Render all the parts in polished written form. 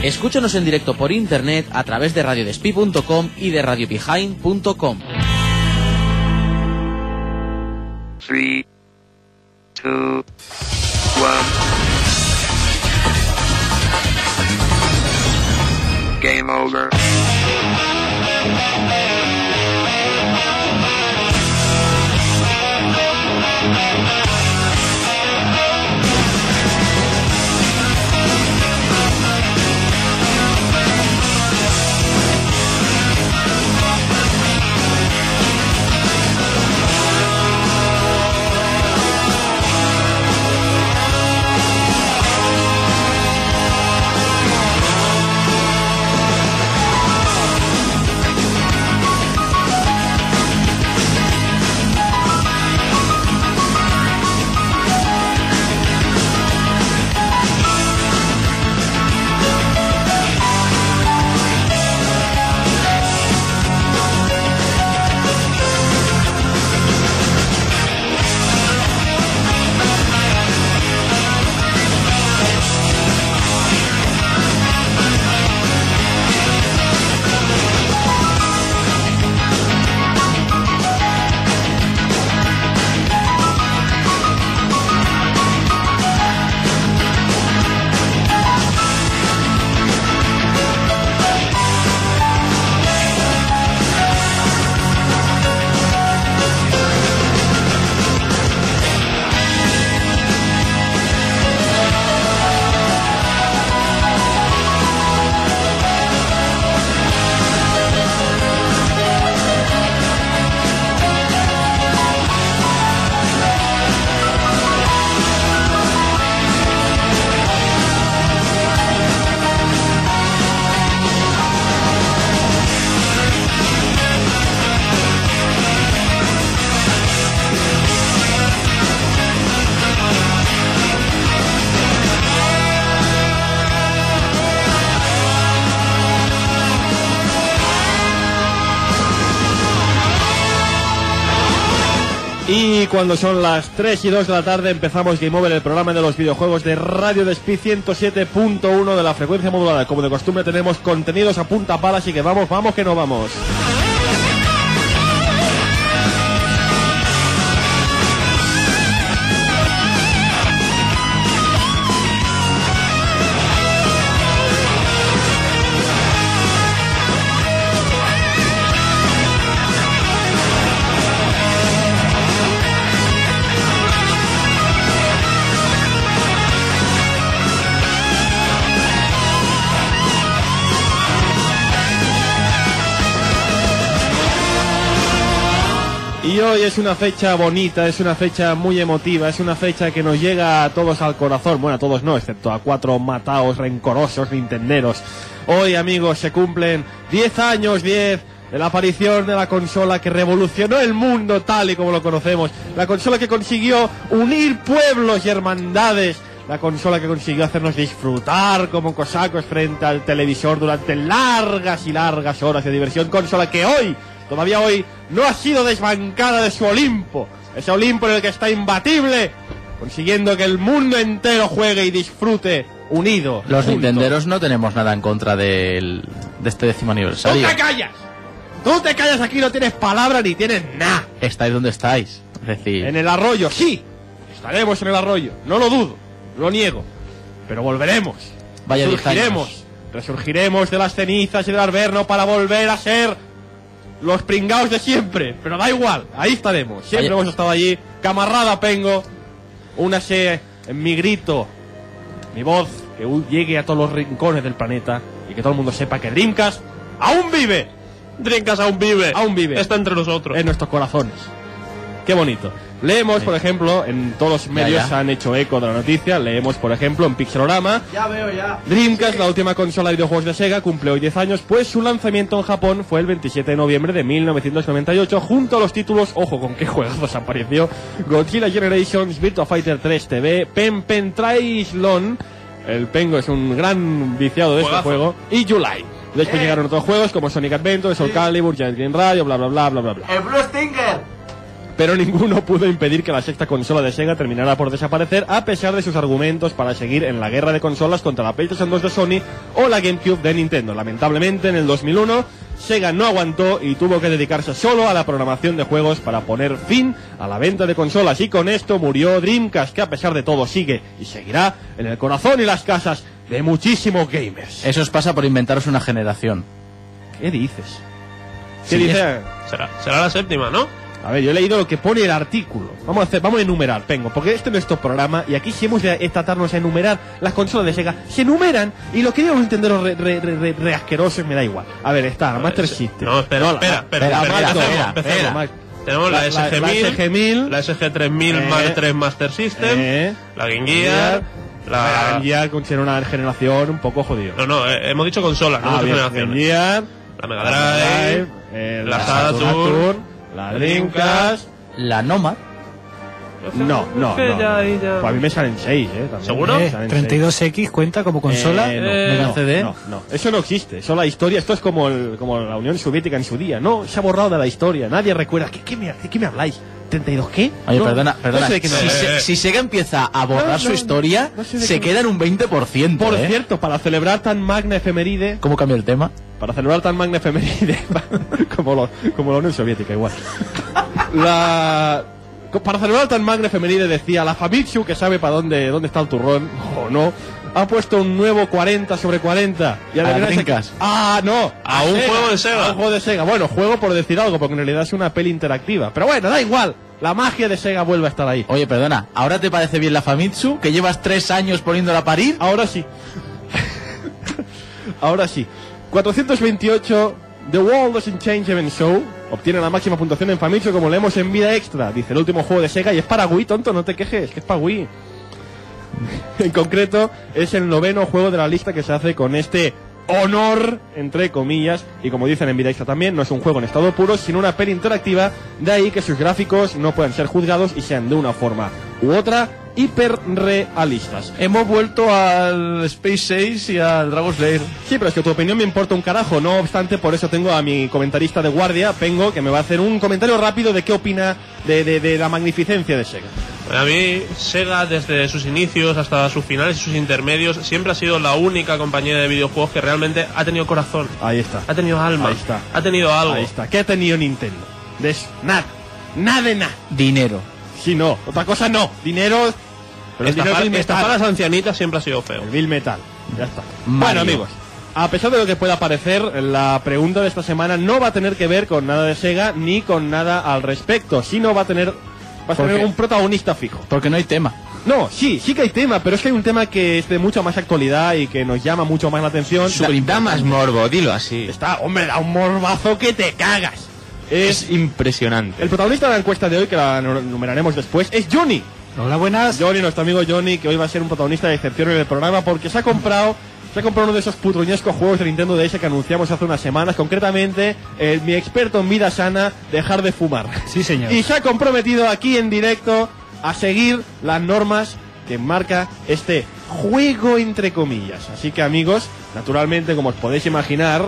Escúchanos en directo por internet a través de radiodespí.com y de radiobehind.com. 3, 2, 1. Game over. Y cuando son las 3 y 2 de la tarde empezamos Game Over, el programa de los videojuegos de Radio Despí 107.1 de la frecuencia modulada. Como de costumbre tenemos contenidos a punta pala, así que vamos que no vamos. Y hoy es una fecha bonita, es una fecha muy emotiva, es una fecha que nos llega a todos al corazón. Bueno, a todos no, excepto a 4 mataos rencorosos nintenderos. Hoy, amigos, se cumplen 10 años, de la aparición de la consola que revolucionó el mundo tal y como lo conocemos. La consola que consiguió unir pueblos y hermandades. La consola que consiguió hacernos disfrutar como cosacos frente al televisor durante largas y largas horas de diversión. Consola que hoy, todavía hoy, no ha sido desbancada de su Olimpo. Ese Olimpo en el que está imbatible, consiguiendo que el mundo entero juegue y disfrute unido. Los nintenderos no tenemos nada en contra de este 10º aniversario. ¡Tú te callas! ¡Tú te callas! Aquí no tienes palabra ni tienes nada. Estáis donde estáis. Es decir, En el arroyo, sí. Estaremos en el arroyo. No lo dudo. Lo niego. Pero volveremos. Vaya 10 años. Resurgiremos de las cenizas y del Averno para volver a ser los pringaos de siempre. Pero da igual. Ahí estaremos. Siempre hemos estado allí. Camarada Pengo. Únase en mi grito, mi voz, que llegue a todos los rincones del planeta y que todo el mundo sepa que Dreamcast aún vive. Dreamcast aún vive. Aún vive. Está entre nosotros. En nuestros corazones. Qué bonito. Leemos, por ejemplo, en todos los medios han hecho eco de la noticia. Leemos, por ejemplo, en Pixelorama. Ya veo, ya. Dreamcast, la última consola de videojuegos de Sega, cumple hoy 10 años, pues su lanzamiento en Japón fue el 27 de noviembre de 1998, junto a los títulos, ojo con qué juegos apareció, Godzilla Generations, Virtua Fighter 3 TV, Pen Triathlon, el Pengo es un gran viciado de este juego, y July. Después llegaron otros juegos como Sonic Adventure, Soul Calibur, Giant Green Radio, bla bla bla bla bla bla. ¡El Blue Stinger! pero ninguno pudo impedir que la sexta consola de Sega terminara por desaparecer a pesar de sus argumentos para seguir en la guerra de consolas contra la PlayStation 2 de Sony o la GameCube de Nintendo. Lamentablemente, en el 2001, Sega no aguantó y tuvo que dedicarse solo a la programación de juegos para poner fin a la venta de consolas, y con esto murió Dreamcast, que a pesar de todo sigue y seguirá en el corazón y las casas de muchísimos gamers. Eso os pasa por inventaros una generación. ¿Qué dices? Sí, ¿Qué dice? Será la séptima, ¿no? A ver, yo he leído lo que pone el artículo. Vamos a enumerar, Pengo, porque este no es nuestro programa y aquí si hemos de tratarnos a enumerar las consolas de Sega, se enumeran y lo que digan los nintenderos re asquerosos me da igual. A ver, está la Master System. No, espera. Empecemos. Tenemos la SG-1000, la SG-3000 Mark III Master System, la Game Gear, la Game Gear considera una generación un poco jodido. No, hemos dicho consolas, no hemos dicho generaciones. Game Gear, la Mega Drive, la Saturn, la Dreamcast, la Nomad. No. Pues a mí me salen 6, también. ¿Seguro? 32X cuenta como consola. No, CD. No, eso no existe. Eso la historia, esto es como la Unión Soviética en su día. No, se ha borrado de la historia. Nadie recuerda. ¿Qué me habláis? ¿32 qué? Oye, No, perdona. no sé de qué me habláis. Si Sega empieza a borrar su historia, no sé de se qué queda en un 20%. Por cierto, para celebrar tan magna efeméride, ¿Cómo cambia el tema? para celebrar tan magna efeméride, como la Unión Soviética igual. Para celebrar tan magna efeméride, decía, la Famitsu, que sabe para dónde está el turrón, o no, ha puesto un nuevo 40 sobre 40. Y ¿A además Dreamcast? no. A un juego de Sega. A un juego de Sega. Bueno, juego por decir algo, porque en realidad es una peli interactiva. Pero bueno, da igual. La magia de Sega vuelve a estar ahí. Oye, perdona, ¿ahora te parece bien la Famitsu, que llevas 3 años poniéndola a parir? Ahora sí. Ahora sí. 428, The World Doesn't Change Even So, obtiene la máxima puntuación en Famitsu, como leemos en Vida Extra. Dice, el último juego de Sega, y es para Wii, tonto, no te quejes, que es para Wii. En concreto, es el 9º juego de la lista que se hace con este honor, entre comillas, y como dicen en Vida Extra también, no es un juego en estado puro, sino una peli interactiva, de ahí que sus gráficos no puedan ser juzgados y sean de una forma u otra hiperrealistas. Hemos vuelto al Space 6 y al Dragon Slayer. Sí, pero es que tu opinión me importa un carajo. No obstante, por eso tengo a mi comentarista de guardia, Pengo, que me va a hacer un comentario rápido de qué opina de la magnificencia de Sega. A mí, Sega, desde sus inicios hasta sus finales y sus intermedios, siempre ha sido la única compañía de videojuegos que realmente ha tenido corazón. Ahí está. Ha tenido alma. Ahí está. Ha tenido algo. Ahí está. ¿Qué ha tenido Nintendo? De eso. Nada. Nada de nada. Dinero. Sí, no. Otra cosa no. Dinero. Pero el dinero es Bill Estafar a Metal. las ancianitas siempre ha sido feo. El Bill Metal. Ya está. Mario. Bueno, amigos. A pesar de lo que pueda parecer, la pregunta de esta semana no va a tener que ver con nada de Sega ni con nada al respecto, sino va a tener qué? un protagonista fijo. Porque no hay tema. No, sí que hay tema, pero es que hay un tema que es de mucha más actualidad y que nos llama mucho más la atención. Da más morbo, dilo así. Hombre, da un morbazo que te cagas. Es impresionante. El protagonista de la encuesta de hoy, que la enumeraremos después, es Johnny. Hola, buenas. Johnny, nuestro amigo Johnny, que hoy va a ser un protagonista de excepción en el programa porque se ha comprado uno de esos putroñescos juegos de Nintendo DS que anunciamos hace unas semanas, concretamente mi experto en vida sana, dejar de fumar. Sí, señor. Y se ha comprometido aquí en directo a seguir las normas que marca este juego entre comillas. Así que, amigos, naturalmente, como os podéis imaginar,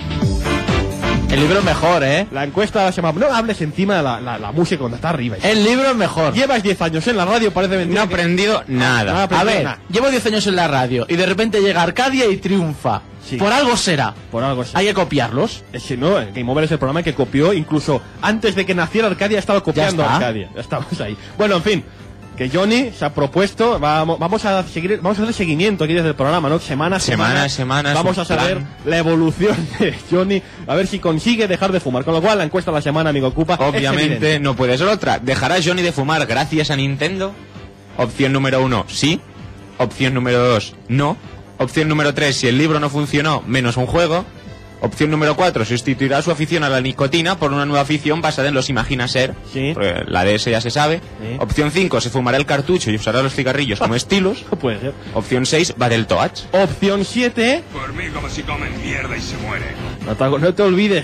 El libro es mejor, ¿eh? la encuesta se llama... No hables encima de la música cuando está arriba. El libro es mejor. Llevas 10 años en la radio, parece mentira. No he aprendido nada. A ver, llevo 10 años en la radio y de repente llega Arcadia y triunfa. Sí. Por algo será. Por algo sí. Hay que copiarlos. No, el Game Over es el programa que copió, incluso antes de que naciera Arcadia estaba copiando Ya está. Arcadia. Ya estamos ahí. Bueno, en fin, que Johnny se ha propuesto, vamos a darle seguimiento aquí desde el programa, ¿no? Semana a semana. Vamos a saber la evolución de Johnny, a ver si consigue dejar de fumar. Con lo cual, la encuesta de la semana, amigo Cupa, es Obviamente evidente. no puede ser otra. ¿Dejará Johnny de fumar gracias a Nintendo? Opción número 1, sí. Opción número 2, no. Opción número 3, si el libro no funcionó, menos un juego. Opción número 4, sustituirá su afición a la nicotina por una nueva afición basada en los Imagina Ser. Sí. Porque la DS ya se sabe. Sí. Opción 5, se fumará el cartucho y usará los cigarrillos como estilos. No puede ser. Opción 6, Battletoads. Opción 7, Por mí como si comen mierda y se mueren. no te olvides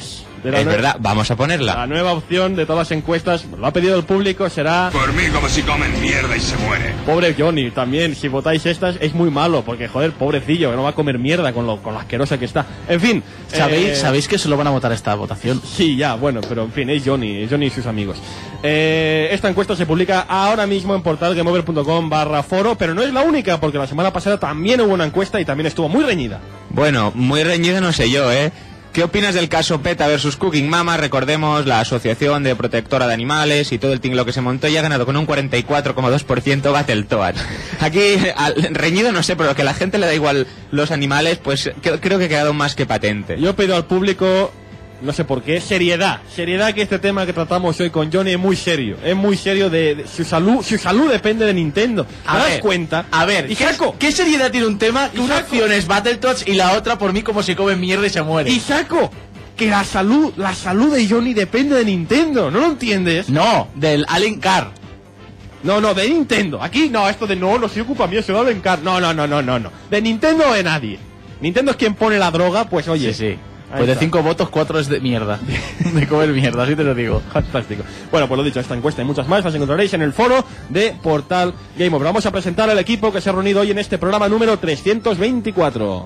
Es verdad, vamos a ponerla. La nueva opción de todas las encuestas, lo ha pedido el público, será... Por mí como si comen mierda y se muere. Pobre Johnny, también, si votáis estas es muy malo, porque joder, pobrecillo, que no va a comer mierda con lo asquerosa que está. En fin... ¿Sabéis que solo van a votar esta votación? Sí, ya, bueno, pero en fin, es Johnny y sus amigos. Esta encuesta se publica ahora mismo en portal gameover.com/foro, pero no es la única, porque la semana pasada también hubo una encuesta y también estuvo muy reñida. Bueno, muy reñido no sé yo, ¿eh? ¿Qué opinas del caso PETA versus Cooking Mama? Recordemos la asociación de protectora de animales y todo el tinglado que se montó y ha ganado con un 44,2% Battletoads. Aquí, reñido no sé, pero que a la gente le da igual los animales, pues creo que ha quedado más que patente. Yo pido al público, no sé por qué, seriedad, que este tema que tratamos hoy con Johnny es muy serio de su salud depende de Nintendo. ¿Te das cuenta? A ver, Isaco, ¿qué seriedad tiene un tema que una opción es Battletoads y la otra por mí como si come mierda y se muere? Isaco, que la salud de Johnny depende de Nintendo, ¿no lo entiendes? No, del Allen Carr. No, de Nintendo. Aquí no, esto de no se ocupa mío, se va a brincar. No. De Nintendo o de nadie. Nintendo es quien pone la droga, pues oye. Sí. Pues de 5 votos, 4 es de mierda. De comer mierda, así te lo digo. Fantástico. Bueno, pues lo dicho, esta encuesta y muchas más las encontraréis en el foro de Portal Game Over. Vamos a presentar al equipo que se ha reunido hoy en este programa número 324.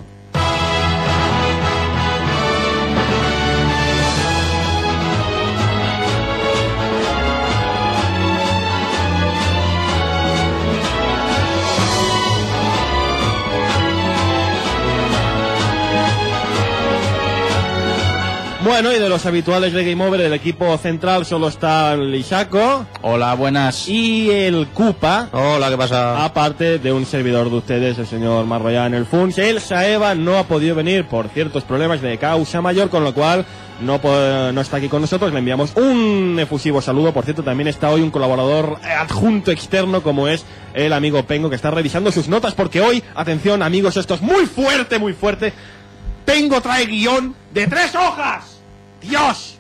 Bueno, y de los habituales de Game Over, el equipo central solo está el Isaco. Hola, buenas. Y el Koopa. Hola, ¿qué pasa? Aparte de un servidor de ustedes, el señor Marroyán, el Funs. El Saeva no ha podido venir por ciertos problemas de causa mayor, con lo cual no está aquí con nosotros. Le enviamos un efusivo saludo. Por cierto, también está hoy un colaborador adjunto externo, como es el amigo Pengo, que está revisando sus notas, porque hoy, atención amigos, esto es muy fuerte. Pengo trae guión de 3 hojas. ¡Dios!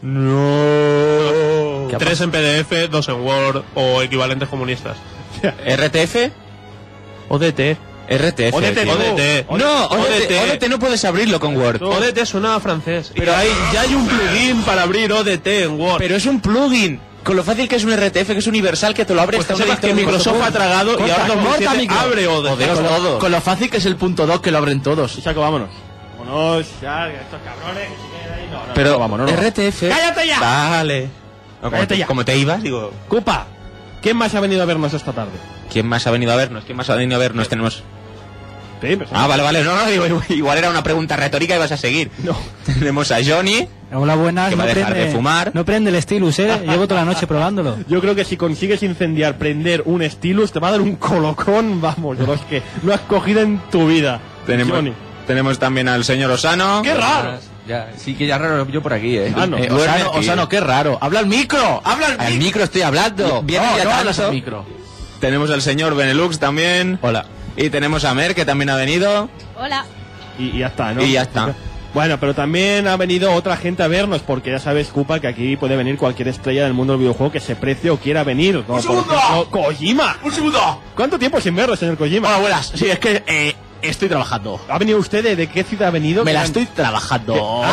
No. 3 en PDF, 2 en Word o equivalentes comunistas. ¿RTF? ODT. RTF. ODT. No, ODT no puedes abrirlo con Word. ODT suena a francés. Pero ya hay un plugin para abrir ODT en Word. Pero es un plugin. Con lo fácil que es un RTF, que es universal, que te lo abre. Pues que sepas que Microsoft ha tragado y ahora 2007 abre ODT. Con lo fácil que es el .doc, que lo abren todos. Isaco, vámonos. Vámonos, ya, estos cabrones que se queden ahí. No, pero vámonos. RTF. ¡Cállate ya! Vale. No, Cállate ya. Como te ibas, digo. Koopa, ¿quién más ha venido a vernos esta tarde? ¿Quién más ha venido a vernos? Tenemos... Sí, pero... vale. No, digo, igual era una pregunta retórica y vas a seguir. No. Tenemos a Johnny. Hola, buenas. Que va a dejar de fumar. No prende el Stylus, Llevo toda la noche probándolo. Yo creo que si consigues incendiar, prender un Stylus, te va a dar un colocón, vamos, de los que no has cogido en tu vida. Johnny. Tenemos también al señor Osano. ¡Qué raro! Ya, sí que ya raro yo por aquí, Osano, qué raro. ¡Habla al micro! Al micro estoy hablando. Bien, no hablas al micro. Tenemos al señor Benelux también. Hola. Y tenemos a Mer, que también ha venido. Hola. Y ya está, ¿no? Y ya está. Bueno, pero también ha venido otra gente a vernos, porque ya sabes, Koopa, que aquí puede venir cualquier estrella del mundo del videojuego que se precie o quiera venir. Como, ¡Un segundo! por ejemplo, ¡Kojima! ¡Un segundo! ¿Cuánto tiempo sin verlo, señor Kojima? Hola, buenas. Sí, es que estoy trabajando. ¿Ha venido usted? ¿De qué ciudad ha venido? Me la estoy trabajando.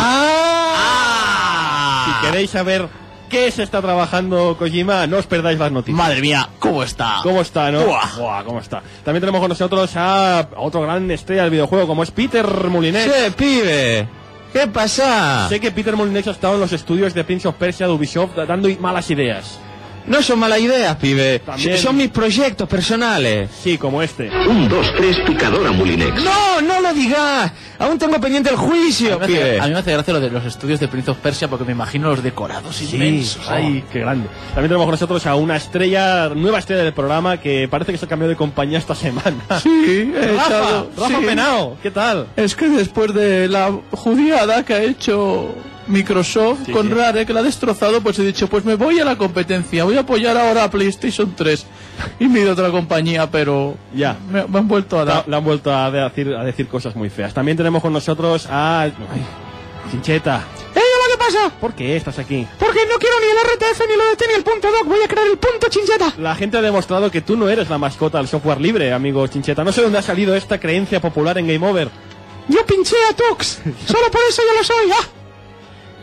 Si queréis saber qué se está trabajando Kojima, no os perdáis las noticias. Madre mía, ¿cómo está? ¿Cómo está, no? Buah. Buah, ¿cómo está? También tenemos con nosotros a otro gran estrella del videojuego, como es Peter Molinex. ¡Sí, pibe! ¿Qué pasa? Sé que Peter Molinex ha estado en los estudios de Prince of Persia de Ubisoft dando malas ideas. No son malas ideas, pibe. También. Son mis proyectos personales. Sí, como este. 1, 2, 3, picadora Molinex. No lo digas. Aún tengo pendiente el juicio, pibe. A mí me hace gracia lo de los estudios de Prince of Persia, porque me imagino los decorados inmensos. Ay, qué grande. También tenemos con nosotros a una nueva estrella del programa, que parece que se ha cambiado de compañía esta semana. Sí, Rafa Penao, ¿qué tal? Es que después de la judiada que ha hecho Microsoft con Rare, que la ha destrozado, pues he dicho, pues me voy a la competencia, voy a apoyar ahora a PlayStation 3 y me he ido a otra compañía, pero ya me han vuelto a dar. Le han vuelto a decir cosas muy feas. También tenemos con nosotros a Chincheta. Hola, ¿qué pasa? ¿Por qué estás aquí? Porque no quiero ni el RTF ni lo de ni el punto doc, voy a crear el punto Chincheta. La gente ha demostrado que tú no eres la mascota del software libre, amigo Chincheta. No sé dónde ha salido esta creencia popular en Game Over. Yo pinché a Tux, solo por eso yo lo soy,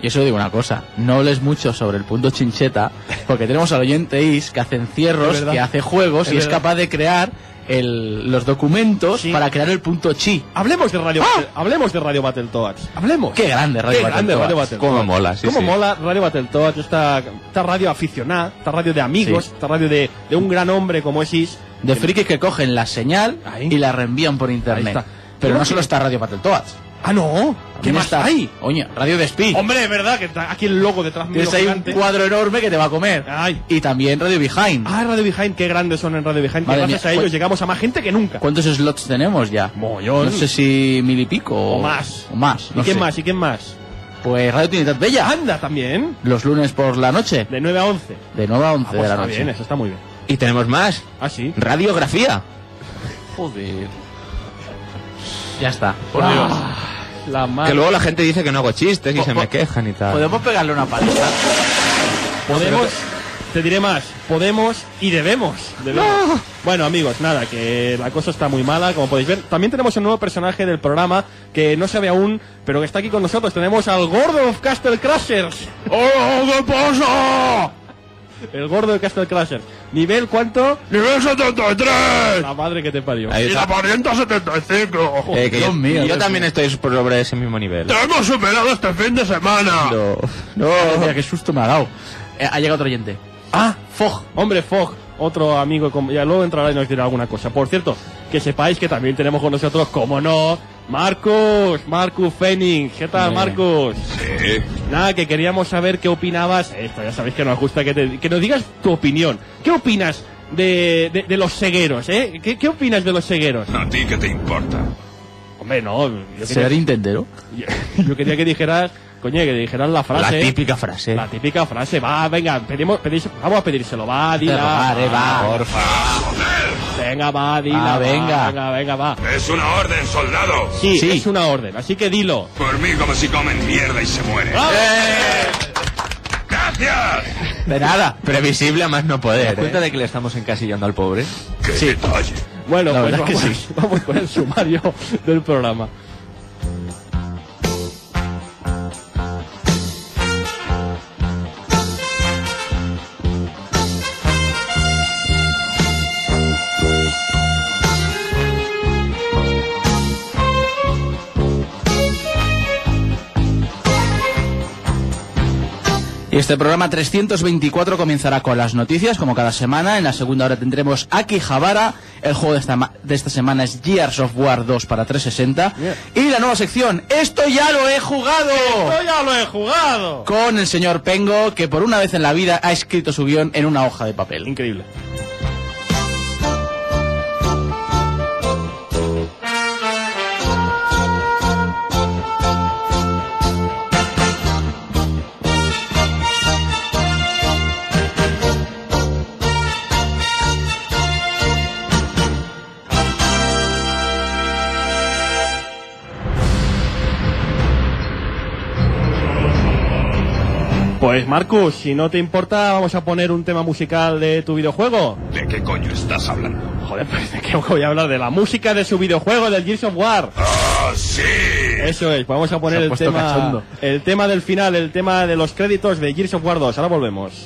Yo solo digo una cosa, no hables mucho sobre el punto chincheta, porque tenemos al oyente Is que hace encierros, que hace juegos y es capaz de crear los documentos para crear el punto chi. Hablemos de Radio Battletoads. Hablemos. Qué grande Radio Battletoads. Cómo mola, sí. Cómo mola Radio Battletoads, esta radio aficionada, esta radio de amigos, esta radio de un gran hombre como es Is. De frikis que cogen la señal y la reenvían por internet. Ahí está. Pero no solo está Radio Battletoads. Ah, no. ¿Qué más está hay? Oye, Radio Despí. Hombre, es verdad que está aquí el logo detrás mío. Tienes ahí un cuadro enorme que te va a comer. Ay. Y también Radio Behind. Ah, Radio Behind, qué grandes son en Radio Behind. Que gracias a ellos llegamos a más gente que nunca. ¿Cuántos slots tenemos ya? Mogollón. No sé si 1000 y pico o más. O más. ¿Y quién más? ¿Y quién más? Pues Radio Trinitat Bella. Anda, también. Los lunes por la noche. De 9 a 11. De 9 a 11 pues de la está noche. Bien, eso está muy bien. Y tenemos más. Ah, sí. Radiografía. Joder. Ya está. Por Dios. Que luego la gente dice que no hago chistes y se me quejan y tal. ¿Podemos pegarle una paliza? Podemos, te diré más, podemos y debemos. Bueno, amigos, nada, que la cosa está muy mala, como podéis ver. También tenemos un nuevo personaje del programa que no se ve aún, pero que está aquí con nosotros. Tenemos al gordo of Castle Crashers. ¡Oh, qué pasa! El gordo de Castle Crashers. ¿Nivel cuánto? ¡Nivel 73! La madre que te parió. Y la parienta 75. Que Dios mío, yo también estoy sobre ese mismo nivel. ¡Te hemos superado este fin de semana! No. Mira, qué susto me ha dado. Ha llegado otro oyente. Ah, Fog. Hombre, Fog, otro amigo, ya luego entrará y nos dirá alguna cosa. Por cierto, que sepáis que también tenemos con nosotros, como no, Marcus Fenix. ¿Qué tal, Marcus? Sí. Nada, que queríamos saber qué opinabas. Esto ya sabéis que nos gusta que nos digas tu opinión. ¿Qué opinas de los cegueros, ¿Qué opinas de los cegueros? ¿A ti qué te importa? Hombre, no. ¿Ser Nintendero? Yo quería que dijeras, coño, que dijeras la frase. La típica frase. La típica frase. Va, venga, vamos a pedírselo. Va, dila. Va. Porfa. Venga, va, dila. Venga, va. Es una orden, soldado. Sí, es una orden, así que dilo. Por mí como si comen mierda y se mueren. ¡Gracias! De nada. Previsible a más no poder. ¿Te cuenta de que le estamos encasillando al pobre? ¡Qué detalle! Bueno, La pues verdad vamos, que sí. vamos con el sumario del programa. Y este programa 324 comenzará con las noticias, como cada semana. En la segunda hora tendremos Akihabara. El juego de esta semana es Gears of War 2 para 360. Y la nueva sección, ¡Esto ya lo he jugado! ¡Esto ya lo he jugado! Con el señor Pengo, que por una vez en la vida ha escrito su guión en una hoja de papel. Increíble. Pues Marcus, si no te importa, vamos a poner un tema musical de tu videojuego. ¿De qué coño estás hablando? Joder, pues de qué voy a hablar, de la música de su videojuego, del Gears of War. ¡Ah, sí! Eso es, vamos a poner el tema del final, el tema de los créditos de Gears of War 2. Ahora volvemos.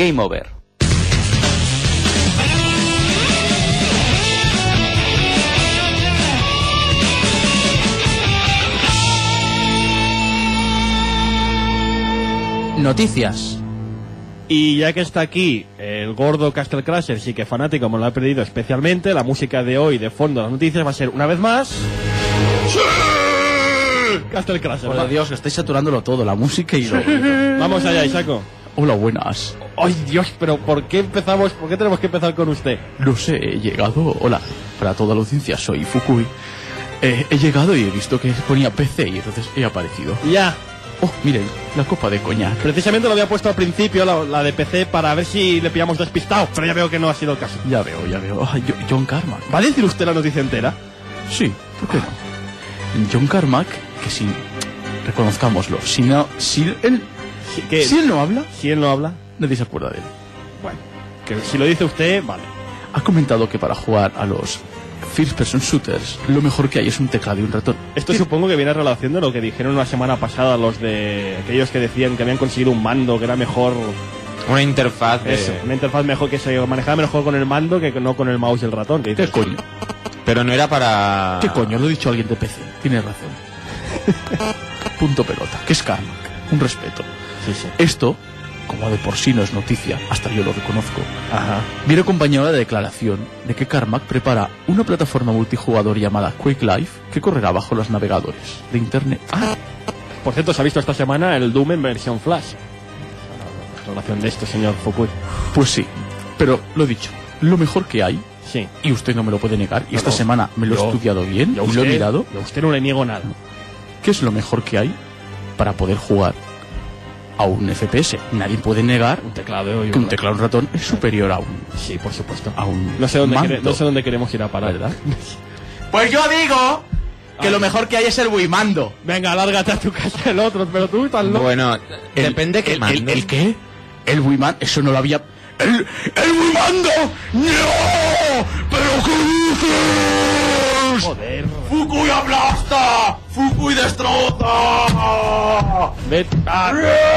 Game Over. Noticias. Y ya que está aquí el gordo Castle Crasher, sí que fanático, como lo ha perdido especialmente, la música de hoy de fondo de las noticias va a ser una vez más... ¡Sí! Castle Crasher. Por Dios, que estáis saturándolo todo, la música y lo... Vamos allá, Isaco. Hola, buenas. ¡Ay, Dios! Pero ¿por qué empezamos? ¿Por qué tenemos que empezar con usted? No sé, he llegado... Hola, para toda la audiencia, soy Fukui. He llegado y he visto que ponía PC y entonces he aparecido. Ya. Oh, miren, la copa de coñac. Precisamente lo había puesto al principio, la de PC, para ver si le pillamos despistado, pero ya veo que no ha sido el caso. Ya veo. Ah, John Carmack. ¿Va a decir usted la noticia entera? Sí, ¿por qué no? John Carmack, que si... reconozcámoslo, si él no habla, Si él no habla, nadie se acuerda de él. bueno, que si lo dice usted, vale. Ha comentado que para jugar a los first person shooters, lo mejor que hay es un teclado y un ratón. Esto supongo que viene a relación de lo que dijeron la semana pasada los de aquellos que decían que habían conseguido un mando que era mejor, Una interfaz de... eso, una interfaz mejor, que se manejaba mejor con el mando que no con el mouse y el ratón. Que ¿Qué dices, coño? Pero no era para... ¿Qué coño? Lo ha dicho alguien de PC. Tienes razón. Punto pelota. ¿Qué es Carmack? Un respeto. Sí, sí. Esto, como de por sí no es noticia, hasta yo lo reconozco, Ajá. viene acompañado de la declaración de que Carmack prepara una plataforma multijugador llamada Quake Live que correrá bajo los navegadores de internet. Por cierto, se ha visto esta semana el Doom en versión Flash. En relación de esto, señor Fukui. Pues sí, pero lo dicho, lo mejor que hay, Sí. y usted no me lo puede negar, y esta no. semana me lo he Yo- estudiado bien Yo a y lo he usted- mirado, yo a usted no le niego nada. ¿qué es lo mejor que hay para poder jugar a un FPS? Nadie puede negar Un teclado y que un teclado y un ratón es superior a un, Sí, por supuesto. a un No sé dónde, mando. no sé dónde queremos ir a parar, ¿Verdad? Pues yo digo que lo mejor que hay es el Wiimando. Venga, lárgate a tu casa el otro, pero tú tan loco. Bueno, depende qué mando. ¿El qué? ¿El Wiiman? Eso no lo había... ¡El Wiimando! ¡No! ¿Pero qué dices? Joder. ¡Fukui aplasta! ¡Fukui destroza! Vete. Ah.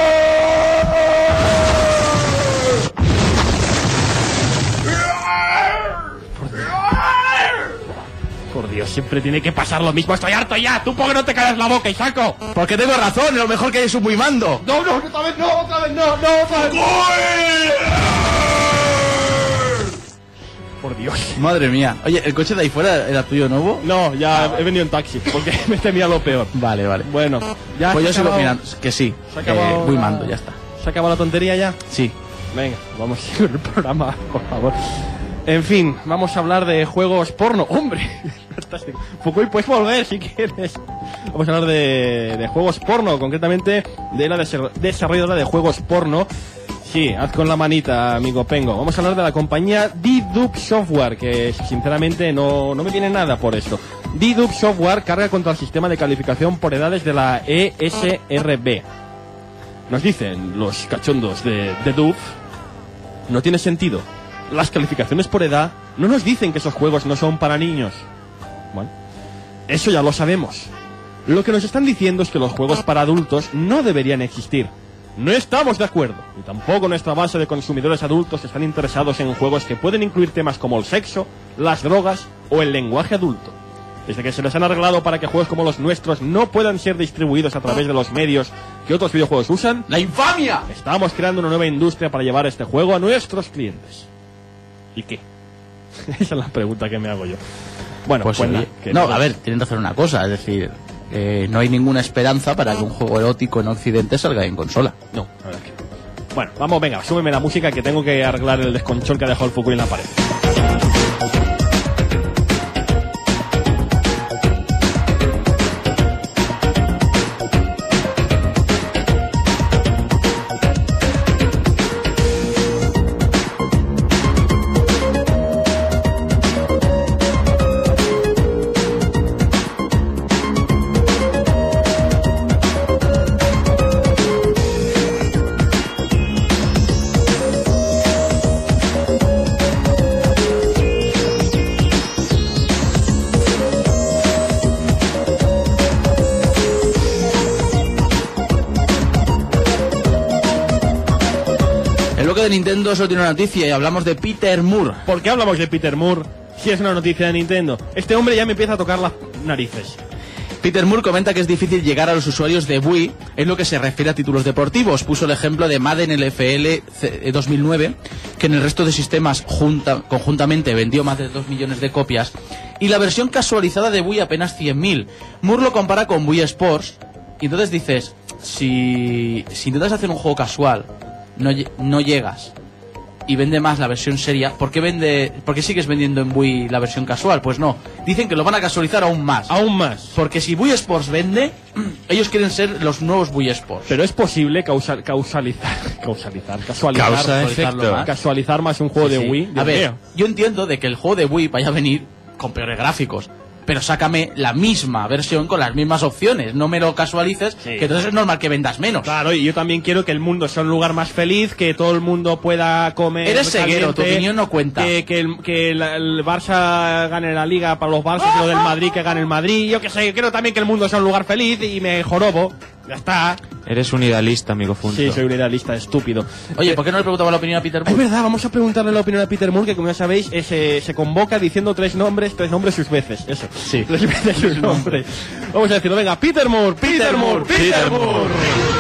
Por Dios, siempre tiene que pasar lo mismo. Estoy harto ya. Tú, ¿por qué no te callas la boca, Isaco? Porque tengo razón, lo mejor que hay es un Wiimando. No, otra vez no, otra vez no, otra vez. Por Dios. Madre mía. Oye, ¿el coche de ahí fuera era tuyo nuevo? No, ya he venido en taxi, porque me temía lo peor. Vale. Bueno, ya Pues se yo ha sigo acabado- opinando que sí. se ha acabado Wiimando, la- ya está. ¿Se ha acabado la tontería ya? Sí. Venga, vamos a seguir el programa, por favor. En fin, vamos a hablar de juegos porno. ¡Hombre! Fantástico. Fukui, puedes volver si quieres. Vamos a hablar de juegos porno, concretamente de la desarrolladora de juegos porno. Sí, haz con la manita, amigo Pengo. Vamos a hablar de la compañía Dedupe Software, que sinceramente no me viene nada por esto. Dedupe Software carga contra el sistema de calificación por edades de la ESRB. Nos dicen los cachondos de Dedupe, no tiene sentido. Las calificaciones por edad no nos dicen que esos juegos no son para niños. Bueno, eso ya lo sabemos. Lo que nos están diciendo es que los juegos para adultos no deberían existir. No estamos de acuerdo, y tampoco nuestra base de consumidores adultos están interesados en juegos que pueden incluir temas como el sexo, las drogas o el lenguaje adulto. Desde que se les han arreglado para que juegos como los nuestros no puedan ser distribuidos a través de los medios que otros videojuegos usan, ¡La infamia! estamos creando una nueva industria para llevar este juego a nuestros clientes. ¿Y qué? Esa es la pregunta que me hago yo. Bueno, Pues nada, oye, que no, a ver, tienen que hacer una cosa, es decir, no hay ninguna esperanza para que un juego erótico en Occidente salga en consola. No, la verdad que no. Bueno, vamos, venga, súbeme la música que tengo que arreglar el descontrol que ha dejado el Fukui en la pared. Nintendo solo tiene una noticia y hablamos de Peter Moore. ¿Por qué hablamos de Peter Moore si es una noticia de Nintendo? Este hombre ya me empieza a tocar las narices. Peter Moore comenta que es difícil llegar a los usuarios de Wii en lo que se refiere a títulos deportivos. Puso el ejemplo de Madden NFL 2009, que en el resto de sistemas conjuntamente vendió más de 2 millones de copias, y la versión casualizada de Wii apenas 100.000. Moore lo compara con Wii Sports, y entonces dices, si intentas hacer un juego casual, no llegas, y vende más la versión seria, ¿por qué sigues vendiendo en Wii la versión casual? Pues no, dicen que lo van a casualizar aún más. Aún más. Porque si Wii Sports vende, ellos quieren ser los nuevos Wii Sports. Pero es posible casualizar más un juego de Wii. A ver, yo entiendo de que el juego de Wii vaya a venir con peores gráficos, pero sácame la misma versión con las mismas opciones, no me lo casualices, que entonces es normal que vendas menos. Claro, y yo también quiero que el mundo sea un lugar más feliz, que todo el mundo pueda comer. Eres ceguero, tu opinión no cuenta. Que el Barça gane la Liga para los Barças, y lo del Madrid que gane el Madrid. Yo que sé, yo quiero también que el mundo sea un lugar feliz y me jorobo. Ya está. Eres un idealista, amigo Funto. Sí, soy un idealista estúpido. Oye, ¿por qué no le preguntamos la opinión a Peter Moore? Es verdad, vamos a preguntarle la opinión a Peter Moore, que como ya sabéis, se convoca diciendo tres nombres sus veces. Eso. Sí. 3 veces sus nombres. Vamos a decirlo, venga, Peter Moore, Peter Moore, Peter Moore.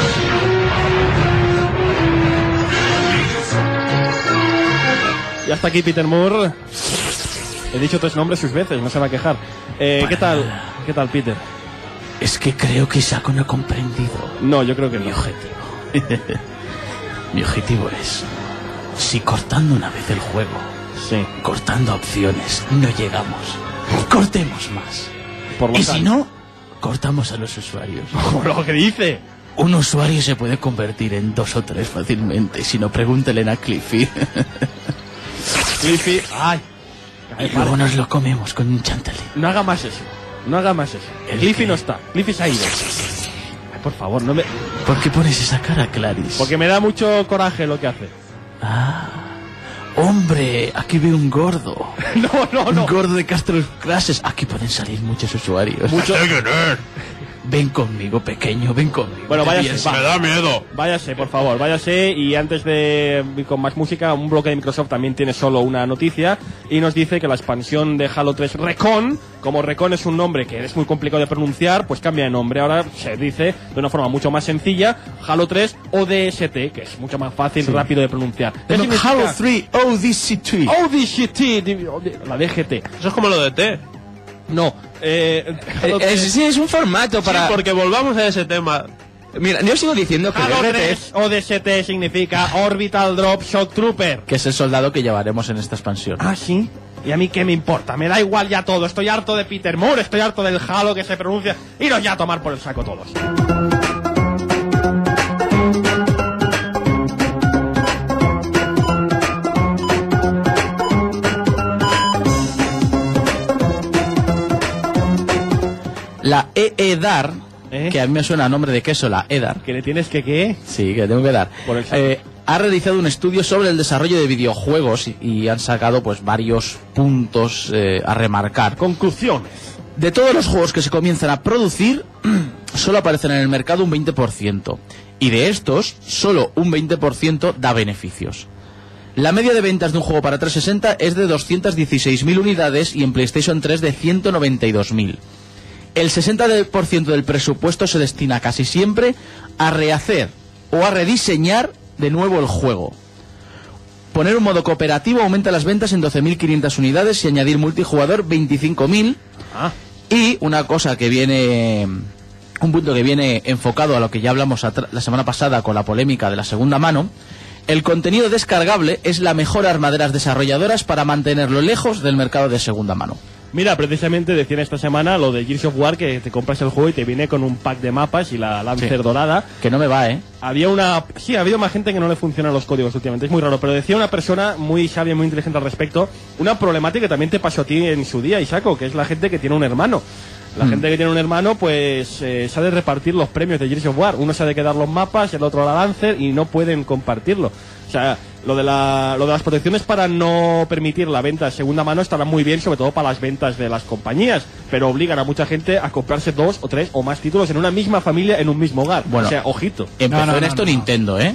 Y hasta aquí Peter Moore. He dicho 3 nombres sus veces, no se va a quejar. ¿Qué tal, Peter? Es que creo que Saco no ha comprendido. No, yo creo que mi no. objetivo. Mi objetivo es, si cortando una vez el juego, cortando opciones, no llegamos, cortemos más. Y si no, cortamos a los usuarios. ¿Lo que dice? Un usuario se puede convertir en 2 o 3 fácilmente, si no, pregúntele a Cliffy. Cliffy, ay. Y luego nos lo comemos con un chantilly. No haga más eso. No haga más eso. Cliffy no está. Cliffy se ha ido. Ay, por favor, no me... ¿Por qué pones esa cara, Clarice? Porque me da mucho coraje lo que hace. Ah, hombre, aquí veo un gordo. No. Un gordo de Castro Classes. Aquí pueden salir muchos usuarios. Ven conmigo, pequeño, ven conmigo. Bueno, váyase. Me da miedo. Váyase, por favor, váyase. Y antes de ir con más música, un bloque de Microsoft también tiene solo una noticia. Y nos dice que la expansión de Halo 3 Recon, como Recon es un nombre que es muy complicado de pronunciar, pues cambia de nombre. Ahora se dice de una forma mucho más sencilla, Halo 3 ODST, que es mucho más fácil, rápido de pronunciar. Halo 3 ODST. ODST, la DGT. Eso es como lo de T. No, Sí, es un formato para... Sí, porque volvamos a ese tema. Mira, yo sigo diciendo que Halo el RT 3 ODST significa Orbital Drop Shock Trooper. Que es el soldado que llevaremos en esta expansión. Ah, sí. ¿Y a mí qué me importa? Me da igual ya todo. Estoy harto de Peter Moore, estoy harto del Halo que se pronuncia. Iros ya a tomar por el saco todos. La EEDAR, que a mí me suena a nombre de queso, la EDAR. ¿Que le tienes que qué? Sí, que le tengo que dar. Por el saco. Ha realizado un estudio sobre el desarrollo de videojuegos y han sacado pues varios puntos a remarcar. Conclusiones. De todos los juegos que se comienzan a producir, solo aparecen en el mercado un 20%. Y de estos, solo un 20% da beneficios. La media de ventas de un juego para 360 es de 216.000 unidades y en PlayStation 3 de 192.000. El 60% del presupuesto se destina casi siempre a rehacer o a rediseñar de nuevo el juego. Poner un modo cooperativo aumenta las ventas en 12.500 unidades y añadir multijugador 25.000. Y una cosa que viene... Un punto que viene enfocado a lo que ya hablamos la semana pasada con la polémica de la segunda mano. El contenido descargable es la mejor arma de las desarrolladoras para mantenerlo lejos del mercado de segunda mano. Mira, precisamente decían esta semana lo de Gears of War, que te compras el juego y te viene con un pack de mapas y la Lancer dorada. Que no me va, ¿eh? Ha habido más gente que no le funcionan los códigos últimamente, es muy raro, pero decía una persona muy sabia, muy inteligente al respecto, una problemática que también te pasó a ti en su día, Isako, que es la gente que tiene un hermano. La gente que tiene un hermano, pues sabe repartir los premios de Gears of War. Uno sabe quedar los mapas, el otro la Lancer, y no pueden compartirlo. O sea, lo de las protecciones para no permitir la venta de segunda mano estará muy bien, sobre todo para las ventas de las compañías, pero obligan a mucha gente a comprarse 2 o 3 o más títulos en una misma familia, en un mismo hogar. Bueno, o sea, ojito. Empezó en esto Nintendo, ¿eh?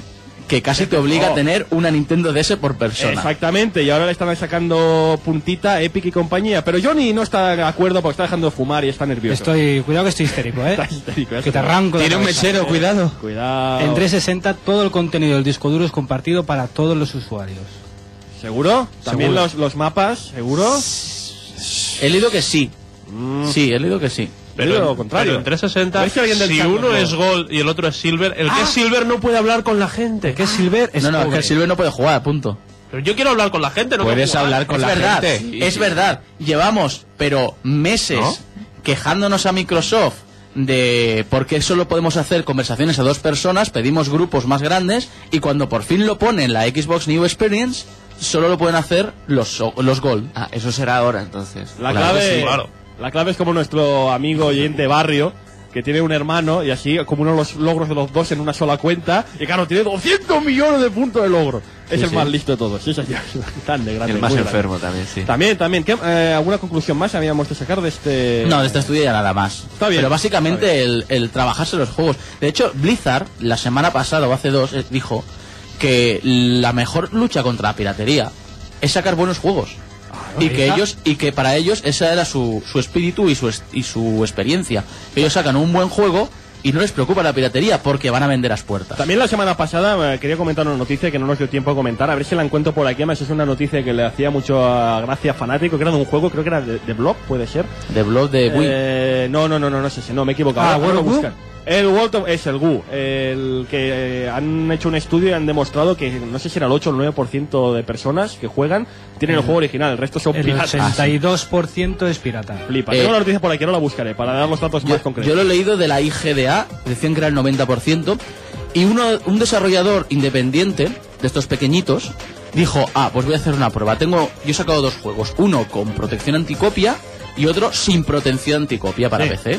que casi te obliga a tener una Nintendo DS por persona. Exactamente, y ahora le están sacando puntita Epic y compañía. Pero Johnny no está de acuerdo porque está dejando de fumar y está nervioso. Cuidado que estoy histérico, ¿eh? Está histérico, Que te arranco. Tiene un mechero, cuidado. Cuidado. En 360 todo el contenido del disco duro es compartido para todos los usuarios. ¿Seguro? ¿También Seguro. los mapas? ¿Seguro? He leído que sí. Sí, he leído que sí. Pero lo contrario. Pero en 360, A ver si alguien del si chat uno nos lo- es Gold y el otro es Silver, el que es Silver no puede hablar con la gente. ¿Qué es Silver? Es No, es que pobre. el Silver no puede jugar, punto. Pero yo quiero hablar con la gente, no Puedes quiero jugar. hablar con Es la verdad, gente. es verdad. Llevamos, pero meses ¿No? quejándonos a Microsoft de por qué solo podemos hacer conversaciones a 2 personas, pedimos grupos más grandes y cuando por fin lo ponen la Xbox New Experience, solo lo pueden hacer los Gold. Ah, eso será ahora entonces. La Claro clave, que sí, claro. La clave es como nuestro amigo oyente Barrio, que tiene un hermano y así acumula los logros de los dos en una sola cuenta. Y claro, tiene 200 millones de puntos de logro. Es el más listo de todos. Sí, señor. Grande, grande. El más muy enfermo también, sí. grande. También. ¿Alguna conclusión más habíamos de sacar de este...? No, de este estudio ya nada más. Está bien, Pero básicamente está el trabajarse los juegos. De hecho, Blizzard, la semana pasada o hace 2, dijo que la mejor lucha contra la piratería es sacar buenos juegos. Y que para ellos esa era su espíritu y su experiencia. Ellos sacan un buen juego y no les preocupa la piratería porque van a vender a las puertas. También la semana pasada quería comentar una noticia que no nos dio tiempo a comentar. A ver si la encuentro por aquí. Además es una noticia que le hacía mucho gracia a Fanático, que era de un juego, creo que era de Blob, puede ser. De blog de Wii. No es ese, no, me he equivocado. Ah, Ahora World lo of Goo. buscan. El World of, es el GU, el que han hecho un estudio y han demostrado que no sé si era el 8 o el 9% de personas que juegan tienen el juego original, el resto son El piratas. 82% es pirata. Flipa. Eh, Tengo la noticia por aquí, no la buscaré para dar los datos más concretos. Yo lo he leído de la IGDA, decían que era el 90%, y un desarrollador independiente de estos pequeñiñitos dijo, pues voy a hacer una prueba. Yo he sacado 2 juegos, uno con protección anticopia y otro sin protección anticopia para Sí. PC.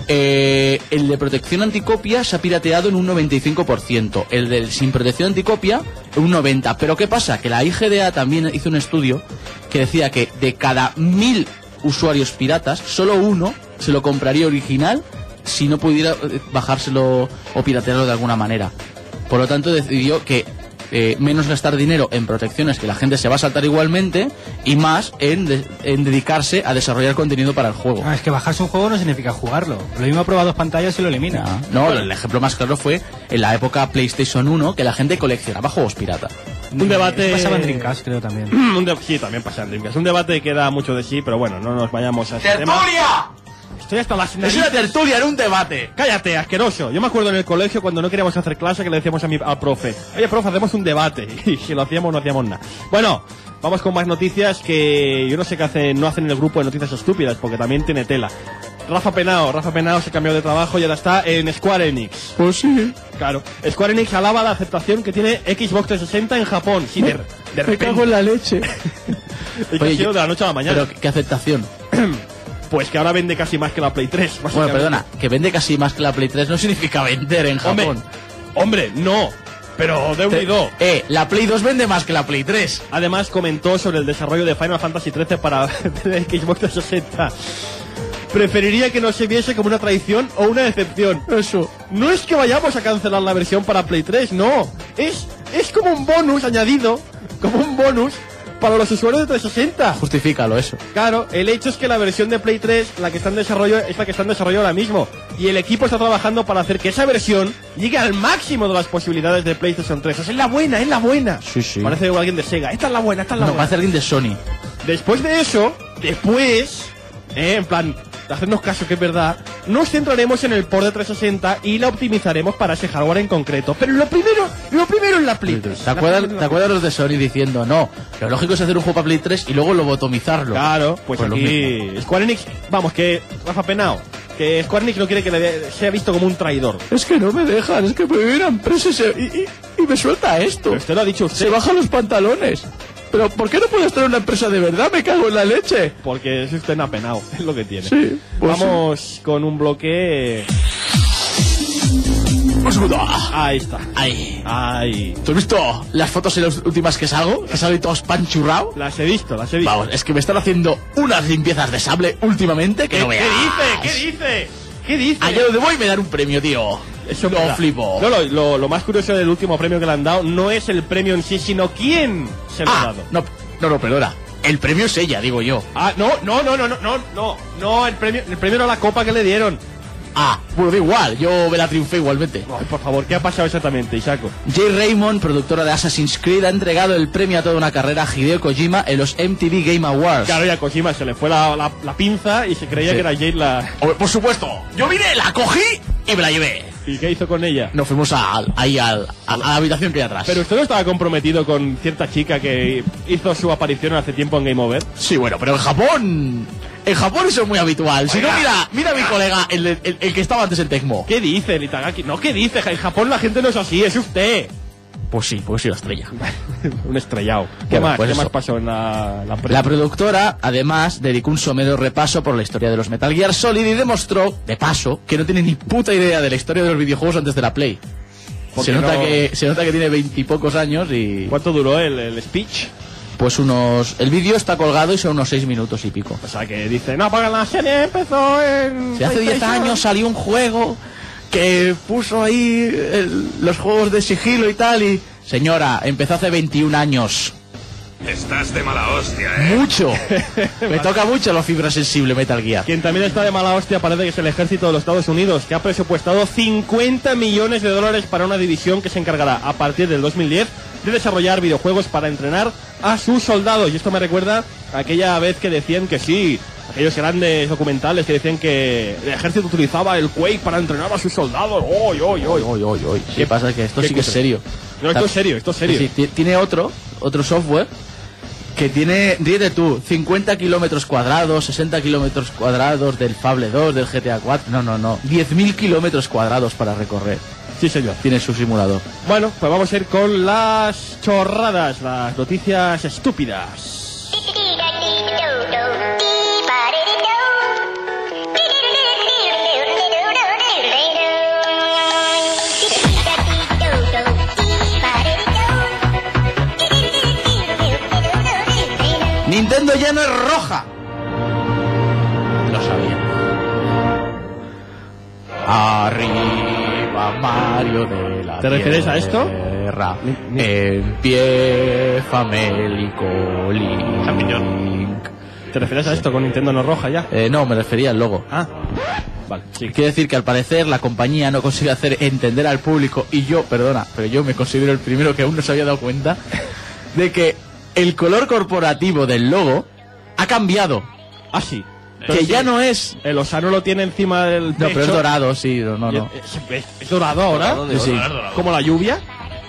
El de protección anticopia se ha pirateado en un 95%, el del sin protección anticopia un 90%. Pero ¿qué pasa? Que la IGDA también hizo un estudio que decía que de cada 1000 usuarios piratas, solo uno se lo compraría original si no pudiera bajárselo o piratearlo de alguna manera. Por lo tanto decidió que menos gastar dinero en protecciones que la gente se va a saltar igualmente y más en dedicarse a desarrollar contenido para el juego. Es que bajarse un juego no significa jugarlo. Lo mismo prueba 2 pantallas y lo elimina. No, el ejemplo más claro fue en la época PlayStation 1 que la gente coleccionaba juegos pirata. Un debate... Eso pasaba en Dreamcast, creo también. Sí, también pasa en Dreamcast. Un debate que da mucho de sí, pero bueno, no nos vayamos a ese tema. Estoy hasta las Es una narices. tertulia, era un debate. Cállate, asqueroso. Yo me acuerdo en el colegio cuando no queríamos hacer clase que le decíamos al profe, oye, profe, hacemos un debate. Y si lo hacíamos, no hacíamos nada. Bueno, vamos con más noticias que yo no sé qué hacen, no hacen en el grupo de noticias estúpidas, porque también tiene tela. Rafa Penao se cambió de trabajo y ahora está en Square Enix. Pues sí. Claro, Square Enix alaba la aceptación que tiene Xbox 360 en Japón. Sí, de Me repente. cago en la leche. Y que ha sido de la noche a la mañana. Pero qué aceptación. Pues que ahora vende casi más que la Play 3. Bueno, básicamente. perdona, que vende casi más que la Play 3 no significa vender en Japón. Hombre, no. Pero de unido. La Play 2 vende más que la Play 3. Además comentó sobre el desarrollo de Final Fantasy XIII para Xbox 360. Preferiría que no se viese como una traición o una decepción. Eso. No es que vayamos a cancelar la versión para Play 3, no. Es como un bonus añadido, como un bonus para los usuarios de 360. Justifícalo eso. Claro, el hecho es que la versión de Play 3, la que está en desarrollo, es la que está en desarrollo ahora mismo. Y el equipo está trabajando para hacer que esa versión llegue al máximo de las posibilidades de PlayStation 3. Esa es la buena, es la buena. Sí, sí. Parece alguien de Sega. Esta es la buena, esta es la No, buena. parece alguien de Sony. Después de eso, en plan, hacernos caso que es verdad, nos centraremos en el port de 360 y la optimizaremos para ese hardware en concreto. Pero lo primero es la Play 3. ¿Te acuerdas los de Sony diciendo, no, lo lógico es hacer un juego para Play 3 y luego lobotomizarlo? Claro, pues lo aquí mismo. Square Enix, vamos, que Rafa Penao, que Square Enix no quiere que sea visto como un traidor. Es que no me dejan, es que me viene a empresa y me suelta esto. Pero usted lo ha dicho Se usted, bajan los pantalones. Pero ¿por qué no puedo estar en una empresa de verdad? Me cago en la leche. porque es usted apenado, es lo que tiene. Sí, pues Vamos con un bloque... Ahí está. Ahí. ¿Tú has visto las fotos en las últimas que salgo? Que salgo y todo panchurrado. Las he visto. Vamos, es que me están haciendo unas limpiezas de sable últimamente que no veas. ¿Qué dice? Ayer de voy me dan un premio, tío. Eso No, flipo. No, lo más curioso del último premio que le han dado no es el premio en sí, sino quién se lo ha dado. No, perdona. El premio es ella, digo yo. No, el premio era la copa que le dieron. Bueno, da igual, yo me la triunfé igualmente. Ay, por favor, ¿qué ha pasado exactamente, Isako? Jay Raymond, productora de Assassin's Creed, ha entregado el premio a toda una carrera a Hideo Kojima en los MTV Game Awards. Claro, y a Kojima se le fue la pinza y se creía que era Jade la... Por supuesto, yo vine, la cogí y me la llevé. ¿Y qué hizo con ella? Nos fuimos a la habitación que hay atrás. Pero usted no estaba comprometido con cierta chica que hizo su aparición hace tiempo en Game Over. Sí, bueno, pero en Japón eso es muy habitual. Si no, mira a mi colega, el que estaba antes en Tecmo. ¿Qué dice el Itagaki? No, ¿qué dice? En Japón la gente no es así, es usted. Pues sí, la estrella. Un estrellado. ¿Qué Bueno, más? pues ¿Qué eso. más pasó en la La productora, además, dedicó un somero repaso por la historia de los Metal Gear Solid y demostró, de paso, que no tiene ni puta idea de la historia de los videojuegos antes de la Play. Se nota que tiene 20 y pocos años y... ¿Cuánto duró el speech? Pues el vídeo está colgado y son unos 6 minutos y pico. O sea, que dice, no, porque la serie empezó en... Si hace 10 años salió un juego que puso ahí los juegos de sigilo y tal y... Señora, empezó hace 21 años. Estás de mala hostia, ¿eh? ¡Mucho! Me toca mucho la fibra sensible Metal Gear. Quien también está de mala hostia parece que es el ejército de los Estados Unidos, que ha presupuestado 50 millones de dólares para una división que se encargará a partir del 2010 de desarrollar videojuegos para entrenar a sus soldados. Y esto me recuerda a aquella vez que decían que sí, aquellos grandes documentales que decían que el ejército utilizaba el Quake para entrenar a sus soldados. ¡Oy! ¿Qué pasa? Que esto sí que es serio. No, esto es serio, esto es serio. Sí, tiene otro software que tiene, ríete tú, 50 kilómetros cuadrados, 60 kilómetros cuadrados del Fable 2, del GTA 4. No. 10.000 kilómetros cuadrados para recorrer. Sí, señor. Tiene su simulador. Bueno, pues vamos a ir con las chorradas, las noticias estúpidas. Nintendo ya no es roja. Lo sabía. Arriba Mario de la ¿Te refieres a esto? tierra. Empieza Mélico Link. Champiñón. ¿Te refieres a esto con Nintendo no roja ya? No, me refería al logo. Vale, sí. Quiere decir que al parecer la compañía no consigue hacer entender al público, y yo, perdona, pero yo me considero el primero que aún no se había dado cuenta de que el color corporativo del logo ha cambiado. Ah, sí. Que ya no es... El Osano lo tiene encima del pecho. No, pero es dorado, sí, no. ¿Es dorado ahora? Sí. ¿Como la lluvia?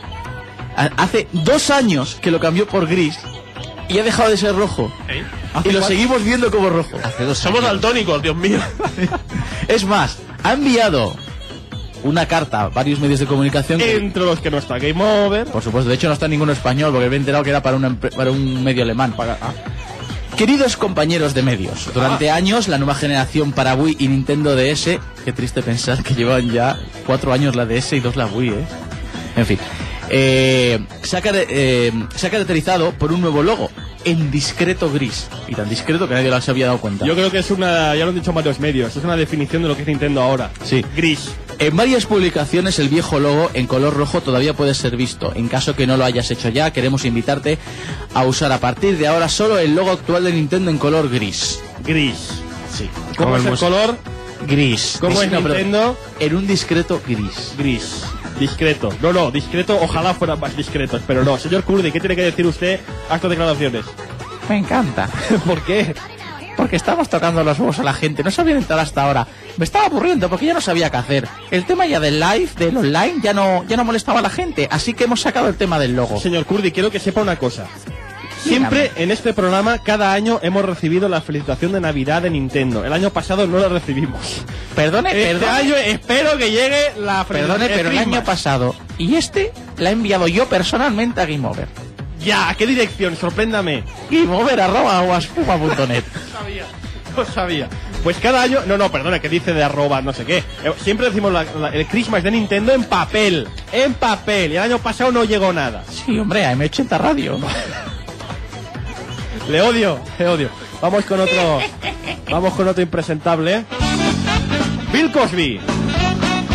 Hace 2 años que lo cambió por gris y ha dejado de ser rojo. ¿Eh? Y lo seguimos viendo como rojo. Somos daltónicos, Dios mío. Es más, ha enviado una carta a varios medios de comunicación que, Entre los que no está Game Over. por supuesto, de hecho no está ninguno español porque me he enterado que era para un medio alemán. Queridos compañeros de medios, durante años la nueva generación para Wii y Nintendo DS, qué triste pensar que llevan ya 4 años la DS y 2 la Wii, En fin, se ha caracterizado por un nuevo logo en discreto gris, y tan discreto que nadie se había dado cuenta. Yo creo que es una, ya lo han dicho varios medios, es una definición de lo que es Nintendo ahora. Sí. Gris. En varias publicaciones el viejo logo en color rojo todavía puede ser visto. En caso que no lo hayas hecho ya, queremos invitarte a usar a partir de ahora solo el logo actual de Nintendo en color gris. Gris. Sí. ¿Cómo es el color? Gris. ¿Cómo es No, pero Nintendo? en un discreto gris. Gris. Discreto. No, discreto, ojalá fuera más discretos, pero no. Señor Kurdi, ¿qué tiene que decir usted a estas declaraciones? Me encanta. ¿Por qué? Porque estamos tocando los huevos a la gente. No sabía entrar hasta ahora. Me estaba aburriendo porque ya no sabía qué hacer. El tema ya del live, del online, ya no molestaba a la gente. Así que hemos sacado el tema del logo. Señor Kurdi, quiero que sepa una cosa. Siempre en este programa, cada año, hemos recibido la felicitación de Navidad de Nintendo. El año pasado no la recibimos. Perdone, Este año espero que llegue la Perdone, pero el año pasado y la he enviado yo personalmente a Game Over. Ya, ¿a qué dirección? Sorpréndame. gameover@waspuma.net. No sabía. Pues cada año... No, perdona, que dice de arroba, no sé qué. Siempre decimos el Christmas de Nintendo en papel. En papel. Y el año pasado no llegó nada. Sí, hombre, a M80 Radio. Le odio. Vamos con otro impresentable. Bill Cosby.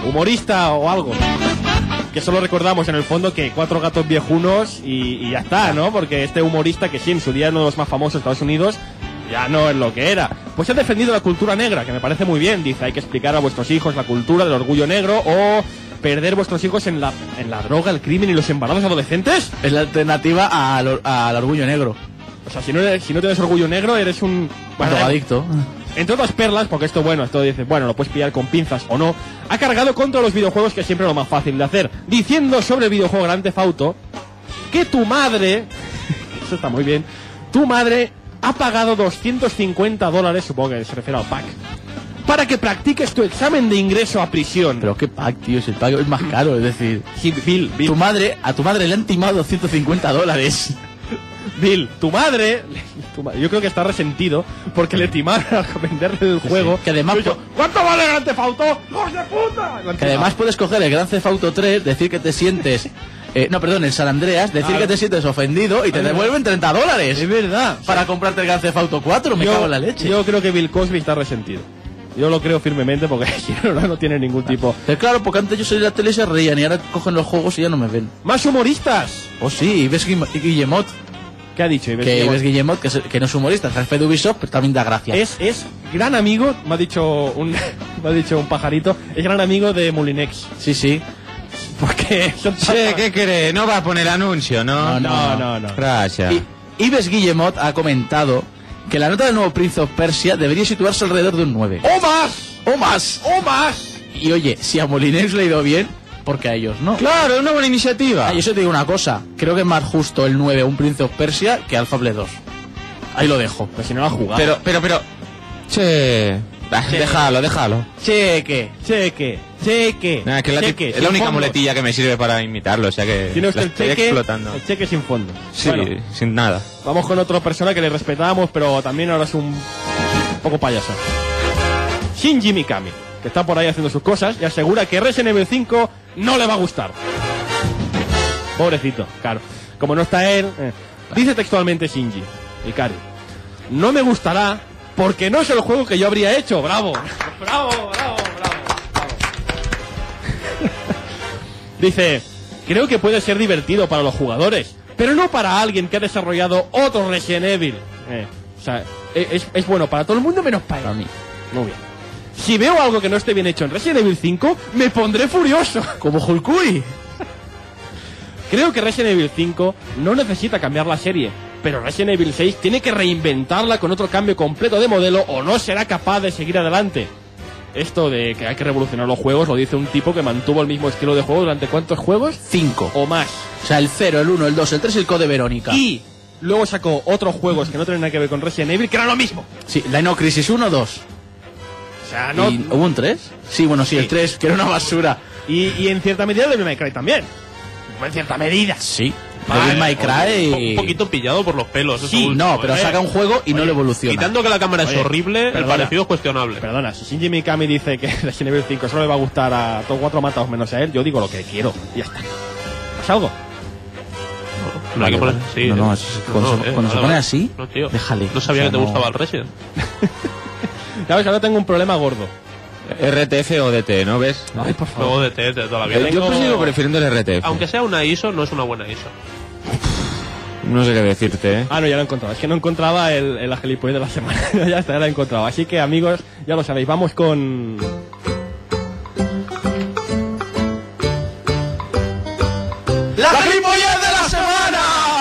humorista o algo. Que solo recordamos en el fondo que 4 gatos viejunos y ya está, ¿no? Porque este humorista, que sí, en su día es uno de los más famosos de Estados Unidos, ya no es lo que era. Pues ha defendido la cultura negra, que me parece muy bien. Dice, hay que explicar a vuestros hijos la cultura del orgullo negro o perder vuestros hijos en la droga, el crimen y los embarazos adolescentes. Es la alternativa al orgullo negro. O sea, si no tienes orgullo negro, eres un... Drogadicto. Entre otras perlas, porque esto dices, bueno, lo puedes pillar con pinzas o no, ha cargado contra los videojuegos, que es siempre lo más fácil de hacer, diciendo sobre el videojuego Grand Theft Auto que tu madre, eso está muy bien, tu madre ha pagado $250, supongo que se refiere al pack, para que practiques tu examen de ingreso a prisión. Pero qué pack, tío, si el pack es más caro, es decir... Sí, Bill. A tu madre le han timado $150. Bill, tu madre, yo creo que está resentido porque le timaron a venderle el juego. Sí. Que además, ¿cuánto vale Grand Theft Auto? ¡Hijos de puta! Que además puedes coger el Grand Theft Auto 3, decir que te sientes... el San Andreas, decir que te sientes ofendido y te devuelven $30. Es verdad. Para comprarte el Grand Theft Auto 4, me cago en la leche. Yo creo que Bill Cosby está resentido. Yo lo creo firmemente porque no tiene ningún tipo... Claro, porque antes yo salí de la tele y se reían y ahora cogen los juegos y ya no me ven. ¡Más humoristas! Oh sí, Ives Guillemot. ¿Qué ha dicho Ives Guillemot, que no es humorista, es jefe de Ubisoft, pero también da gracia. Es gran amigo, me ha dicho un pajarito, es gran amigo de Molinex. Sí. Porque... Che, ¿qué querés? No va a poner anuncio, ¿no? No. Gracias. Ives Guillemot ha comentado que la nota del nuevo Prince of Persia debería situarse alrededor de un 9. ¡O más! Y oye, si a Molinex le ha ido bien, porque a ellos no. Claro, es una buena iniciativa. Yo te digo una cosa, creo que es más justo el 9 un Prince of Persia que Alpha Blade 2. Ahí lo dejo. Pues si no lo ha jugado. Pero... Che... Déjalo. Cheque. Nah, que es la única muletilla que me sirve para imitarlo, o sea que tiene usted la estoy explotando. El cheque sin fondo. Sí, bueno, sin nada. Vamos con otra persona que le respetamos, pero también ahora es un poco payaso. Shinji Mikami, que está por ahí haciendo sus cosas y asegura que Resident Evil 5 no le va a gustar. Pobrecito, claro. Como no está él... Dice textualmente Shinji Mikami: no me gustará porque no es el juego que yo habría hecho. ¡Bravo! Dice, creo que puede ser divertido para los jugadores, pero no para alguien que ha desarrollado otro Resident Evil. O sea, es bueno para todo el mundo menos para mí. Muy bien. Si veo algo que no esté bien hecho en Resident Evil 5, me pondré furioso. Como Hulkui. Creo que Resident Evil 5 no necesita cambiar la serie, pero Resident Evil 6 tiene que reinventarla con otro cambio completo de modelo o no será capaz de seguir adelante. Esto de que hay que revolucionar los juegos lo dice un tipo que mantuvo el mismo estilo de juego durante ¿cuántos juegos? 5 o más. O sea, el 0, el 1, el 2, el 3 y el Code Verónica. Y luego sacó otros juegos que no tienen nada que ver con Resident Evil, que era lo mismo. Sí, Dino Crisis 1, 2. O sea, no... ¿Hubo un 3? Sí, bueno, sí, el 3, que era una basura. Y en cierta medida Devil May Cry también. En cierta medida. Sí. Devil May Cry... Un poquito pillado por los pelos. Sí, último, no, pero saca un juego y no lo evoluciona. Quitando que la cámara es horrible, el parecido es cuestionable. Perdona, si Shinji Mikami dice que Resident Evil 5 solo le va a gustar a todos 4 matados menos a él, yo digo lo que quiero y ya está. ¿Pasa algo? No hay que poner así. Cuando se pone así, no, tío, déjale. No sabía que te gustaba el Resident. Ya ves, ahora tengo un problema gordo. RTF o DT, ¿no ves? Ay, por favor. Luego DT de toda la vida. Yo sigo prefiriendo el RTF. Aunque sea una ISO, no es una buena ISO. No sé qué decirte, ¿eh? Ah, no, ya lo he encontrado. Es que no encontraba el gilipollez de la semana. Ya está, ya lo he encontrado. Así que, amigos, ya lo sabéis. Vamos con... ¡La gilipollez de la semana!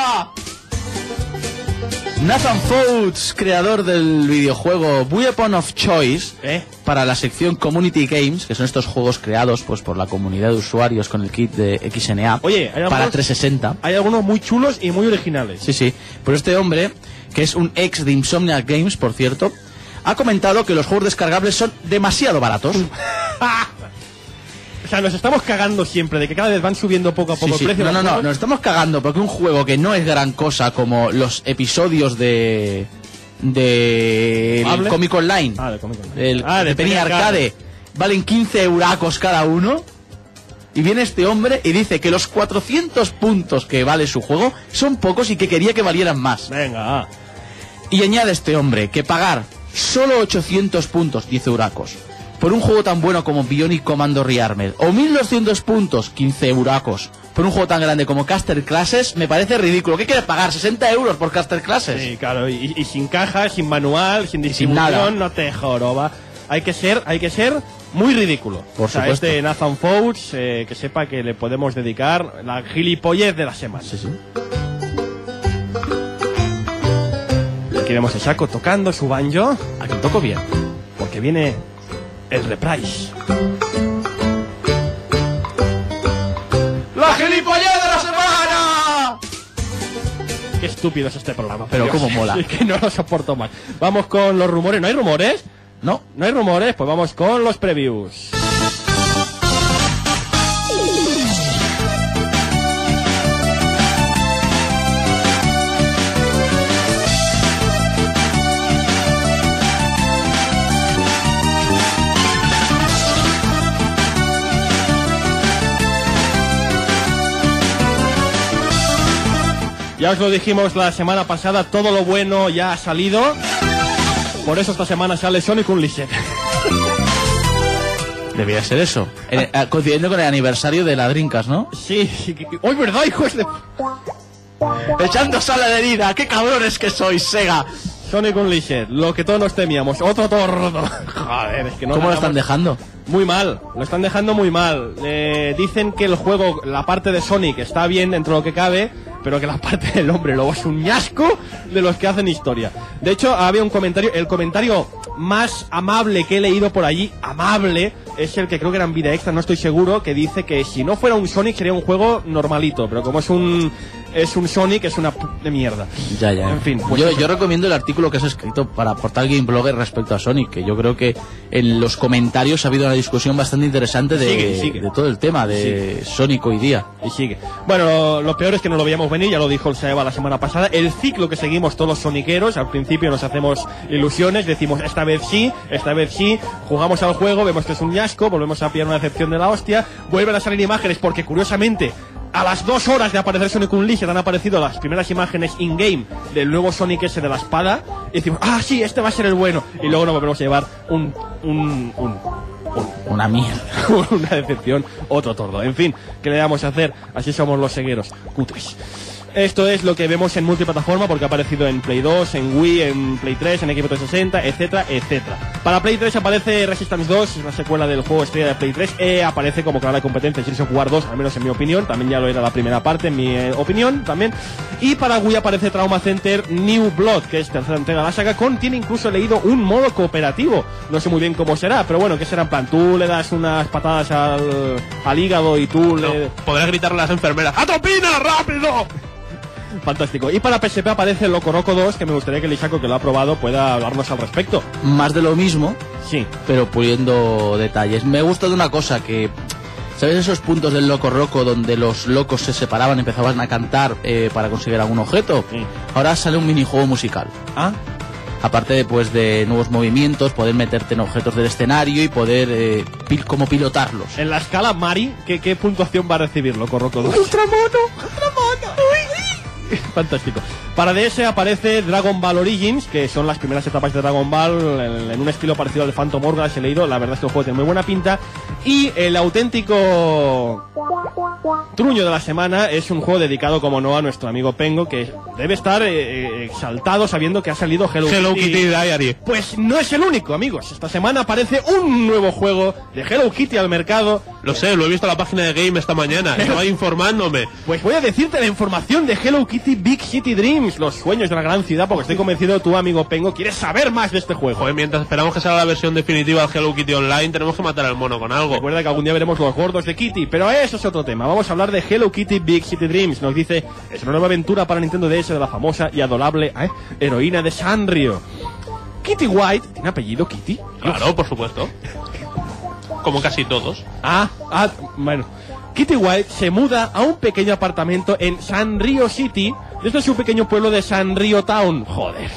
Nathan Fouts, creador del videojuego Weapon of Choice, para la sección Community Games, que son estos juegos creados pues por la comunidad de usuarios con el kit de XNA. Oye, ¿hay para 360. Hay algunos muy chulos y muy originales. Sí. Pero este hombre, que es un ex de Insomniac Games, por cierto, ha comentado que los juegos descargables son demasiado baratos. O sea, nos estamos cagando siempre de que cada vez van subiendo poco a poco el precio. No, nos estamos cagando porque un juego que no es gran cosa como los episodios de Comic Online, de Penny Arcade, valen 15 euracos cada uno. Y viene este hombre y dice que los 400 puntos que vale su juego son pocos y que quería que valieran más. Venga. Y añade este hombre que pagar solo 800 puntos, 10 euracos, por un juego tan bueno como Bionic Commando Rearmed, o 1.200 puntos, 15 euracos, por un juego tan grande como Caster Classes, me parece ridículo. ¿Qué quieres pagar? ¿60 euros por Caster Classes? Sí, claro, y sin caja, sin manual, sin distribución, nada. no te joroba. Hay que ser muy ridículo. Por supuesto. Este Nathan Fouts, que sepa que le podemos dedicar la gilipollez de la semana. Sí, sí. Aquí vemos a Shaco tocando su banjo, A que lo toco bien. porque viene el reprise. ¡La gilipollez de la semana! Qué estúpido es este programa. Pero por cómo Dios. mola. Es que no lo soporto más. Vamos con los rumores. ¿No hay rumores? No. ¿No hay rumores? Pues vamos con los previews. Ya os lo dijimos la semana pasada, todo lo bueno ya ha salido. Por eso esta semana sale Sonic Unleashed. Debería ser eso. Coincidiendo con el aniversario de la Dreamcast, ¿no? Sí. ¡Hoy verdad, hijos de... Echando sal a la herida. ¡Qué cabrones que sois, Sega! Sonic Unleashed, lo que todos nos temíamos. Otro tordo. Joder, es que no ¿Cómo lo ganamos. están dejando? Muy mal, lo están dejando muy mal. Dicen que el juego, la parte de Sonic está bien dentro de lo que cabe, pero que la parte del hombre lobo es un ñasco de los que hacen historia. De hecho, había un comentario, el comentario más amable que he leído por allí, amable, es el que creo que era en Vida Extra, no estoy seguro, que dice que si no fuera un Sonic sería un juego normalito, pero como es un Sonic, es una de mierda. Ya. En fin, pues yo recomiendo el artículo que has escrito para Portal Game Blogger respecto a Sonic, que yo creo que en los comentarios ha habido una discusión bastante interesante Sigue. de todo el tema de Sonic hoy día. Y sigue. Bueno, lo peor es que no lo veíamos venir, ya lo dijo el Saeva la semana pasada. El ciclo que seguimos todos los soniqueros, al principio nos hacemos ilusiones, decimos esta vez sí, jugamos al juego, vemos que es un ñasco, volvemos a pillar una decepción de la hostia, vuelven a salir imágenes porque curiosamente a las 2 horas de aparecer Sonic Unleashed han aparecido las primeras imágenes in-game del nuevo Sonic ese de la espada y decimos, sí, este va a ser el bueno, y luego nos volvemos a llevar Una mierda. una decepción, otro tordo. En fin, ¿qué le vamos a hacer? Así somos los cegueros, cutres. Esto es lo que vemos en multiplataforma porque ha aparecido en Play 2, en Wii, en Play 3, en Xbox 360, etcétera, etcétera. Para Play 3 aparece Resistance 2, es una secuela del juego estrella de Play 3, aparece como canal de competencia Gears of War 2, al menos en mi opinión, también ya lo era la primera parte, en mi opinión, también. Y para Wii aparece Trauma Center New Blood, que es tercera entrega de la saga, tiene incluso leído un modo cooperativo. No sé muy bien cómo será, pero bueno, ¿qué será? En plan, tú le das unas patadas al hígado y tú le... Podrás gritarle a las enfermeras, ¡atropina, rápido! Fantástico. Y para PSP aparece Loco Roco 2, que me gustaría que el Ishaco, que lo ha probado, pueda hablarnos al respecto. Más de lo mismo, Sí. pero puliendo detalles. Me gusta de una cosa que... ¿Sabes esos puntos del Loco Roco donde los locos se separaban y empezaban a cantar para conseguir algún objeto? Sí. Ahora sale un minijuego musical. Ah, Aparte pues de nuevos movimientos, poder meterte en objetos del escenario y poder como pilotarlos. en la escala Mari, ¿qué puntuación va a recibir Loco Roco 2? Fantástico. Para DS aparece Dragon Ball Origins, que son las primeras etapas de Dragon Ball en un estilo parecido al de Phantom Hourglass, he leído. La verdad es que el juego tiene muy buena pinta. Y el auténtico truño de la semana es un juego dedicado, como no, a nuestro amigo Pengo, que debe estar exaltado sabiendo que ha salido Hello Kitty Diary. Pues no es el único, amigos. Esta semana aparece un nuevo juego de Hello Kitty al mercado. Lo sé, lo he visto en la página de Game esta mañana, estaba informándome. Pues voy a decirte la información de Hello Kitty Big City Dreams, los sueños de la gran ciudad, porque estoy convencido tu amigo Pengo quieres saber más de este juego. Joder, mientras esperamos que salga la versión definitiva del Hello Kitty Online, tenemos que matar al mono con algo. Recuerda que algún día veremos los gordos de Kitty, pero eso es otro tema. Vamos a hablar de Hello Kitty Big City Dreams. Nos dice, es una nueva aventura para Nintendo DS de la famosa y adorable heroína de Sanrio. Kitty White, ¿tiene apellido Kitty? Claro, por supuesto. Como casi todos. Bueno. Kitty White se muda a un pequeño apartamento en Sanrio City, desde su pequeño pueblo de Sanrio Town. Joder.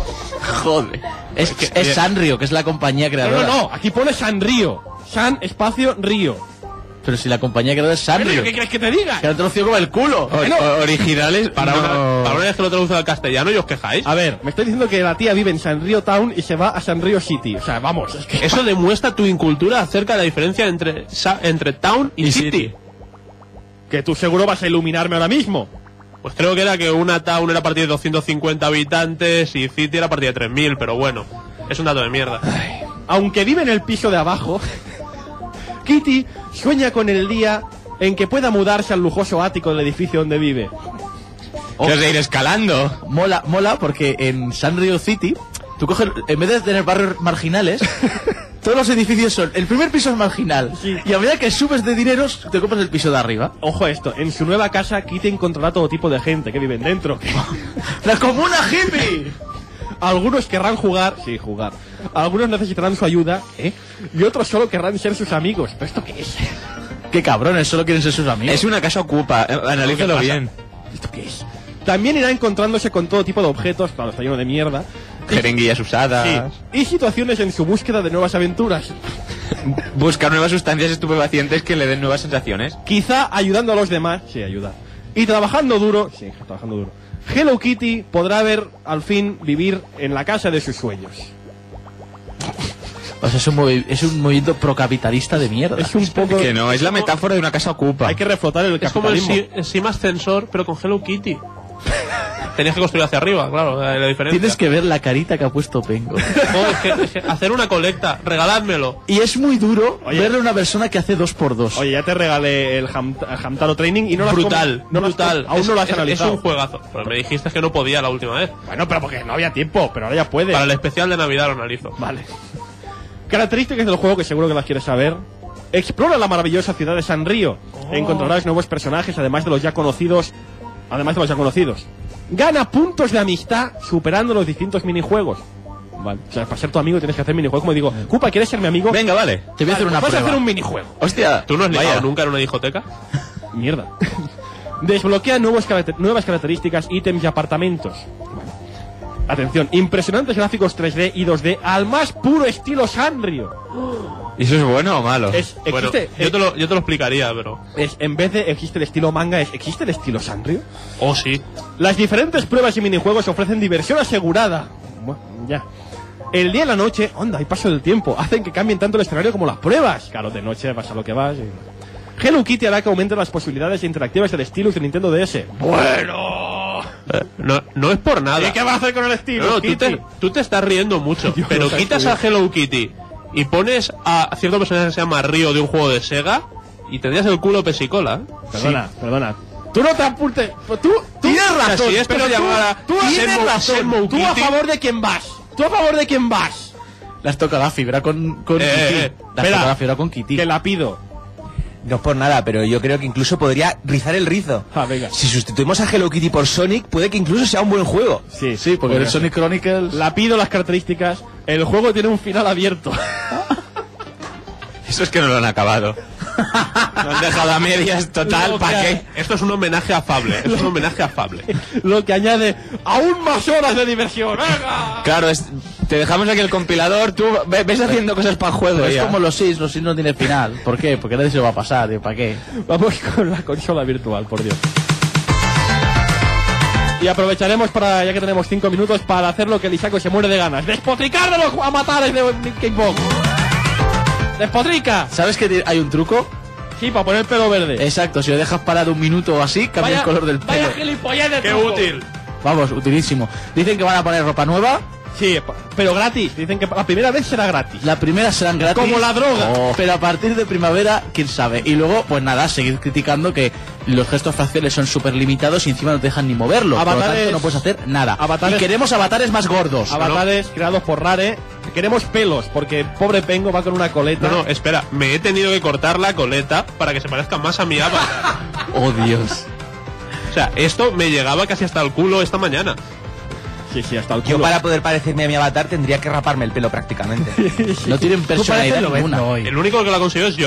Es Sanrio, que es la compañía creadora. No, aquí pone Sanrio. San espacio Río. Pero si la compañía creada es Sanrio. ¿Qué quieres que te diga? Que lo han traducido como el culo. Originales Para una vez que lo traduce al castellano y os quejáis. A ver, me estoy diciendo que la tía vive en Sanrio Town y se va a Sanrio City. O sea, vamos, es que... Eso demuestra tu incultura acerca de la diferencia entre Town y City. Que tú seguro vas a iluminarme ahora mismo. Pues creo que era que una Town era a partir de 250 habitantes y City era a partir de 3000, pero bueno, es un dato de mierda. Aunque vive en el piso de abajo, Kitty sueña con el día en que pueda mudarse al lujoso ático del edificio donde vive. Que os de ir escalando. Mola porque en Sanrio City, tú coges, en vez de tener barrios marginales, todos los edificios son, el primer piso es marginal, y a medida que subes de dineros, te compras el piso de arriba. Ojo a esto, en su nueva casa Kitty encontrará todo tipo de gente que viven dentro. ¡La comuna hippie! Algunos querrán jugar, algunos necesitarán su ayuda, y otros solo querrán ser sus amigos. ¿Pero esto qué es? ¡Qué cabrones! Solo quieren ser sus amigos. Es una casa ocupa, analízalo bien. ¿Esto qué es? También irá encontrándose con todo tipo de objetos, claro, está lleno de mierda. Jeringuillas usadas. Sí, y situaciones en su búsqueda de nuevas aventuras. Buscar nuevas sustancias estupefacientes que le den nuevas sensaciones. Quizá ayudando a los demás, sí, ayudar. Y trabajando duro, Hello Kitty podrá ver al fin vivir en la casa de sus sueños. O sea, es un movimiento procapitalista de mierda. Es un poco... Que no, es la metáfora de una casa ocupa. Hay que reflotar el Es como capitalismo. el Sim Ascensor, pero con Hello Kitty. Tenías que construir hacia arriba, claro, la diferencia. Tienes que ver la carita que ha puesto Pengo. No, es que hacer una colecta, regaládmelo. Y es muy duro Oye. verle a una persona que hace 2x2. Oye, ya te regalé el Hamtaro Training y no lo has Brutal, no lo has- brutal. aún no lo has es analizado. un juegazo. Pues me dijiste que no podía la última vez. Bueno, pero porque no había tiempo, pero ahora ya puede. Para el especial de Navidad lo analizo. Vale. Características del juego que seguro que las quieres saber. Explora la maravillosa ciudad de Sanrio. Encontrarás nuevos personajes, además de los ya conocidos. Gana puntos de amistad superando los distintos minijuegos. Vale. O sea, para ser tu amigo tienes que hacer minijuegos. Como digo, Koopa, ¿quieres ser mi amigo? Venga, vale. Te voy a hacer una Vas a prueba. hacer un minijuego. Hostia. ¿Tú no has ligado Vaya. nunca en una discoteca? Mierda. Desbloquea nuevas características, ítems y apartamentos. Vale. Atención, impresionantes gráficos 3D y 2D al más puro estilo Sanrio. ¿Y eso es bueno o malo? Bueno, yo te lo explicaría, pero... En vez de existe el estilo manga, ¿existe el estilo Sanrio? Oh, sí. Las diferentes pruebas y minijuegos ofrecen diversión asegurada. Bueno, ya. El día y la noche, onda, y paso del tiempo, hacen que cambien tanto el escenario como las pruebas. Claro, de noche vas a lo que vas. Hello Kitty hará que aumenten las posibilidades interactivas del estilo de Nintendo DS. Bueno. No es por nada. ¿Y qué va a hacer con el estilo? No, Kitty? tú te estás riendo mucho. Dios, Pero lo sabes quitas tú a Hello Kitty y pones a cierto personaje que se llama Ryo de un juego de Sega y tendrías el culo pesicola. Perdona. Tú no te apuntes. Tú Tienes O sea, razón. si esto pero se llamara tú tienes Senmo- razón. Senmo Tú a Kitty, favor de quién vas. Tú a favor de quién vas. Las toca la fibra con Kitty. Las Espera, toca la fibra con Kitty. Que la pido. No es por nada, pero yo creo que incluso podría rizar el rizo. Ah, venga. Si sustituimos a Hello Kitty por Sonic, puede que incluso sea un buen juego. Sí, Porque el Sonic Chronicles... La pido las características. El juego tiene un final abierto. Eso es que no lo han acabado. Lo han dejado a medias, total, Lo ¿para que- qué? Esto es un homenaje afable. Es un homenaje afable. Lo que añade aún más horas de diversión. ¡Venga! Claro, te dejamos aquí el compilador, tú ves haciendo cosas para el juego. Pero es ya. como los Sims no tienen final. ¿Por qué? Porque nadie se lo va a pasar, ¿para qué? Vamos con la consola virtual, por Dios. Y aprovecharemos para, ya que tenemos 5 minutos, para hacer lo que el Isaco se muere de ganas. ¡Despotricar de los avatares de Kickbox! ¡Despotrica! ¿Sabes que hay un truco? Sí, para poner el pelo verde. Exacto, si lo dejas parado un minuto o así, cambia el color del pelo. Vaya gilipollez de ¡Qué truco. útil! Vamos, utilísimo. Dicen que van a poner ropa nueva. Sí, pero gratis. Dicen que la primera vez será gratis. La primera serán gratis. Como la droga. Pero a partir de primavera, quién sabe. Y luego, pues nada, seguir criticando que los gestos faciales son súper limitados y encima no te dejan ni moverlo. Por lo Avatares- tanto, no puedes hacer nada. avatares- Y queremos avatares más gordos. Avatares creados por Rare. Queremos pelos, porque pobre Pengo va con una coleta. No, espera. Me he tenido que cortar la coleta para que se parezca más a mi avatar. Oh, Dios. O sea, esto me llegaba casi hasta el culo esta mañana. Sí, hasta el Yo culo. para poder parecerme a mi avatar tendría que raparme el pelo prácticamente. No tienen pareces personalidad Lobezno ninguna. hoy. El único que lo ha conseguido es Johnny.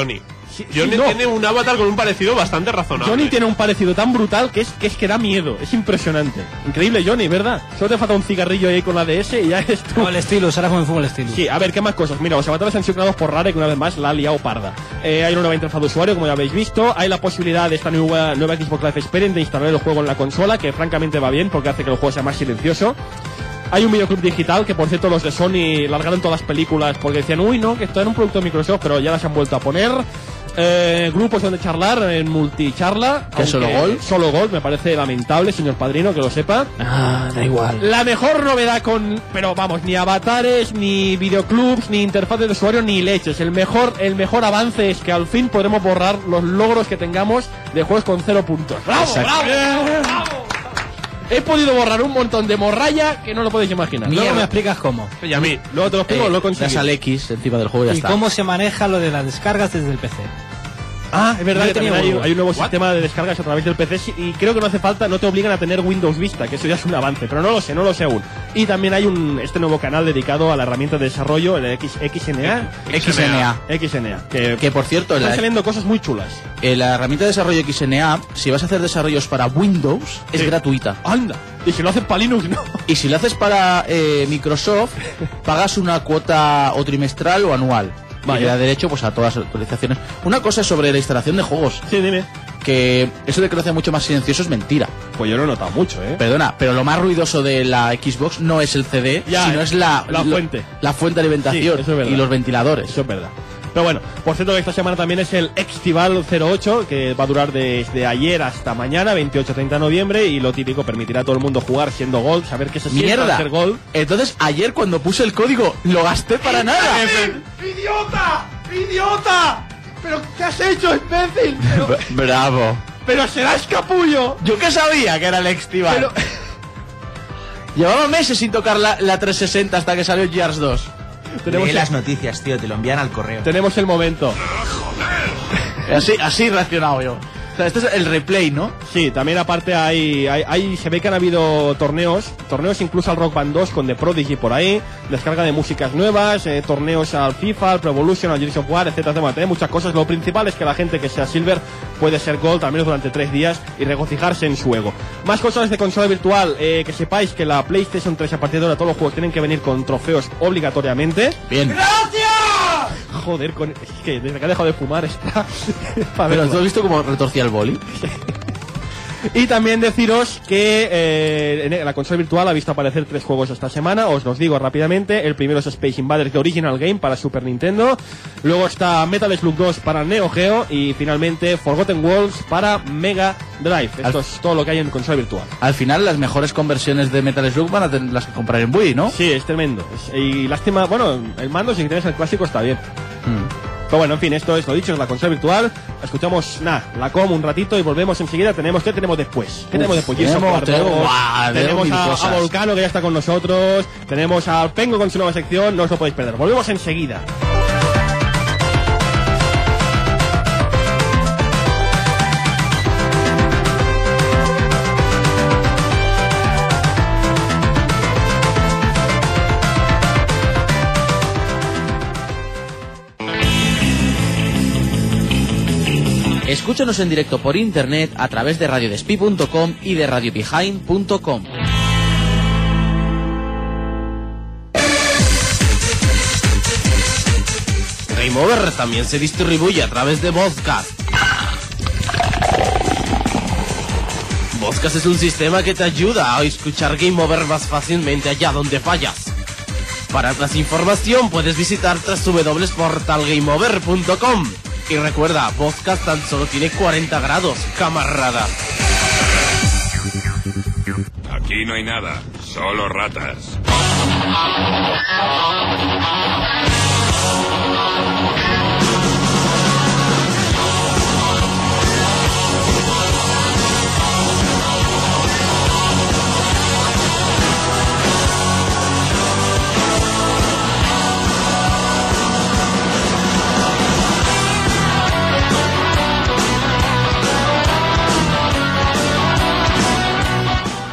Johnny tiene un avatar con un parecido bastante razonable. Johnny tiene un parecido tan brutal que es que da miedo. Es impresionante. Increíble, Johnny, ¿verdad? Solo te falta un cigarrillo ahí con la DS y ya eres tú. Como el estilo, ahora como el fútbol estilo. Sí, a ver, ¿qué más cosas? Mira, los avatares han sido creados por Rare, que una vez más la ha liado parda. Hay una nueva interfaz de usuario, como ya habéis visto. Hay la posibilidad de esta nueva Xbox Live Experience de instalar el juego en la consola, que francamente va bien porque hace que el juego sea más silencioso. Hay un videoclub digital que, por cierto, los de Sony largaron todas las películas porque decían, uy, no, que esto era un producto de Microsoft, pero ya las han vuelto a poner. Grupos donde charlar en multicharla. ¿Que solo Gol? Solo Gol, me parece lamentable, señor padrino, que lo sepa. Da igual. La mejor novedad pero vamos, ni avatares, ni videoclubs, ni interfaces de usuario, ni leches. El mejor avance es que al fin podremos borrar los logros que tengamos de juegos con 0 puntos. ¡Bravo, bravo! He podido borrar un montón de morralla que no lo podéis imaginar. Luego me explicas cómo. Y a mí, luego te lo explico, lo he conseguido. Das al X encima del juego y ya ¿Y está. cómo se maneja lo de las descargas desde el PC? Ah, es verdad Yo que también tenía hay un nuevo sistema de descargas a través del PC y creo que no hace falta, no te obligan a tener Windows Vista, que eso ya es un avance, pero no lo sé aún. Y también hay este nuevo canal dedicado a la herramienta de desarrollo, el XNA. Que por cierto, están saliendo cosas muy chulas. La herramienta de desarrollo XNA, si vas a hacer desarrollos para Windows, es gratuita. Anda. Y si lo haces para Linux, no. Y si lo haces para Microsoft, pagas una cuota o trimestral o anual. Y te da derecho pues a todas las actualizaciones. Una cosa sobre la instalación de juegos. Sí, dime. Que eso de que lo hace mucho más silencioso es mentira. Pues yo lo he notado mucho, Perdona, pero lo más ruidoso de la Xbox no es el CD, sino es la fuente. La fuente de alimentación, sí, eso es verdad. Y los ventiladores. Eso es verdad. Pero bueno, por cierto que esta semana también es el Xtival 08, que va a durar desde ayer hasta mañana, 28-30 de noviembre, y lo típico, permitirá a todo el mundo jugar siendo Gold, saber qué se siente ¡Mierda! ser Gold. Entonces, ayer cuando puse el código, lo gasté para nada. ¡Idiota! ¡Idiota! ¿Pero qué has hecho, imbécil? Bravo. ¡Pero serás capullo! Yo que sabía que era el Xtival. Llevaba meses sin tocar la 360 hasta que salió Gears 2. Lee las noticias, tío, te lo envían al correo. Tenemos el momento. Así reaccionado yo. O sea, este es el replay, ¿no? Sí, también aparte se ve que han habido torneos incluso al Rock Band 2 con The Prodigy por ahí, descarga de músicas nuevas, torneos al FIFA, al Pro Evolution, al Gears of War, etcétera, etcétera, muchas cosas. Lo principal es que la gente que sea Silver puede ser Gold al menos durante 3 días y regocijarse en su juego. Más cosas de consola virtual, que sepáis que la PlayStation 3 a partir de ahora todos los juegos tienen que venir con trofeos obligatoriamente. Bien. ¡Gracias! Joder, es que desde que ha dejado de fumar está... Pero ¿tú has visto cómo retorcía el boli? Y también deciros que en la consola virtual ha visto aparecer 3 juegos esta semana, os los digo rápidamente. El primero es Space Invaders The Original Game para Super Nintendo, luego está Metal Slug 2 para Neo Geo y finalmente Forgotten Worlds para Mega Drive. Esto es todo lo que hay en consola virtual. Al final las mejores conversiones de Metal Slug van a tener las que comprar en Wii, ¿no? Sí, es tremendo. Y lástima, bueno, el mando si tienes el clásico está bien. Pero bueno, en fin, esto es lo dicho, es la consola virtual. Escuchamos, la com un ratito y volvemos enseguida. ¿Qué tenemos después? ¿Qué tenemos después? Tenemos a Volcano, que ya está con nosotros. Tenemos al Pengo con su nueva sección. No os lo podéis perder. Volvemos enseguida. Escúchanos en directo por internet a través de radiodespí.com y de radiobehind.com. Game Over también se distribuye a través de Vodcast. Vodcast es un sistema que te ayuda a escuchar Game Over más fácilmente allá donde fallas. Para más información puedes visitar www.portalgameover.com. Y recuerda, Vodcast tan solo tiene 40 grados, camarada. Aquí no hay nada, solo ratas.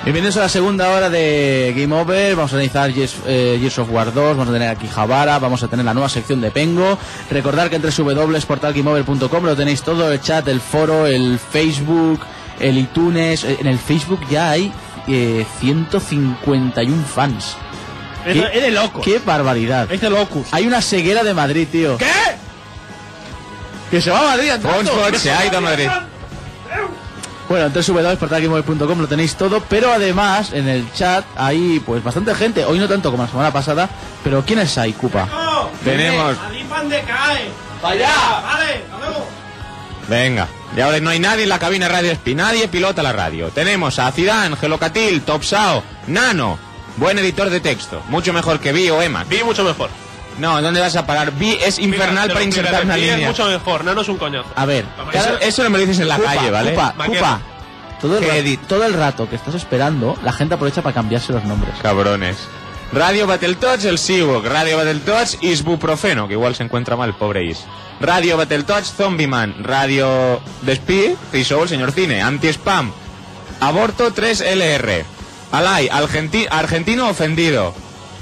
Bienvenidos a la segunda hora de Game Over. Vamos a analizar Gears of War 2, vamos a tener aquí Javara, vamos a tener la nueva sección de Pengo. Recordad que entre www.portalgameover.com lo tenéis todo, el chat, el foro, el Facebook, el iTunes. En el Facebook ya hay 151 fans. Es de locos. ¡Qué barbaridad! Es de locos. Hay una ceguera de Madrid, tío. ¿Qué? Que se va a Madrid, Fonspot se ha ido a Madrid. Bueno, en www.portalgameover.com lo tenéis todo, pero además en el chat hay pues bastante gente. Hoy no tanto como la semana pasada, pero ¿quiénes hay, Cupa? Tenemos... ¡Vaya! Vale, hasta luego. Venga, y ahora no hay nadie en la cabina Radio Espi, nadie pilota la radio. Tenemos a Zidane, Gelocatil, Topsao, Nano, buen editor de texto, mucho mejor que Vi o Emac. Vi mucho mejor. No, ¿dónde vas a parar? Vi es infernal para insertar una Vi línea. es mucho mejor, Nano es un coñazo. A ver, Eso no me lo dices en la calle, ¿vale? Cupa, todo el rato que estás esperando, la gente aprovecha para cambiarse los nombres. Cabrones. Radio Battletoads, el Seawalk. Radio Battletoads, Isbuprofeno, que igual se encuentra mal, pobre Is. Radio Battletoads, Zombieman. Radio Despí, Fiso, el señor Cine. Anti-Spam. Aborto 3LR. Alay, argentino ofendido.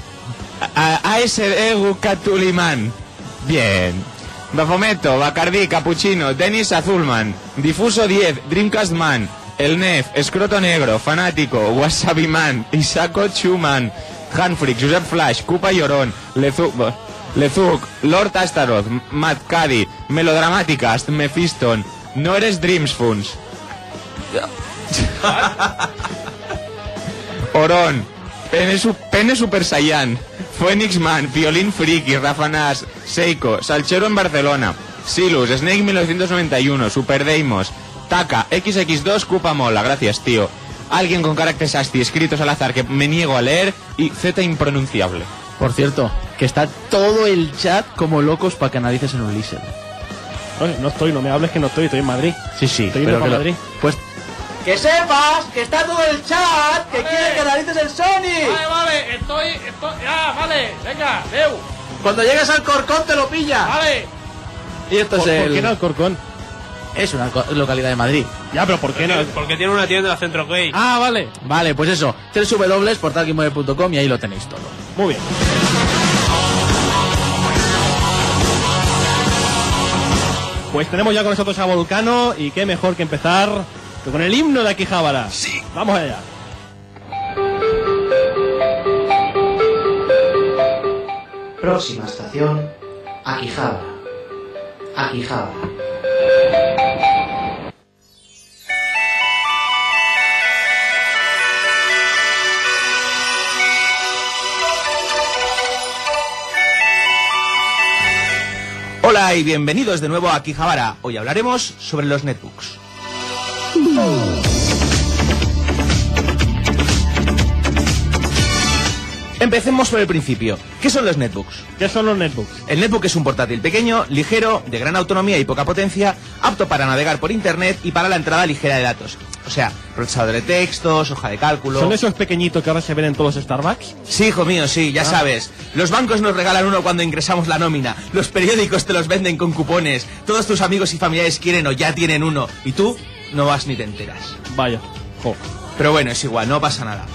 ASD Catulimán. Bien. Bafometo, Bacardí, Capuchino, Denis Azulman, Difuso 10, Dreamcast Man, El Nef, Escroto Negro, Fanático, Wasabi Man, Isako Chuman, Hanfrick, Josep Flash, Cupa Llorón, Lezuk, Lord Astaroth, Matt Caddy, Melodramáticas, Mephiston, No Eres Dreams Funs. Orón, Pene Super Saiyan, Phoenix Man, Violín Friki, Rafa Nas, Seiko, Salchero en Barcelona, Silus, Snake 1991, Super Deimos, Taka, XX2, Cupa Mola, gracias tío. Alguien con caracteres ASCII escritos al azar que me niego a leer y Z impronunciable. Por cierto, que está todo el chat como locos para que analices en un Lizard. No estoy, no me hables que no estoy en Madrid. Sí, Estoy yendo para Madrid. Pues que sepas que está todo el chat que quiere que analices el Sonic. Vale, estoy, ya, vale, venga, Leu. Cuando llegues al Corcón te lo pilla. Vale. Y esto es ¿Por qué no el Corcón? Es una localidad de Madrid. Ya, pero ¿por qué no? Porque tiene una tienda en Centro Gay. Ah, vale. Vale, pues eso, www.portalgameover.com y ahí lo tenéis todo. Muy bien. Pues tenemos ya con nosotros a Volcano y qué mejor que empezar que con el himno de Akihabara. Sí. Vamos allá. Próxima estación, Akihabara. Akihabara. Hola y bienvenidos de nuevo a Akihabara. Hoy hablaremos sobre los netbooks. Empecemos por el principio. ¿Qué son los netbooks? ¿Qué son los netbooks? El netbook es un portátil pequeño, ligero, de gran autonomía y poca potencia, apto para navegar por internet y para la entrada ligera de datos. O sea, procesador de textos, hoja de cálculo... ¿Son esos pequeñitos que ahora se ven en todos los Starbucks? Sí, hijo mío, sí, ya sabes. Los bancos nos regalan uno cuando ingresamos la nómina. Los periódicos te los venden con cupones. Todos tus amigos y familiares quieren o ya tienen uno. Y tú no vas ni te enteras. Vaya. Jo. Pero bueno, es igual, no pasa nada.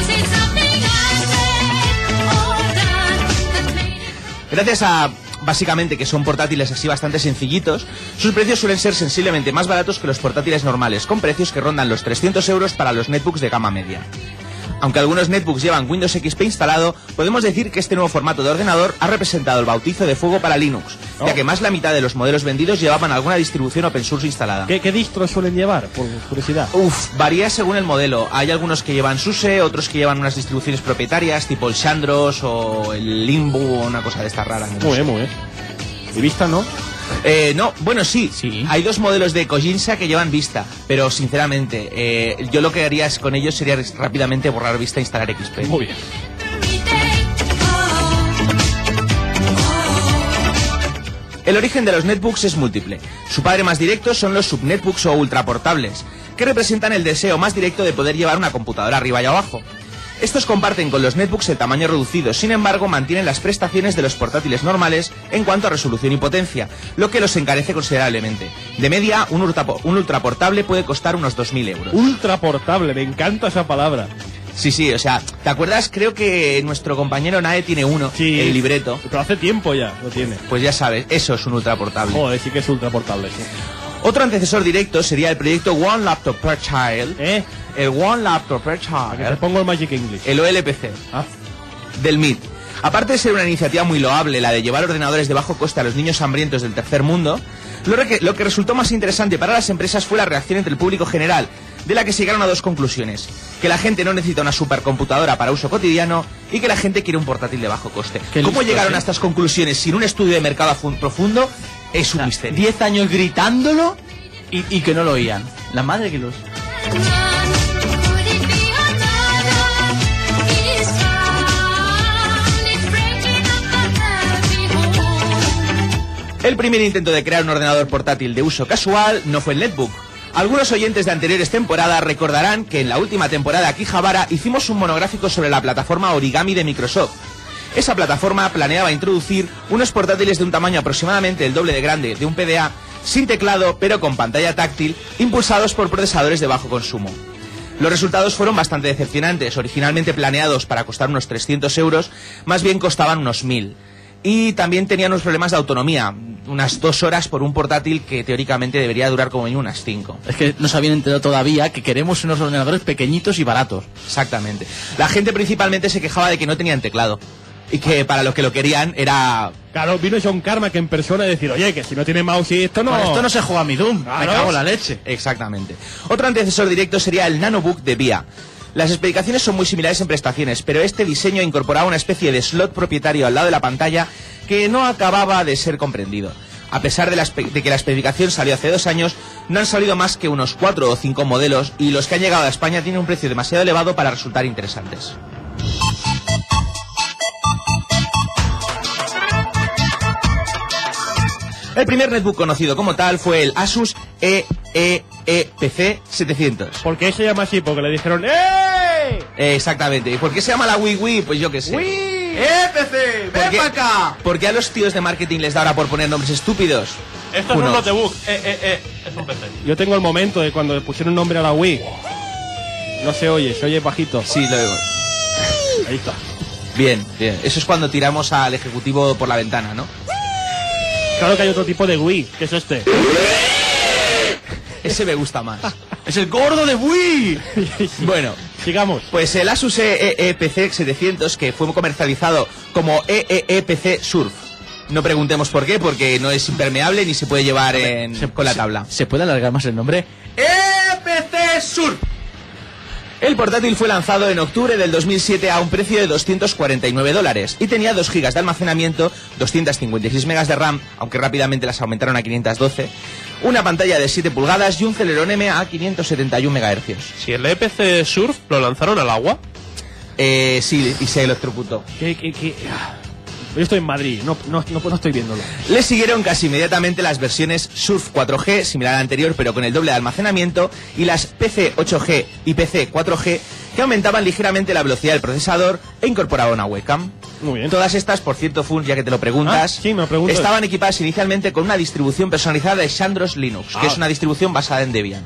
Gracias a, básicamente, que son portátiles así bastante sencillitos, sus precios suelen ser sensiblemente más baratos que los portátiles normales, con precios que rondan los 300 euros para los netbooks de gama media. Aunque algunos netbooks llevan Windows XP instalado, podemos decir que este nuevo formato de ordenador ha representado el bautizo de fuego para Linux, ya que más la mitad de los modelos vendidos llevaban alguna distribución open source instalada. ¿Qué distros suelen llevar, por curiosidad? Varía según el modelo. Hay algunos que llevan SUSE, otros que llevan unas distribuciones propietarias, tipo el Shandros o el Limbo o una cosa de esta rara. Muy bien. ¿Y Vista no? No, bueno, sí. Hay dos modelos de Kojinsa que llevan Vista, pero sinceramente, yo lo que haría con ellos sería rápidamente borrar Vista e instalar XP. Muy bien. El origen de los netbooks es múltiple. Su padre más directo son los subnetbooks o ultraportables, que representan el deseo más directo de poder llevar una computadora arriba y abajo. Estos comparten con los netbooks el tamaño reducido, sin embargo mantienen las prestaciones de los portátiles normales en cuanto a resolución y potencia, lo que los encarece considerablemente. De media, un ultraportable puede costar unos 2.000 euros. Ultraportable, me encanta esa palabra. Sí, o sea, ¿te acuerdas? Creo que nuestro compañero Nae tiene uno, el libreto. Pero hace tiempo ya lo tiene. Pues ya sabes, eso es un ultraportable. Joder, sí que es ultraportable, sí. Otro antecesor directo sería el proyecto One Laptop Per Child. El One Laptop Per Child. Que te pongo el Magic English. El OLPC. Del MIT. Aparte de ser una iniciativa muy loable, la de llevar ordenadores de bajo coste a los niños hambrientos del tercer mundo, lo que resultó más interesante para las empresas fue la reacción entre el público general, de la que se llegaron a dos conclusiones: que la gente no necesita una supercomputadora para uso cotidiano y que la gente quiere un portátil de bajo coste. ¿Cómo llegaron a estas conclusiones sin un estudio de mercado profundo? Es un misterio. 10 años gritándolo y que no lo oían. La madre que los... El primer intento de crear un ordenador portátil de uso casual no fue el netbook. Algunos oyentes de anteriores temporadas recordarán que en la última temporada de Akihabara hicimos un monográfico sobre la plataforma Origami de Microsoft. Esa plataforma planeaba introducir unos portátiles de un tamaño aproximadamente el doble de grande de un PDA, sin teclado pero con pantalla táctil, impulsados por procesadores de bajo consumo. Los resultados fueron bastante decepcionantes. Originalmente planeados para costar unos 300 euros, más bien costaban unos 1.000. Y también tenían unos problemas de autonomía, unas 2 horas por un portátil que teóricamente debería durar como mínimo unas 5. Es que no se habían enterado todavía que queremos unos ordenadores pequeñitos y baratos. Exactamente. La gente principalmente se quejaba de que no tenían teclado. Y que para los que lo querían era... Claro, vino John Carmack en persona a decir, oye, que si no tiene mouse y esto no... Con esto no se juega mi Doom, claro. Me cago en la leche. Exactamente. Otro antecesor directo sería el Nanobook de VIA. Las especificaciones son muy similares en prestaciones, pero este diseño incorporaba una especie de slot propietario al lado de la pantalla que no acababa de ser comprendido. A pesar de que la especificación salió hace 2 años, no han salido más que unos 4 o 5 modelos y los que han llegado a España tienen un precio demasiado elevado para resultar interesantes. El primer netbook conocido como tal fue el Asus EEPC 700. ¿Por qué se llama así? Porque le dijeron ¡eh! Exactamente. ¿Y por qué se llama la Wii? Pues yo qué sé. ¡Wii! ¡EPC! ¡Ven para acá! ¿Por qué a los tíos de marketing les da ahora por poner nombres estúpidos? Esto es un notebook. Es un PC. Yo tengo el momento de cuando le pusieron nombre a la Wii. No se oye bajito. Sí, lo oigo. Ahí está. Bien. Eso es cuando tiramos al ejecutivo por la ventana, ¿no? Claro que hay otro tipo de Wii, que es este. Ese me gusta más. ¡Es el gordo de Wii! Bueno, sigamos. Pues el Asus EEPC 700, que fue comercializado como EEPC Surf. No preguntemos por qué, porque no es impermeable ni se puede llevar con la tabla. ¿Se puede alargar más el nombre? EEPC Surf. El portátil fue lanzado en octubre del 2007 a un precio de $249 y tenía 2 GB de almacenamiento, 256 MB de RAM, aunque rápidamente las aumentaron a 512, una pantalla de 7 pulgadas y un Celeron a 571 MHz. Si el EPC Surf lo lanzaron al agua. Sí, y se electrocutó. Yo estoy en Madrid, no estoy viéndolo. Le siguieron casi inmediatamente las versiones Surf 4G, similar a la anterior pero con el doble de almacenamiento, y las PC 8G y PC 4G, que aumentaban ligeramente la velocidad del procesador e incorporaban una webcam. Muy bien. Todas estas, por cierto, Funs, ya que te lo preguntas, sí, me pregunto. Estaban equipadas inicialmente con una distribución personalizada de Sandros Linux, que es una distribución basada en Debian.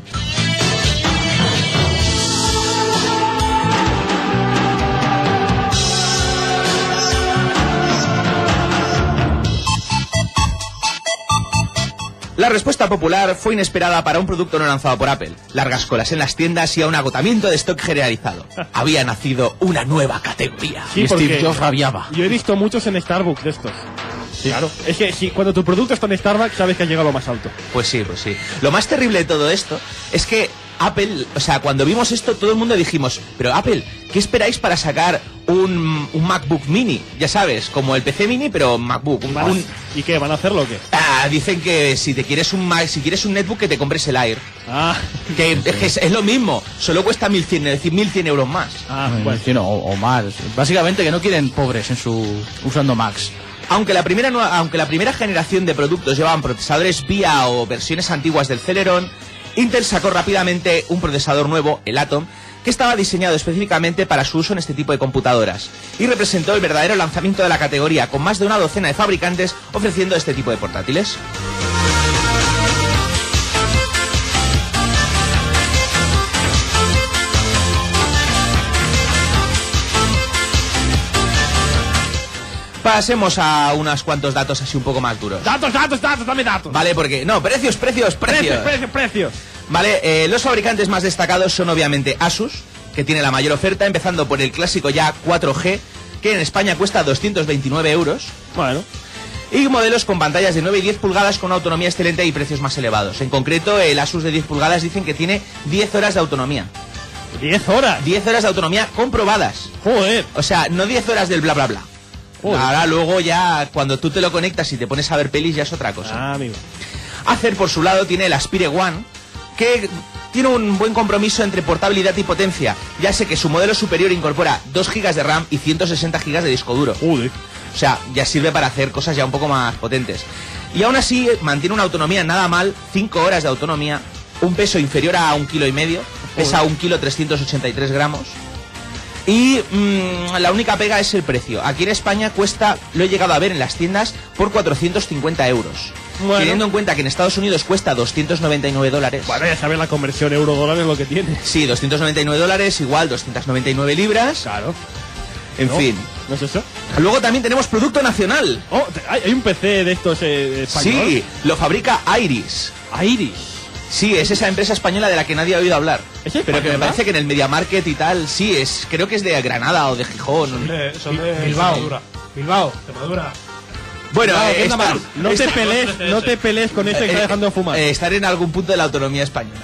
La respuesta popular fue inesperada para un producto no lanzado por Apple. Largas colas en las tiendas y a un agotamiento de stock generalizado. Había nacido una nueva categoría. Sí, y Steve porque Jobs rabiaba. Yo he visto muchos en Starbucks de estos. Sí. Claro. Es que si cuando tu producto está en Starbucks sabes que has llegado a lo más alto. Pues sí. Lo más terrible de todo esto es que Apple, o sea, cuando vimos esto todo el mundo dijimos, pero Apple, ¿qué esperáis para sacar un MacBook Mini? Ya sabes, como el PC Mini, pero MacBook. ¿Y qué? ¿Van a hacerlo o qué? Dicen que si quieres un netbook que te compres el Air. Que es lo mismo, solo cuesta 1.100, es decir, 1.100 euros más. Bueno, o más. Básicamente que no quieren pobres usando Macs. Aunque la primera generación de productos llevaban procesadores VIA o versiones antiguas del Celeron, Intel sacó rápidamente un procesador nuevo, el Atom, que estaba diseñado específicamente para su uso en este tipo de computadoras, y representó el verdadero lanzamiento de la categoría, con más de una docena de fabricantes ofreciendo este tipo de portátiles. Pasemos a unos cuantos datos así un poco más duros. Datos, dame datos. Vale, porque... No, precios. Precios. Vale, los fabricantes más destacados son obviamente Asus, que tiene la mayor oferta, empezando por el clásico ya 4G, que en España cuesta 229 euros. Bueno. Y modelos con pantallas de 9 y 10 pulgadas con autonomía excelente y precios más elevados. En concreto, el Asus de 10 pulgadas dicen que tiene 10 horas de autonomía. ¿10 horas? 10 horas de autonomía comprobadas. Joder. O sea, no 10 horas del bla bla bla. Joder. Ahora luego ya, cuando tú te lo conectas y te pones a ver pelis, ya es otra cosa. Ah, amigo. Acer, por su lado, tiene el Aspire One, que tiene un buen compromiso entre portabilidad y potencia. Ya sé que su modelo superior incorpora 2 GB de RAM y 160 GB de disco duro. Joder. O sea, ya sirve para hacer cosas ya un poco más potentes. Y aún así mantiene una autonomía nada mal, 5 horas de autonomía, un peso inferior a 1,5 kg, pesa 1,383 kg. Y la única pega es el precio. Aquí en España cuesta, lo he llegado a ver en las tiendas, por 450 euros. Bueno. Teniendo en cuenta que en Estados Unidos cuesta $299. Bueno, ya sabes la conversión euro-dólar es lo que tiene. Sí, $299, igual 299 libras. Claro. En fin. ¿No es eso? Luego también tenemos producto nacional. Oh, hay un PC de estos español. Sí, lo fabrica Iris. Iris. Sí, es esa empresa española de la que nadie ha oído hablar. Pero que me parece que en el MediaMarket y tal, sí, creo que es de Granada o de Gijón. Son de Bilbao. Extremadura. Bueno, no te pelees con ese que está dejando de fumar. Estar en algún punto de la autonomía española.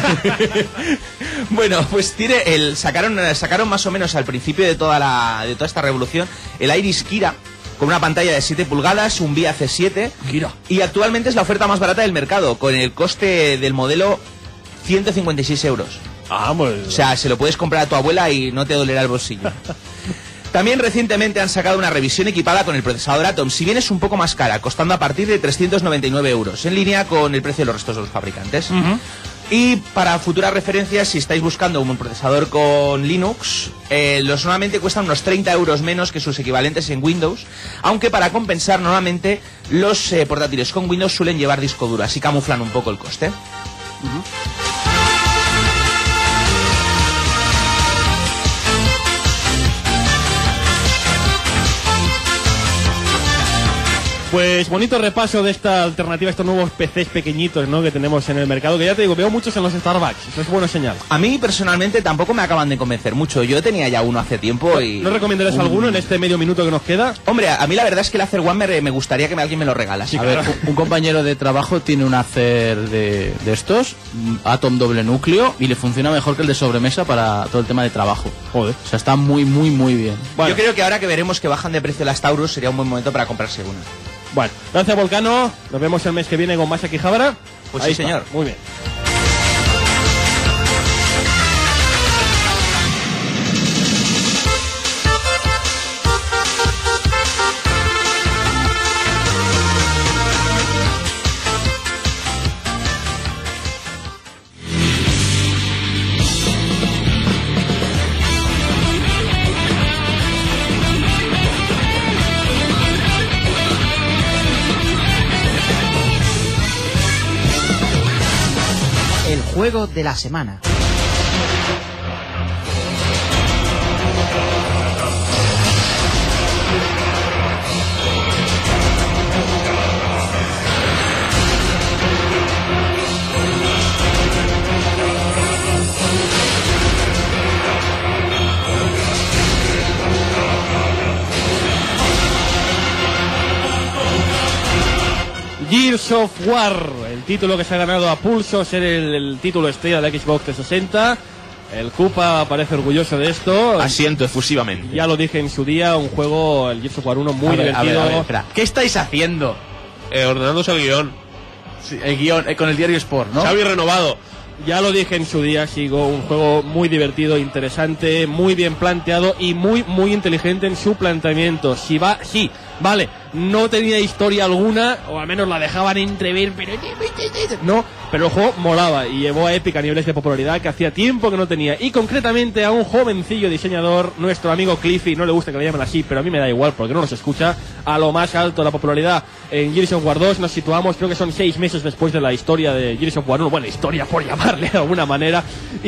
Bueno, pues sacaron más o menos al principio de toda esta revolución el Iris Kira, con una pantalla de 7 pulgadas, un VIA C7, y actualmente es la oferta más barata del mercado, con el coste del modelo 156 euros. Ah, pues... O sea, se lo puedes comprar a tu abuela y no te dolerá el bolsillo. También recientemente han sacado una revisión equipada con el procesador Atom, si bien es un poco más cara, costando a partir de 399 euros, en línea con el precio de los restos de los fabricantes. Y para futuras referencias, si estáis buscando un procesador con Linux, los normalmente cuestan unos 30 euros menos que sus equivalentes en Windows, aunque para compensar normalmente los portátiles con Windows suelen llevar disco duro, así camuflan un poco el coste. Pues bonito repaso de esta alternativa, estos nuevos PCs pequeñitos, ¿no?, que tenemos en el mercado, que ya te digo, veo muchos en los Starbucks, eso es buena señal. A mí personalmente tampoco me acaban de convencer mucho, yo tenía ya uno hace tiempo y... ¿No recomendarías alguno en este medio minuto que nos queda? Hombre, a mí la verdad es que el Acer One me gustaría que alguien me lo regalase. Sí, a ver, un compañero de trabajo tiene un Acer de estos, Atom doble núcleo, y le funciona mejor que el de sobremesa para todo el tema de trabajo. Joder. O sea, está muy, muy, muy bien. Bueno. Yo creo que ahora que veremos que bajan de precio las Taurus, sería un buen momento para comprarse una. Bueno, gracias Volcano, nos vemos el mes que viene con más Akihabara. Pues sí, señor. Muy bien. Juego de la semana. Gears of War, el título que se ha ganado a pulso, ser el título estrella de la Xbox 360. El Koopa parece orgulloso de esto. Asiento efusivamente. Ya lo dije en su día, un juego, el Gears of War 1, muy divertido. A ver, espera. ¿Qué estáis haciendo? Ordenándose el guión. Sí, el guión, con el diario Sport, ¿no? Xavi renovado. Ya lo dije en su día, sigo, un juego muy divertido, interesante, muy bien planteado y muy, muy inteligente en su planteamiento. Sí, Vale, no tenía historia alguna, o al menos la dejaban entrever, pero no, pero el juego molaba y llevó a Epic a niveles de popularidad que hacía tiempo que no tenía. Y concretamente a un jovencillo diseñador, nuestro amigo Cliffy, no le gusta que le llamen así, pero a mí me da igual porque no nos escucha, a lo más alto de la popularidad. En Gears of War 2 nos situamos, creo que son 6 meses después de la historia de Gears of War 1, bueno, historia por llamarle de alguna manera,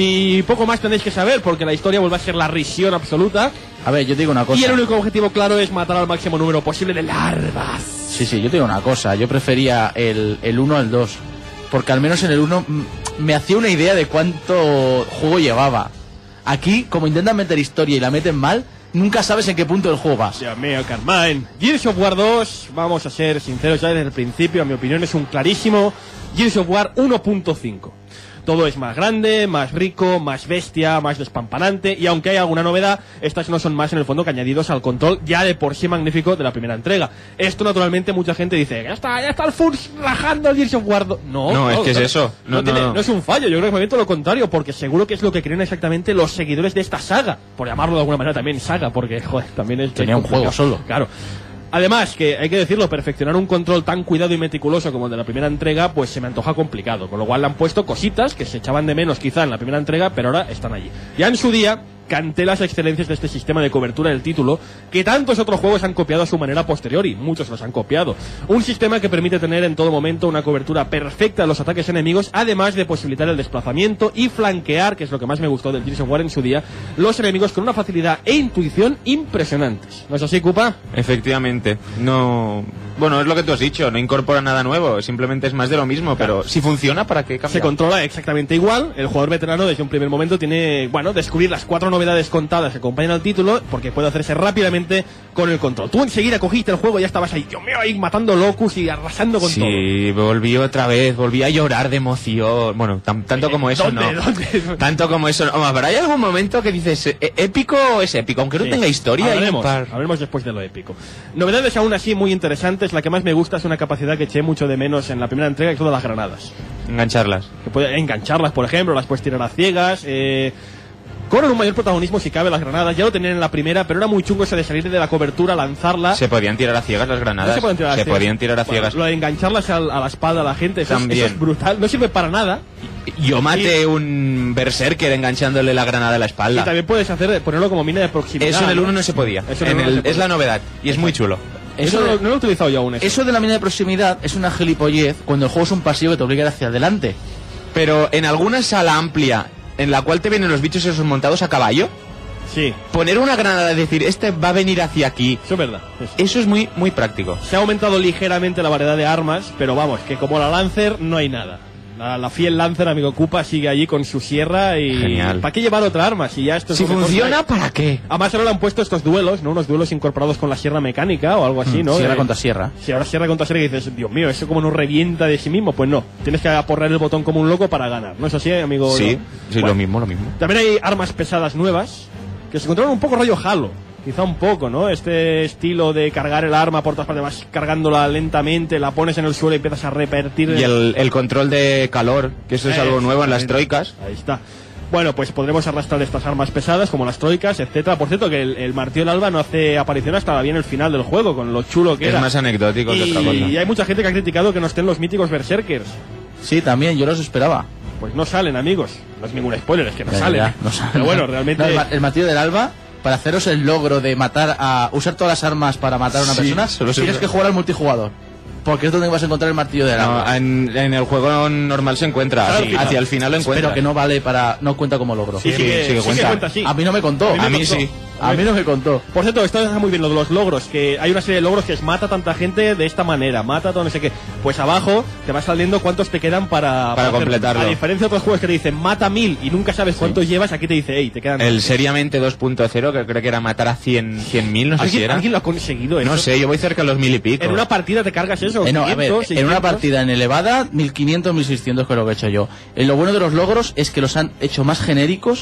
y poco más tenéis que saber porque la historia vuelve a ser la risión absoluta. A ver, yo te digo una cosa. Y el único objetivo claro es matar al máximo número posible de larvas. Sí, yo te digo una cosa. Yo prefería el 1 al 2. Porque al menos en el 1 me hacía una idea de cuánto juego llevaba. Aquí, como intentan meter historia y la meten mal, nunca sabes en qué punto del juego vas. Dios mío, Carmine. Gears of War 2, vamos a ser sinceros ya desde el principio, a mi opinión es un clarísimo Gears of War 1.5. Todo es más grande, más rico, más bestia, más despampanante, y aunque hay alguna novedad, estas no son más en el fondo que añadidos al control ya de por sí magnífico de la primera entrega. Esto naturalmente mucha gente dice, ya está el Furs rajando el Gears of War 2. No, es que es eso. No es un fallo, yo creo que es todo lo contrario, porque seguro que es lo que creen exactamente los seguidores de esta saga, por llamarlo de alguna manera también saga, porque joder, también es... Tenía un juego solo. Claro. Además, que hay que decirlo, perfeccionar un control tan cuidado y meticuloso como el de la primera entrega, pues se me antoja complicado. Con lo cual le han puesto cositas que se echaban de menos quizá en la primera entrega, pero ahora están allí. Ya en su día canté las excelencias de este sistema de cobertura del título, que tantos otros juegos han copiado a su manera posteriori, muchos los han copiado. Un sistema que permite tener en todo momento una cobertura perfecta de los ataques enemigos, además de posibilitar el desplazamiento y flanquear, que es lo que más me gustó del Gears of War en su día, los enemigos con una facilidad e intuición impresionantes. ¿No es así, Cupa? Efectivamente. No... Bueno, es lo que tú has dicho, no incorpora nada nuevo, simplemente es más de lo mismo, pero si funciona, ¿para qué cambia? Se controla exactamente igual, el jugador veterano desde un primer momento tiene, descubrir las 4 novedades contadas que acompañan al título, porque puede hacerse rápidamente con el control. Tú enseguida cogiste el juego y ya estabas ahí, Dios mío, ahí matando locus y arrasando con todo. Sí, volví otra vez, volví a llorar de emoción, bueno, tanto como eso ¿Dónde? Tanto como eso no, pero hay algún momento que dices, épico es épico, aunque no tenga historia. Hablemos después de lo épico. Novedades aún así muy interesantes. La que más me gusta es una capacidad que eché mucho de menos en la primera entrega, que es todas las granadas. Engancharlas. Que puede engancharlas, por ejemplo, las puedes tirar a ciegas. Corren un mayor protagonismo si cabe las granadas. Ya lo tenían en la primera, pero era muy chungo ese de salir de la cobertura, lanzarla. ¿Se podían tirar a ciegas las granadas? No se podían tirar a ciegas. Lo de engancharlas a la espalda a la gente, eso es brutal. No sirve para nada. Yo maté un berserker enganchándole la granada a la espalda. Y también puedes ponerlo como mina de proximidad. Eso en el 1 no se podía. Es la novedad. Y es muy chulo. Eso no lo he utilizado yo aún. Eso de la mina de proximidad es una gilipollez cuando el juego es un pasillo que te obliga a ir hacia adelante. Pero en alguna sala amplia en la cual te vienen los bichos esos montados a caballo, sí, poner una granada, decir, este va a venir hacia aquí. Eso es verdad. Eso es muy, muy práctico. Se ha aumentado ligeramente la variedad de armas, pero vamos, que como la Lancer no hay nada. La fiel Lancer, amigo Cupa, sigue allí con su sierra y... Genial. ¿Para qué llevar otra arma? Si ya esto es si funciona, ¿para qué? Además ahora le han puesto estos duelos, ¿no? Unos duelos incorporados con la sierra mecánica o algo así, ¿no? Sierra contra sierra. Sí, ahora sierra contra sierra y dices, Dios mío, ¿eso como no revienta de sí mismo? Pues no, tienes que aporrear el botón como un loco para ganar. ¿No es así, amigo? Sí, ¿no? Sí, bueno, lo mismo. También hay armas pesadas nuevas que se controlan un poco rollo Halo. Quizá un poco, ¿no? Este estilo de cargar el arma por todas partes, vas cargándola lentamente, la pones en el suelo y empiezas a repetir. Y el control de calor, que eso es algo nuevo en las troicas. Ahí está. Bueno, pues podremos arrastrar estas armas pesadas como las troicas, etcétera. Por cierto, que el martillo del alba no hace aparición hasta bien el final del juego, con lo chulo que era. Es más anecdótico que otra cosa. Y hay mucha gente que ha criticado que no estén los míticos berserkers. Sí, también, yo los esperaba. Pues no salen, amigos. No es ningún spoiler, es que no salen. No salen. Pero bueno, realmente... No, el martillo del alba, para haceros el logro de usar todas las armas para matar a una persona, tienes que jugar al multijugador. Porque es donde vas a encontrar el martillo del alba. No, en el juego normal se encuentra. Hacia el final lo encuentras. Pero que no vale no cuenta como logro. Sí que cuenta, sí. A mí no me contó. A mí sí. A mí no me contó. Por cierto, esto está muy bien lo de los logros, que hay una serie de logros que es mata a tanta gente de esta manera, mata todo no sé qué. Pues abajo te va saliendo cuántos te quedan para completarlo. A diferencia de otros juegos que te dicen mata 1000 y nunca sabes cuántos llevas, aquí te dice, hey, te quedan... El Seriamente 2.0, que creo que era matar a 100.000, no sé si era. ¿Alguien lo ha conseguido eso? No sé, yo voy cerca de los 1000 y pico. En una partida te cargas eso, no, 500, a ver, 600. En una partida en elevada, 1500, 1600 creo que he hecho yo. Lo bueno de los logros es que los han hecho más genéricos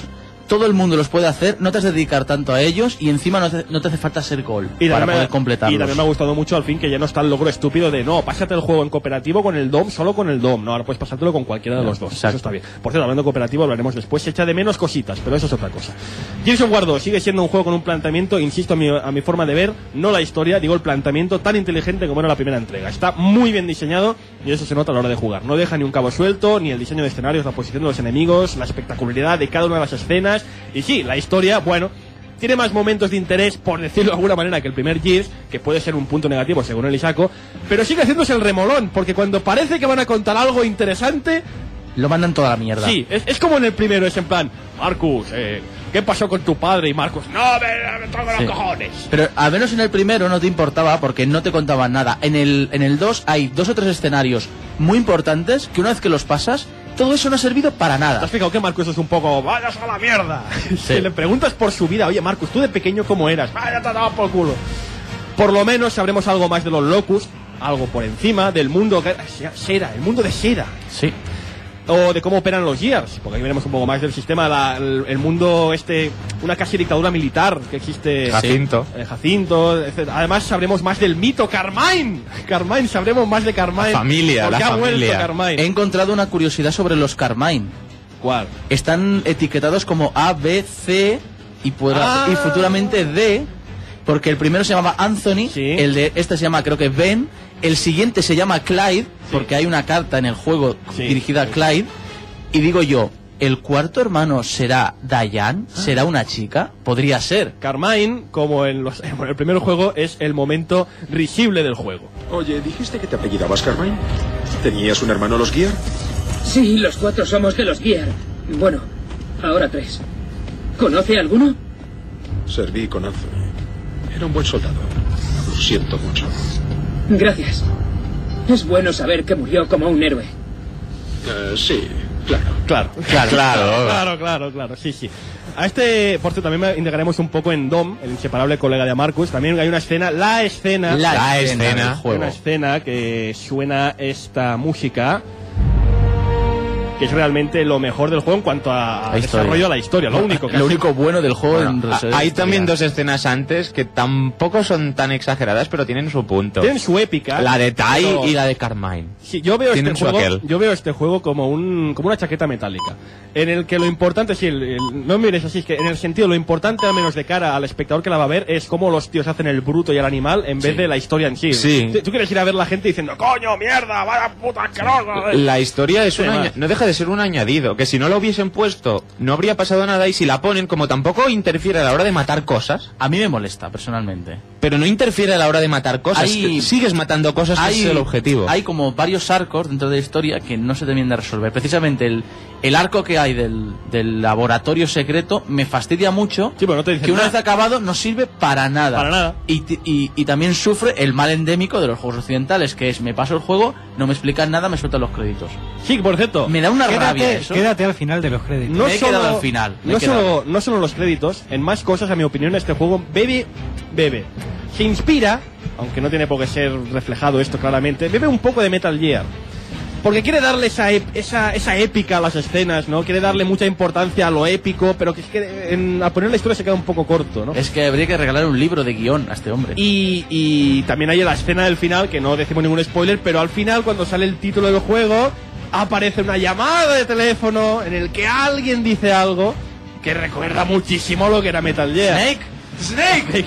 todo el mundo los puede hacer, no te has de dedicar tanto a ellos y encima no te hace falta ser gol para poder completarlos. Y también me ha gustado mucho al fin que ya no está el logro estúpido de no, pásate el juego en cooperativo con el DOM, solo con el DOM. No, ahora puedes pasártelo con cualquiera de los dos. Exacto. Eso está bien. Por cierto, hablando de cooperativo, hablaremos después. Se echa de menos cositas, pero eso es otra cosa. Gears of War 2 sigue siendo un juego con un planteamiento, insisto, a mi forma de ver, no la historia, digo el planteamiento tan inteligente como era la primera entrega. Está muy bien diseñado y eso se nota a la hora de jugar. No deja ni un cabo suelto, ni el diseño de escenarios, la posición de los enemigos, la espectacularidad de cada una de las escenas. Y sí, la historia, bueno, tiene más momentos de interés, por decirlo de alguna manera, que el primer Gears, que puede ser un punto negativo según el Isaco, pero sigue haciéndose el remolón, porque cuando parece que van a contar algo interesante, lo mandan toda la mierda. Sí, es como en el primero, es en plan, Marcus, ¿qué pasó con tu padre? Y Marcus, no, me toco los cojones. Pero al menos en el primero no te importaba porque no te contaban nada. En el 2 hay 2 o 3 escenarios muy importantes que una vez que los pasas, todo eso no ha servido para nada. ¿Te has fijado que Marcus es un poco, vayas a la mierda? Si le preguntas por su vida, oye Marcus, tú de pequeño cómo eras, vaya, te daba por culo. Por lo menos sabremos algo más de los Locust, algo por encima del mundo Shera, el mundo de Shera. Sí. O de cómo operan los Gears, porque ahí veremos un poco más del sistema, el mundo una casi dictadura militar que existe. Jacinto. Jacinto, etc. Además sabremos más del mito Carmine. Sabremos más de Carmine. La familia. He encontrado una curiosidad sobre los Carmine. ¿Cuál? Están etiquetados como A, B, C y futuramente D, porque el primero se llamaba Anthony, sí. El de este se llama creo que Ben, el siguiente se llama Clyde, porque hay una carta en el juego dirigida a Clyde, y digo yo, ¿el cuarto hermano será Diane? ¿Será una chica? Podría ser. Carmine, como en el primer juego, es el momento risible del juego. Oye, ¿dijiste que te apellidabas Carmine? ¿Tenías un hermano los Gear? Sí, los 4 somos de los Gear. Bueno, ahora 3. ¿Conoce alguno? Serví con Anthony. Era un buen soldado. Lo siento mucho. Gracias. Es bueno saber que murió como un héroe. Sí, claro. Claro, sí. A por cierto, también integraremos un poco en Dom, el inseparable colega de Marcus. También hay una escena, la escena del juego. Una escena que suena esta música, que es realmente lo mejor del juego en cuanto a desarrollo de la historia, lo único bueno del juego. Hay también 2 escenas antes que tampoco son tan exageradas, pero tienen su punto. Tienen su épica. La de Tai y la de Carmine. Sí, yo veo este juego como una chaqueta metálica, en el que lo importante, no me mires así, es que en el sentido, lo importante al menos de cara al espectador que la va a ver es cómo los tíos hacen el bruto y el animal en vez de la historia en sí. Sí. Tú quieres ir a ver la gente diciendo, coño, mierda, vaya puta asquerosa. La historia es no deja de ser un añadido, que si no lo hubiesen puesto no habría pasado nada, y si la ponen, como tampoco interfiere a la hora de matar cosas. A mí me molesta personalmente. Pero no interfiere a la hora de matar cosas, sigues matando cosas, que es el objetivo. Hay como varios arcos dentro de la historia que no se terminan de resolver. Precisamente el arco que hay del laboratorio secreto me fastidia mucho, pero no te dicen que una vez acabado no sirve para nada. Y también sufre el mal endémico de los juegos occidentales, que es, me paso el juego, no me explican nada, me sueltan los créditos. Sí, por cierto, me da una rabia eso. Quédate al final de los créditos. Me he quedado al final. No solo los créditos, en más cosas, a mi opinión, este juego bebe. Se inspira, aunque no tiene por qué ser reflejado esto claramente, bebe un poco de Metal Gear. Porque quiere darle esa épica a las escenas, ¿no? Quiere darle mucha importancia a lo épico, pero que a poner la historia se queda un poco corto, ¿no? Es que habría que regalar un libro de guión a este hombre. Y también hay la escena del final, que no decimos ningún spoiler, pero al final, cuando sale el título del juego, aparece una llamada de teléfono en el que alguien dice algo que recuerda muchísimo lo que era Metal Gear. ¡Snake!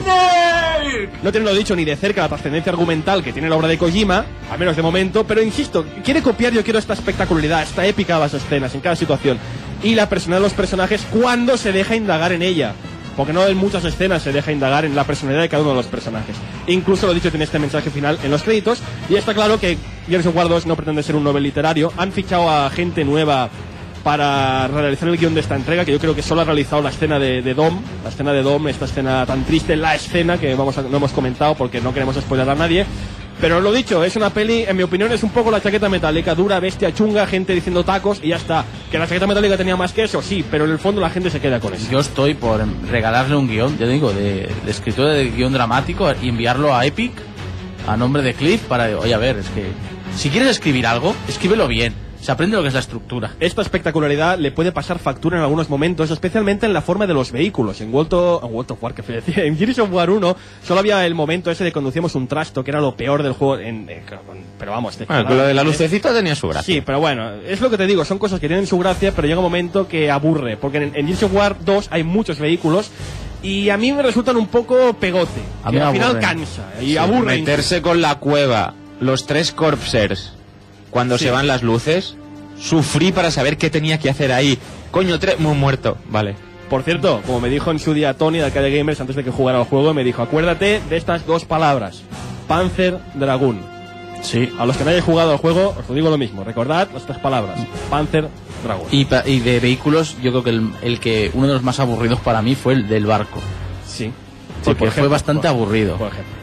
No tiene lo dicho ni de cerca la trascendencia argumental que tiene la obra de Kojima, al menos de momento, pero insisto, quiere copiar, yo quiero esta espectacularidad, esta épica de las escenas en cada situación, y la personalidad de los personajes cuando se deja indagar en ella, porque no en muchas escenas se deja indagar en la personalidad de cada uno de los personajes. Incluso lo dicho tiene este mensaje final en los créditos, y está claro que Gears of War 2 no pretende ser un novel literario. Han fichado a gente nueva para realizar el guión de esta entrega, que yo creo que solo ha realizado la escena de Dom, esta escena tan triste, la escena que no hemos comentado porque no queremos spoiler a nadie. Pero lo dicho, es una peli, en mi opinión, es un poco la chaqueta metálica, dura, bestia, chunga, gente diciendo tacos y ya está. Que la chaqueta metálica tenía más que eso, sí, pero en el fondo la gente se queda con eso. Yo estoy por regalarle un guión, ya digo, de escritura de guión dramático y enviarlo a Epic, a nombre de Cliff, para, oye, a ver, es que si quieres escribir algo, escríbelo bien. Se aprende lo que es la estructura. Esta espectacularidad le puede pasar factura en algunos momentos, especialmente en la forma de los vehículos. En World of War, que decía, en Gears of War 1 solo había el momento ese de conducíamos un trasto, que era lo peor del juego. Pero vamos, bueno, con lo de la lucecita tenía su gracia. Sí, pero bueno, es lo que te digo, son cosas que tienen su gracia, pero llega un momento que aburre, porque en Gears of War 2 hay muchos vehículos y a mí me resultan un poco pegote. A mí al final aburren. cansa y aburre. Meterse con la cueva, los 3 corpsers, cuando se van las luces, sufrí para saber qué tenía que hacer ahí. Coño, muerto, vale. Por cierto, como me dijo en su día Tony de Arcade Gamers antes de que jugara al juego, me dijo, acuérdate de estas 2 palabras, Panzer Dragoon. Sí. A los que no hayáis jugado al juego, os lo digo lo mismo, recordad estas palabras, Panzer Dragoon. Y de vehículos, yo creo que uno de los más aburridos para mí fue el del barco. Sí. Porque fue bastante aburrido. Por ejemplo.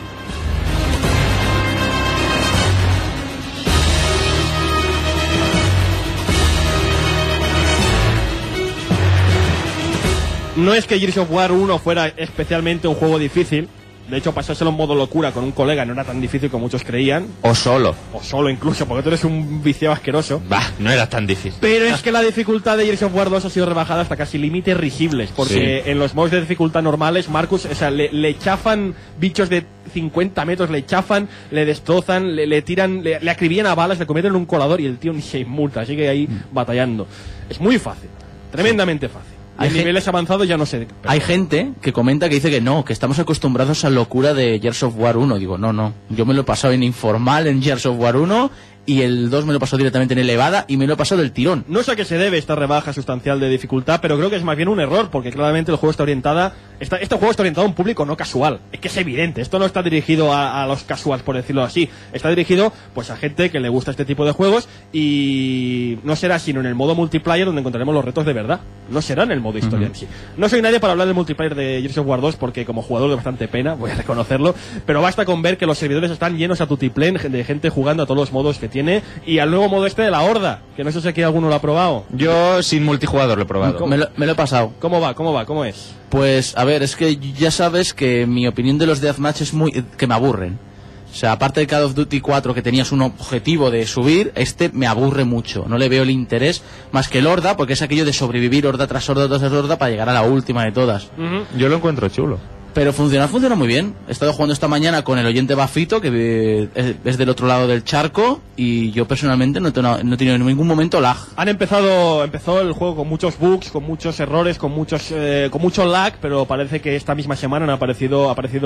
No es que Gears of War 1 fuera especialmente un juego difícil. De hecho, pasárselo en modo locura con un colega no era tan difícil como muchos creían. O solo. O solo incluso, porque tú eres un viciado asqueroso. Bah, no era tan difícil. Pero es que la dificultad de Gears of War 2 ha sido rebajada hasta casi límites risibles. Porque en los modos de dificultad normales, Marcus, o sea, le chafan bichos de 50 metros, le chafan, le destrozan, le tiran, le acribillan a balas, le convierten en un colador y el tío ni se inmuta. Sigue ahí batallando. Es muy fácil. Tremendamente fácil. En niveles avanzados ya no sé. Hay gente que comenta que dice que no, que estamos acostumbrados a la locura de Gears of War 1. Digo, no. Yo me lo he pasado en informal en Gears of War 1 y el 2 me lo he pasado directamente en elevada y me lo he pasado del tirón. No sé a qué se debe esta rebaja sustancial de dificultad, pero creo que es más bien un error, porque claramente el juego está orientada... este juego está orientado a un público no casual. Es que es evidente, esto no está dirigido a los casuals, por decirlo así. Está dirigido pues a gente que le gusta este tipo de juegos y no será sino en el modo multiplayer donde encontraremos los retos de verdad. No será en el modo historia en sí. No soy nadie para hablar del multiplayer de Gears of War 2 porque como jugador de bastante pena, voy a reconocerlo, pero basta con ver que los servidores están llenos a tutiplén de gente jugando a todos los modos que tiene y al nuevo modo este de la Horda, que no sé si aquí alguno lo ha probado. Yo sin multijugador lo he probado. Me lo he pasado. ¿Cómo va? ¿Cómo es? Pues, a ver, es que ya sabes que mi opinión de los Deathmatch es que me aburren. O sea, aparte de Call of Duty 4 que tenías un objetivo de subir, este me aburre mucho. No le veo el interés más que el Horda, porque es aquello de sobrevivir horda tras horda tras horda para llegar a la última de todas. Yo lo encuentro chulo. Pero funciona muy bien. He estado jugando esta mañana con el oyente Bafito, que es del otro lado del charco, y yo personalmente no he tenido en ningún momento lag. Empezó el juego con muchos bugs, con muchos errores, con mucho lag, pero parece que esta misma semana ha aparecido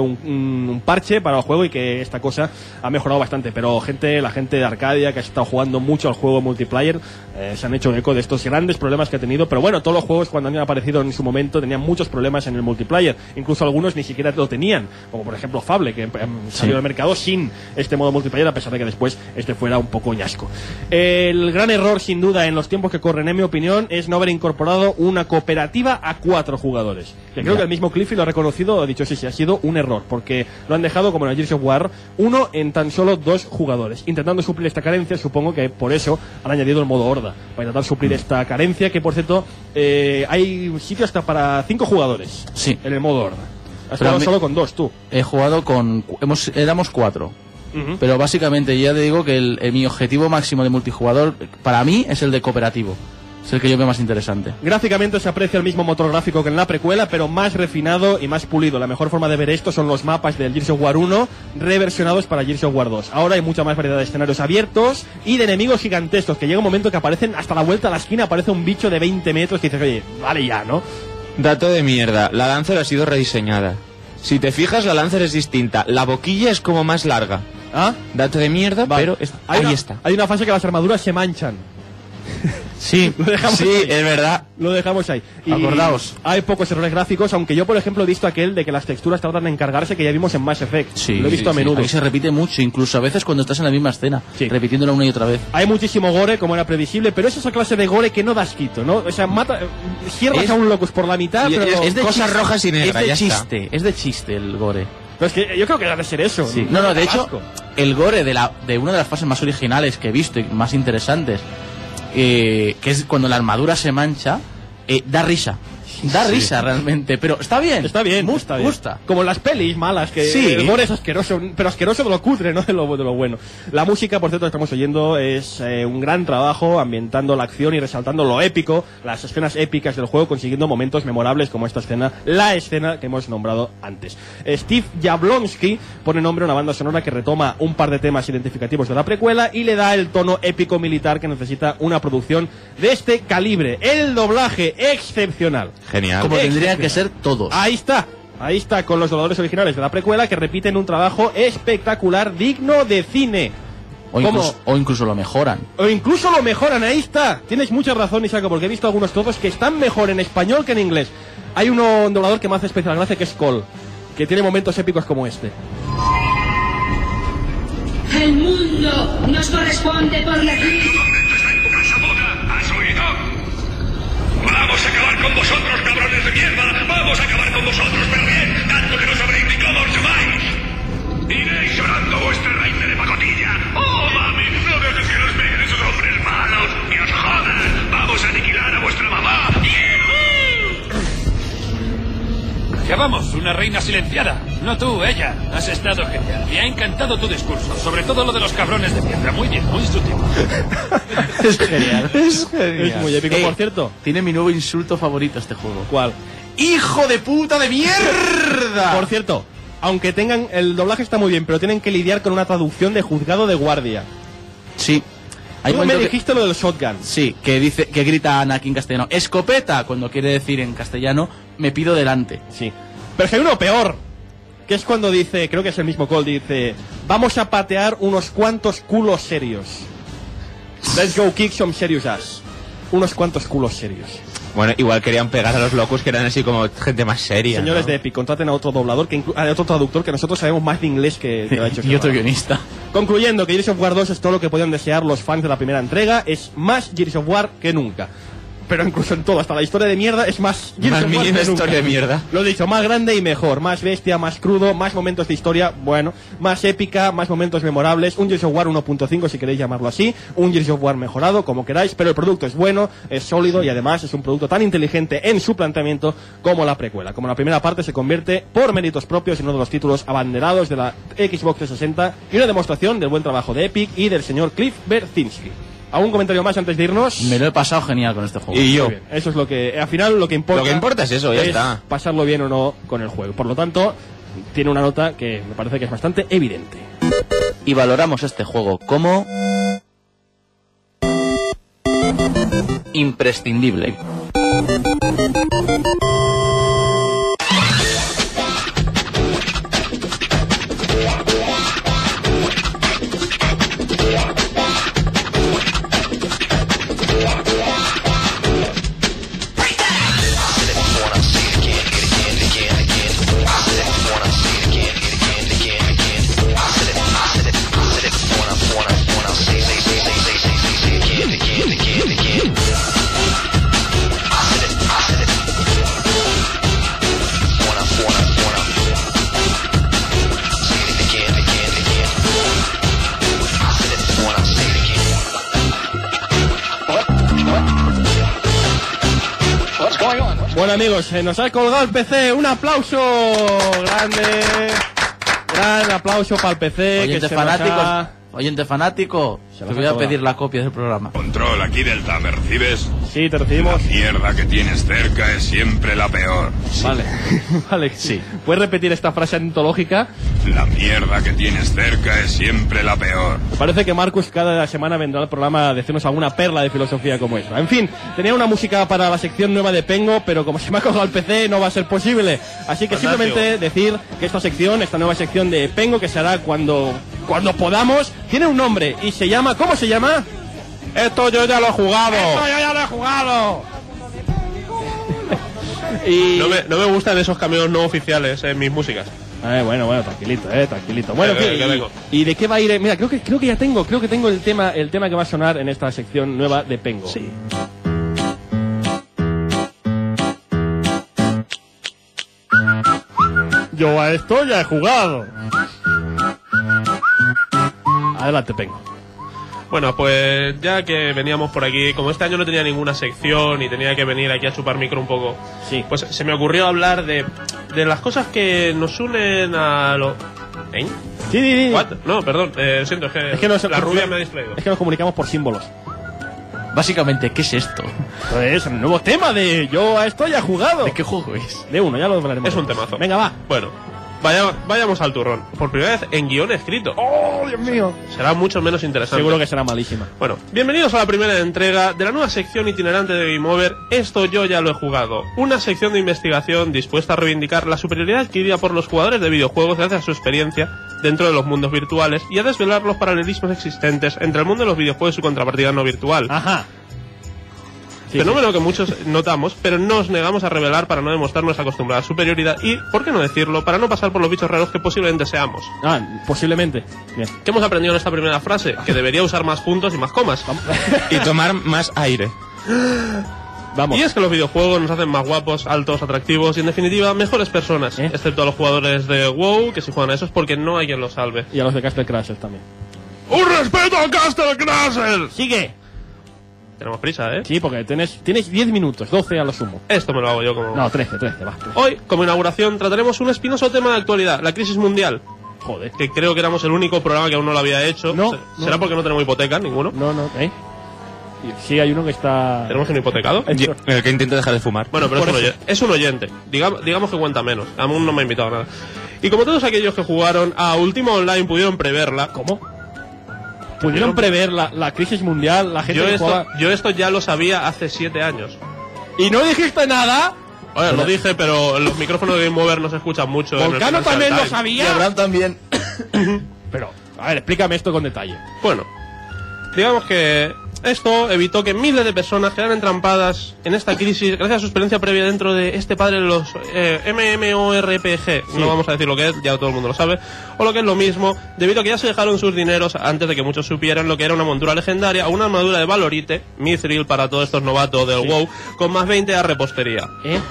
un parche para el juego y que esta cosa ha mejorado bastante. Pero la gente de Arcadia que ha estado jugando mucho al juego multiplayer se han hecho eco de estos grandes problemas que ha tenido. Pero bueno, todos los juegos cuando han aparecido en su momento tenían muchos problemas en el multiplayer, incluso algunos ni siquiera lo tenían, como por ejemplo Fable, que salió al mercado sin este modo multiplayer, a pesar de que después este fuera un poco ñasco. El gran error, sin duda, en los tiempos que corren, en mi opinión, es no haber incorporado una cooperativa a 4 jugadores. Que creo que el mismo Cliffy lo ha reconocido, ha dicho sí, ha sido un error, porque lo han dejado, como en el Gears of War 1, en tan solo 2 jugadores, intentando suplir esta carencia. Supongo que por eso han añadido el modo Horda, para intentar suplir esta carencia, que por cierto, hay sitio hasta para 5 jugadores en el modo Horda. Has jugado solo con 2, tú. He jugado éramos 4. Pero básicamente ya te digo que mi objetivo máximo de multijugador para mí es el de cooperativo. Es el que yo veo más interesante. Gráficamente se aprecia el mismo motor gráfico que en la precuela, pero más refinado y más pulido. La mejor forma de ver esto son los mapas del Gears of War 1 reversionados para Gears of War 2. Ahora hay mucha más variedad de escenarios abiertos y de enemigos gigantescos, que llega un momento que aparecen hasta la vuelta a la esquina, aparece un bicho de 20 metros que dices, oye, vale ya, ¿no? Dato de mierda, la Lancer ha sido rediseñada. Si te fijas, la Lancer es distinta. La boquilla es como más larga. ¿Ah? Dato de mierda, vale. pero ahí está. Hay una fase que las armaduras se manchan. Sí, es verdad. Lo dejamos ahí. Y acordaos. Hay pocos errores gráficos, aunque yo, por ejemplo, he visto aquel de que las texturas tardan en cargarse, que ya vimos en Mass Effect. Sí, lo he visto a menudo. Ahí se repite mucho, incluso a veces cuando estás en la misma escena, repitiéndolo una y otra vez. Hay muchísimo gore, como era previsible, pero es esa clase de gore que no das quito, ¿no? O sea, cierras a un locus por la mitad, pero... Es de cosas rojas y negras, es de chiste, es de chiste el gore. Pero es que yo creo que debe ser eso. Sí. No, de hecho, el gore de una de las fases más originales que he visto y más interesantes, que es cuando la armadura se mancha, da risa. Da risa realmente, pero está bien. Está bien, está bien. Gusta. Como las pelis malas, que Sí. el humor es asqueroso, pero asqueroso de lo cutre, no de lo bueno. La música, por cierto, que estamos oyendo es un gran trabajo ambientando la acción y resaltando lo épico, las escenas épicas del juego, consiguiendo momentos memorables como esta escena, la escena que hemos nombrado antes. Steve Jablonsky pone nombre a una banda sonora que retoma un par de temas identificativos de la precuela y le da el tono épico militar que necesita una producción de este calibre. El doblaje excepcional. Genial. Como tendrían que ser todos. Ahí está, con los dobladores originales de la precuela que repiten un trabajo espectacular, digno de cine. O incluso lo mejoran. O incluso lo mejoran, ahí está. Tienes mucha razón, Isaac, porque he visto algunos todos que están mejor en español que en inglés. Hay un doblador que me hace especial gracia, que es Cole, que tiene momentos épicos como este. El mundo nos corresponde por la vida. ¿Has oído? Vamos a acabar con vosotros, cabrones de mierda. Vamos a acabar con vosotros, pero bien, tanto que no sabréis ni cómo os llamáis. Iréis llorando vuestra reina de pacotilla. ¡Oh, mami! No veo que os peguen esos hombres malos. ¡Que os jodan! ¡Vamos a aniquilar a vuestra mamá! Ya vamos, una reina silenciada. No tú, ella. Has estado genial. Me ha encantado tu discurso. Sobre todo lo de los cabrones de mierda. Muy bien, muy sutil. Es genial. Es muy épico, por cierto. Tiene mi nuevo insulto favorito este juego. ¿Cuál? ¡Hijo de puta de mierda! Por cierto, aunque tengan... El doblaje está muy bien, pero tienen que lidiar con una traducción de juzgado de guardia. Sí. Tú me dijiste lo del shotgun. Sí, que grita Anakin en castellano. ¡Escopeta! Cuando quiere decir en castellano, me pido delante. Sí. Pero es que hay uno peor. Que es cuando dice, creo que es el mismo Cole, dice: vamos a patear unos cuantos culos serios. Let's go kick some serious ass. Unos cuantos culos serios. Bueno, igual querían pegar a los locos que eran así como gente más seria. Señores, ¿no? De Epic, contraten a otro doblador, a otro traductor, que nosotros sabemos más de inglés que lo ha hecho. Y otro guionista. Concluyendo, que Gears of War 2 es todo lo que podían desear los fans de la primera entrega. Es más Gears of War que nunca. Pero incluso en todo, hasta la historia de mierda es más Gears of War que nunca. Historia de mierda. Lo he dicho, más grande y mejor, más bestia, más crudo, más momentos de historia, bueno, más épica, más momentos memorables, un Gears of War 1.5 si queréis llamarlo así, un Gears of War mejorado, como queráis, pero el producto es bueno, es sólido y además es un producto tan inteligente en su planteamiento como la precuela. Como la primera parte se convierte por méritos propios en uno de los títulos abanderados de la Xbox 360 y una demostración del buen trabajo de Epic y del señor Cliff Berzinski. ¿Algún comentario más antes de irnos? Me lo he pasado genial con este juego. Y yo. Eso es lo que, al final, lo que importa. Lo que importa es eso, ya está. Pasarlo bien o no con el juego. Por lo tanto, tiene una nota que me parece que es bastante evidente. Y valoramos este juego como imprescindible. Bueno, amigos, nos ha colgado el PC. Un aplauso grande. Gran aplauso para el PC. Oyente que fanático, oyente fanático, te voy a toda. pedir la copia del programa. Control, aquí Delta, ¿me recibes? Sí, te recibimos. La mierda que tienes cerca es siempre la peor. Vale, vale, sí. ¿Puedes repetir esta frase antológica? La mierda que tienes cerca es siempre la peor. Me parece que Marcus cada semana vendrá al programa a decirnos alguna perla de filosofía como esta. En fin, tenía una música para la sección nueva de Pengo, pero como se me ha colgado el PC no va a ser posible. Así que simplemente decir que esta nueva sección de Pengo, que se hará cuando podamos, tiene un nombre y se llama... ¿Cómo se llama? Esto yo ya lo he jugado. ¡Esto yo ya lo he jugado! Y... No me gustan esos cameos no oficiales en mis músicas. Bueno, tranquilito. Bueno, vengo. ¿Y de qué va a ir? Mira, creo que tengo el tema que va a sonar en esta sección nueva de Pengo. Sí. Yo a esto ya he jugado. Adelante, Pengo. Bueno, pues ya que veníamos por aquí, como este año no tenía ninguna sección y tenía que venir aquí a chupar micro un poco, sí, pues se me ocurrió hablar de las cosas que nos unen a lo... ¿Eh? Sí. ¿What? No, perdón, siento, es que la rubia me ha distraído. Es que nos comunicamos por símbolos. Básicamente, ¿qué es esto? Pues el nuevo tema de Yo a esto ya he jugado. ¿De qué juego es? De uno, ya lo hablaremos. Es un temazo. Venga, va. Bueno, vayamos al turrón. Por primera vez en guión escrito. ¡Oh, Dios mío! Será mucho menos interesante. Seguro que será malísima. Bueno, bienvenidos a la primera entrega de la nueva sección itinerante de Game Over, Esto yo ya lo he jugado. Una sección de investigación dispuesta a reivindicar la superioridad adquirida por los jugadores de videojuegos gracias a su experiencia dentro de los mundos virtuales y a desvelar los paralelismos existentes entre el mundo de los videojuegos y su contrapartida no virtual. Ajá. Fenómeno que muchos notamos, pero no nos negamos a revelar para no demostrar nuestra acostumbrada superioridad y, ¿por qué no decirlo?, para no pasar por los bichos raros que posiblemente seamos. Posiblemente. Bien. ¿Qué hemos aprendido en esta primera frase? Que debería usar más puntos y más comas. Y tomar más aire. Vamos. Y es que los videojuegos nos hacen más guapos, altos, atractivos y, en definitiva, mejores personas. Excepto a los jugadores de WoW, que si juegan a eso es porque no hay quien los salve. Y a los de Castle Crashers también. ¡Un respeto a Castle Crashers! ¡Sigue! Tenemos prisa, ¿eh? Sí, porque tienes 10 minutos, 12 a lo sumo. Esto me lo hago yo como... No, 13, va. Hoy, como inauguración, trataremos un espinoso tema de actualidad, la crisis mundial. Joder. Que creo que éramos el único programa que aún no lo había hecho. No. ¿Será porque no tenemos hipoteca, ninguno? No, Sí, hay uno que está... ¿Tenemos un hipotecado? El que intenta dejar de fumar. Bueno, pero es un oyente. Digamos que cuenta menos. Aún no me ha invitado a nada. Y como todos aquellos que jugaron a Ultima Online pudieron preverla... ¿Cómo? Pudieron prever la crisis mundial, la gente yo esto ya lo sabía hace 7 años. ¿Y no dijiste nada? Oye, lo dije, pero los micrófonos de Game Over no se escuchan mucho. Volcano también lo sabía. Y Abraham también. Pero, a ver, explícame esto con detalle. Bueno, digamos que esto evitó que miles de personas quedaran entrampadas en esta crisis gracias a su experiencia previa dentro de este padre de los MMORPG. Sí. No vamos a decir lo que es, ya todo el mundo lo sabe. O lo que es lo mismo, debido a que ya se dejaron sus dineros antes de que muchos supieran lo que era una montura legendaria o una armadura de Valorite, Mithril para todos estos novatos del WoW, con más 20 a repostería.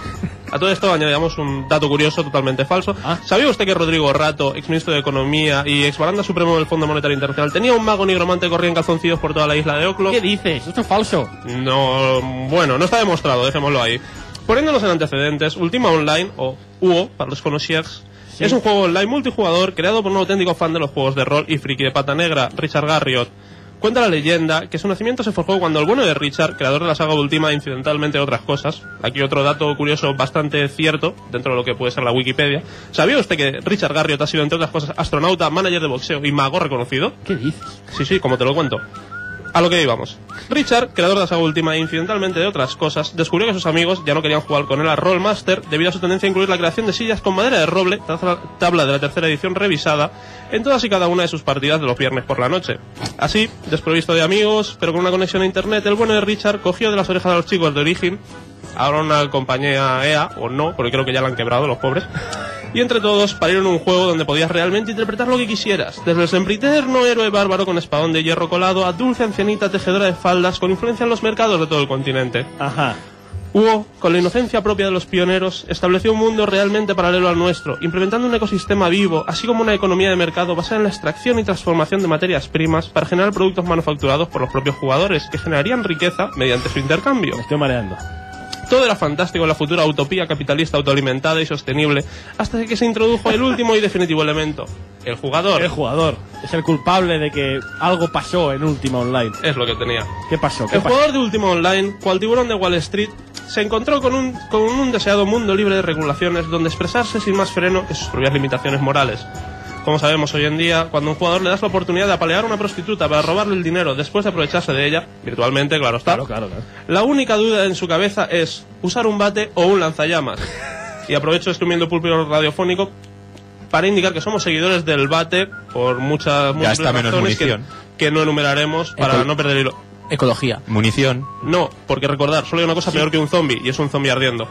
A todo esto añadimos un dato curioso totalmente falso. ¿Sabía usted que Rodrigo Rato, exministro de Economía y exbaranda supremo del Fondo Monetario Internacional, tenía un mago nigromante que corría en calzoncillos por toda la isla de Oclo? ¿Qué dices? Esto es falso. No, bueno, no está demostrado, dejémoslo ahí. Poniéndonos en antecedentes, Ultima Online, o UO, para los conocidos, es un juego online multijugador creado por un auténtico fan de los juegos de rol y friki de pata negra, Richard Garriott. Cuenta la leyenda que su nacimiento se forjó cuando el bueno de Richard, creador de la saga Ultima, incidentalmente otras cosas. Aquí otro dato curioso bastante cierto, dentro de lo que puede ser la Wikipedia. ¿Sabía usted que Richard Garriott ha sido, entre otras cosas, astronauta, manager de boxeo y mago reconocido? ¿Qué dices? Sí, como te lo cuento. A lo que íbamos. Richard, creador de la saga Ultima e incidentalmente de otras cosas, descubrió que sus amigos ya no querían jugar con él a Rollmaster debido a su tendencia a incluir la creación de sillas con madera de roble, tabla de la tercera edición revisada, en todas y cada una de sus partidas de los viernes por la noche. Así, desprovisto de amigos, pero con una conexión a internet, el bueno de Richard cogió de las orejas a los chicos de Origin, ahora una compañía EA, o no, porque creo que ya la han quebrado los pobres, y entre todos parieron un juego donde podías realmente interpretar lo que quisieras, desde el sempiterno héroe bárbaro con espadón de hierro colado a dulce ancianita tejedora de faldas con influencia en los mercados de todo el continente. Ajá. UO, con la inocencia propia de los pioneros, estableció un mundo realmente paralelo al nuestro, implementando un ecosistema vivo, así como una economía de mercado basada en la extracción y transformación de materias primas para generar productos manufacturados por los propios jugadores, que generarían riqueza mediante su intercambio. Me estoy mareando. Todo era fantástico en la futura utopía capitalista autoalimentada y sostenible, hasta que se introdujo el último y definitivo elemento, el jugador. El jugador. Es el culpable de que algo pasó en Ultima Online. Es lo que tenía. ¿Qué pasó? El jugador de Ultima Online, cual tiburón de Wall Street, se encontró con un deseado mundo libre de regulaciones donde expresarse sin más freno que sus propias limitaciones morales. Como sabemos hoy en día, cuando a un jugador le das la oportunidad de apalear a una prostituta para robarle el dinero después de aprovecharse de ella, virtualmente, claro está, claro. La única duda en su cabeza es usar un bate o un lanzallamas. Y aprovecho este humilde púlpito radiofónico para indicar que somos seguidores del bate por muchas razones que no enumeraremos para no perder el hilo. Ecología. Munición. No, porque recordar, solo hay una cosa peor que un zombie, y es un zombie ardiendo.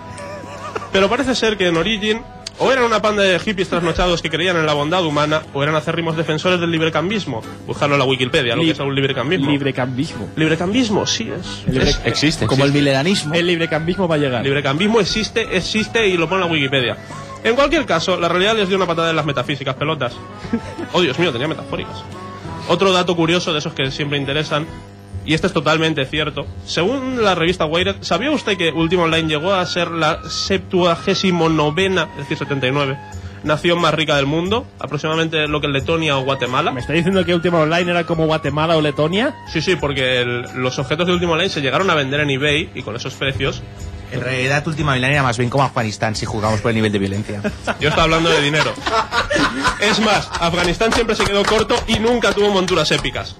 Pero parece ser que en Origin o eran una panda de hippies trasnochados que creían en la bondad humana, o eran acérrimos defensores del librecambismo. Buscarlo en la Wikipedia, lo que es un librecambismo. Librecambismo. Librecambismo, sí es. Existe. Como el milenarismo. El librecambismo va a llegar. Librecambismo existe y lo pone en la Wikipedia. En cualquier caso, la realidad les dio una patada en las metafísicas pelotas. Oh, Dios mío, tenía metafóricas. Otro dato curioso de esos que siempre interesan, y este es totalmente cierto, según la revista Wired, ¿sabía usted que Ultima Online llegó a ser la 79ª, es decir, 79, nación más rica del mundo? Aproximadamente lo que es Letonia o Guatemala. ¿Me está diciendo que Ultima Online era como Guatemala o Letonia? Sí, porque los objetos de Ultima Online se llegaron a vender en eBay y con esos precios... En realidad, Ultima Online era más bien como Afganistán si jugamos por el nivel de violencia. Yo estaba hablando de dinero. Es más, Afganistán siempre se quedó corto y nunca tuvo monturas épicas.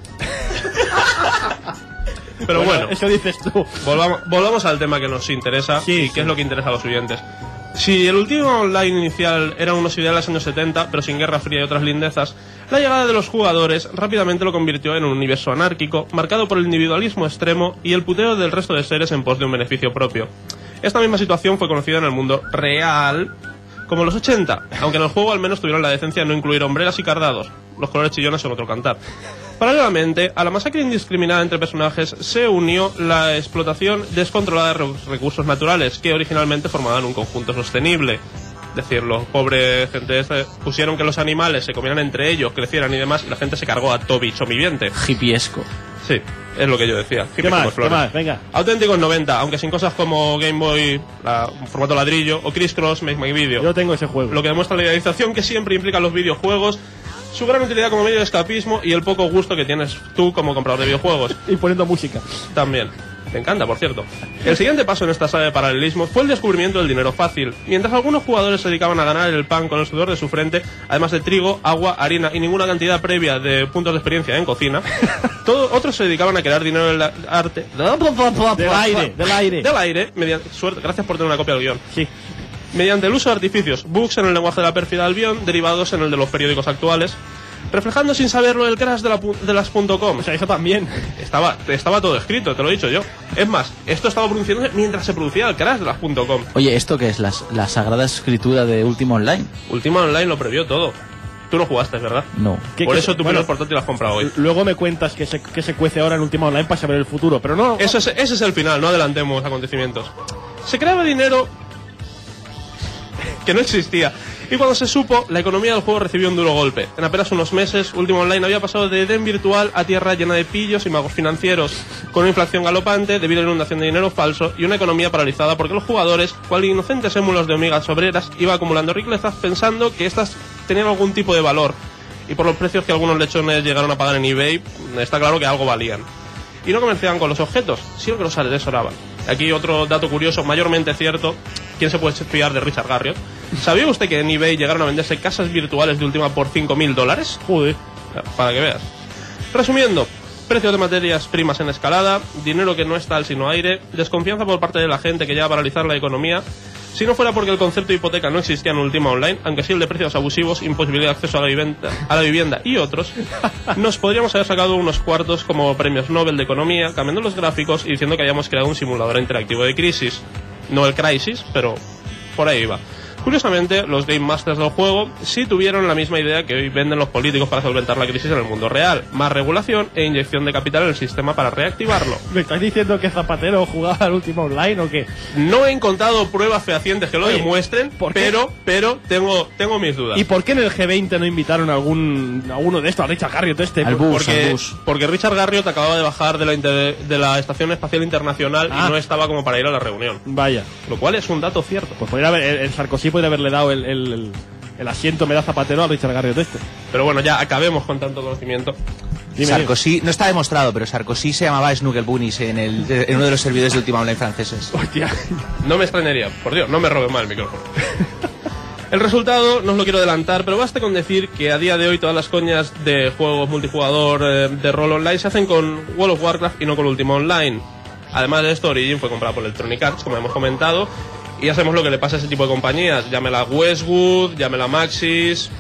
Pero bueno, eso dices tú. Volvamos al tema que nos interesa y qué es lo que interesa a los oyentes. Si el Ultima Online inicial era unos ideales de los años 70, pero sin Guerra Fría y otras lindezas, la llegada de los jugadores rápidamente lo convirtió en un universo anárquico, marcado por el individualismo extremo y el puteo del resto de seres en pos de un beneficio propio. Esta misma situación fue conocida en el mundo real como los 80, aunque en el juego al menos tuvieron la decencia de no incluir hombreras y cardados. Los colores chillones son otro cantar. Paralelamente, a la masacre indiscriminada entre personajes se unió la explotación descontrolada de recursos naturales, que originalmente formaban un conjunto sostenible. Es decir, los pobres gente pusieron que los animales se comieran entre ellos, crecieran y demás, y la gente se cargó a todo bicho viviente. Hippiesco. Sí, es lo que yo decía. ¿Qué más? Venga. Auténticos 90, aunque sin cosas como Game Boy, formato ladrillo, o Criss Cross, Make My Video. Yo tengo ese juego. Lo que demuestra la idealización que siempre implican los videojuegos, su gran utilidad como medio de escapismo y el poco gusto que tienes tú como comprador de videojuegos. Y poniendo música. También. Me encanta, por cierto. El siguiente paso en esta saga de paralelismos fue el descubrimiento del dinero fácil. Mientras algunos jugadores se dedicaban a ganar el pan con el sudor de su frente, además de trigo, agua, harina y ninguna cantidad previa de puntos de experiencia en cocina, otros se dedicaban a crear dinero del arte... Del aire. Mediante, suerte, gracias por tener una copia del guión. Sí. Mediante el uso de artificios, bugs en el lenguaje de la pérfida Albion, derivados en el de los periódicos actuales, reflejando sin saberlo el crash de las .com. O sea, eso también. Estaba todo escrito, te lo he dicho yo. Es más, esto estaba produciéndose mientras se producía el crash de las .com. Oye, ¿esto qué es? ¿La sagrada escritura de Ultima Online? Ultima Online lo previó todo. Tú no jugaste, ¿verdad? No. Por eso tu primer portátil lo has comprado hoy. Luego me cuentas que se cuece ahora en Ultima Online para saber el futuro, pero no... Ese es el final, no adelantemos acontecimientos. Se creaba dinero que no existía. Y cuando se supo, la economía del juego recibió un duro golpe. En apenas unos meses, Ultima Online había pasado de Edén virtual a tierra llena de pillos y magos financieros, con una inflación galopante debido a la inundación de dinero falso y una economía paralizada porque los jugadores, cual inocentes émulos de hormigas obreras, iban acumulando riquezas pensando que estas tenían algún tipo de valor. Y por los precios que algunos lechones llegaron a pagar en eBay, está claro que algo valían. Y no comerciaban con los objetos, sino que los atesoraban. Aquí otro dato curioso, mayormente cierto. ¿Quién se puede fiar de Richard Garriott? ¿Sabía usted que en eBay llegaron a venderse casas virtuales de Ultima por $5.000? Joder. Para que veas. Resumiendo, precios de materias primas en escalada, dinero que no es tal sino aire, desconfianza por parte de la gente que llega a paralizar la economía. Si no fuera porque el concepto de hipoteca no existía en Ultima Online, aunque sí el de precios abusivos, imposibilidad de acceso a la vivienda y otros, nos podríamos haber sacado unos cuartos como premios Nobel de Economía, cambiando los gráficos y diciendo que hayamos creado un simulador interactivo de crisis. No el Crisis, pero por ahí va. Curiosamente, los Game Masters del juego sí tuvieron la misma idea que hoy venden los políticos para solventar la crisis en el mundo real. Más regulación e inyección de capital en el sistema para reactivarlo. ¿Me estás diciendo que Zapatero jugaba al Ultima Online o qué? No he encontrado pruebas fehacientes que lo demuestren, pero tengo mis dudas. ¿Y por qué en el G20 no invitaron a alguno de estos, a Richard Garriott Porque Richard Garriott acababa de bajar de la Estación Espacial Internacional y no estaba como para ir a la reunión. Vaya. Lo cual es un dato cierto. Pues podría haber, el Sarkozy podría haberle dado el asiento me da Zapatero a Richard Garriott Pero bueno, ya acabemos con tanto conocimiento. Sarkozy, no está demostrado, pero Sarkozy se llamaba Snuggle Bunnies en uno de los servidores de Ultima Online franceses. Hostia. No me extrañaría, por Dios, no me robe mal el micrófono. El resultado no os lo quiero adelantar, pero basta con decir que a día de hoy todas las coñas de juegos multijugador de rol online se hacen con World of Warcraft y no con Ultima Online. Además de esto, Origin fue comprado por Electronic Arts, como hemos comentado, y hacemos lo que le pasa a ese tipo de compañías. Llámela Westwood, llámela Maxis.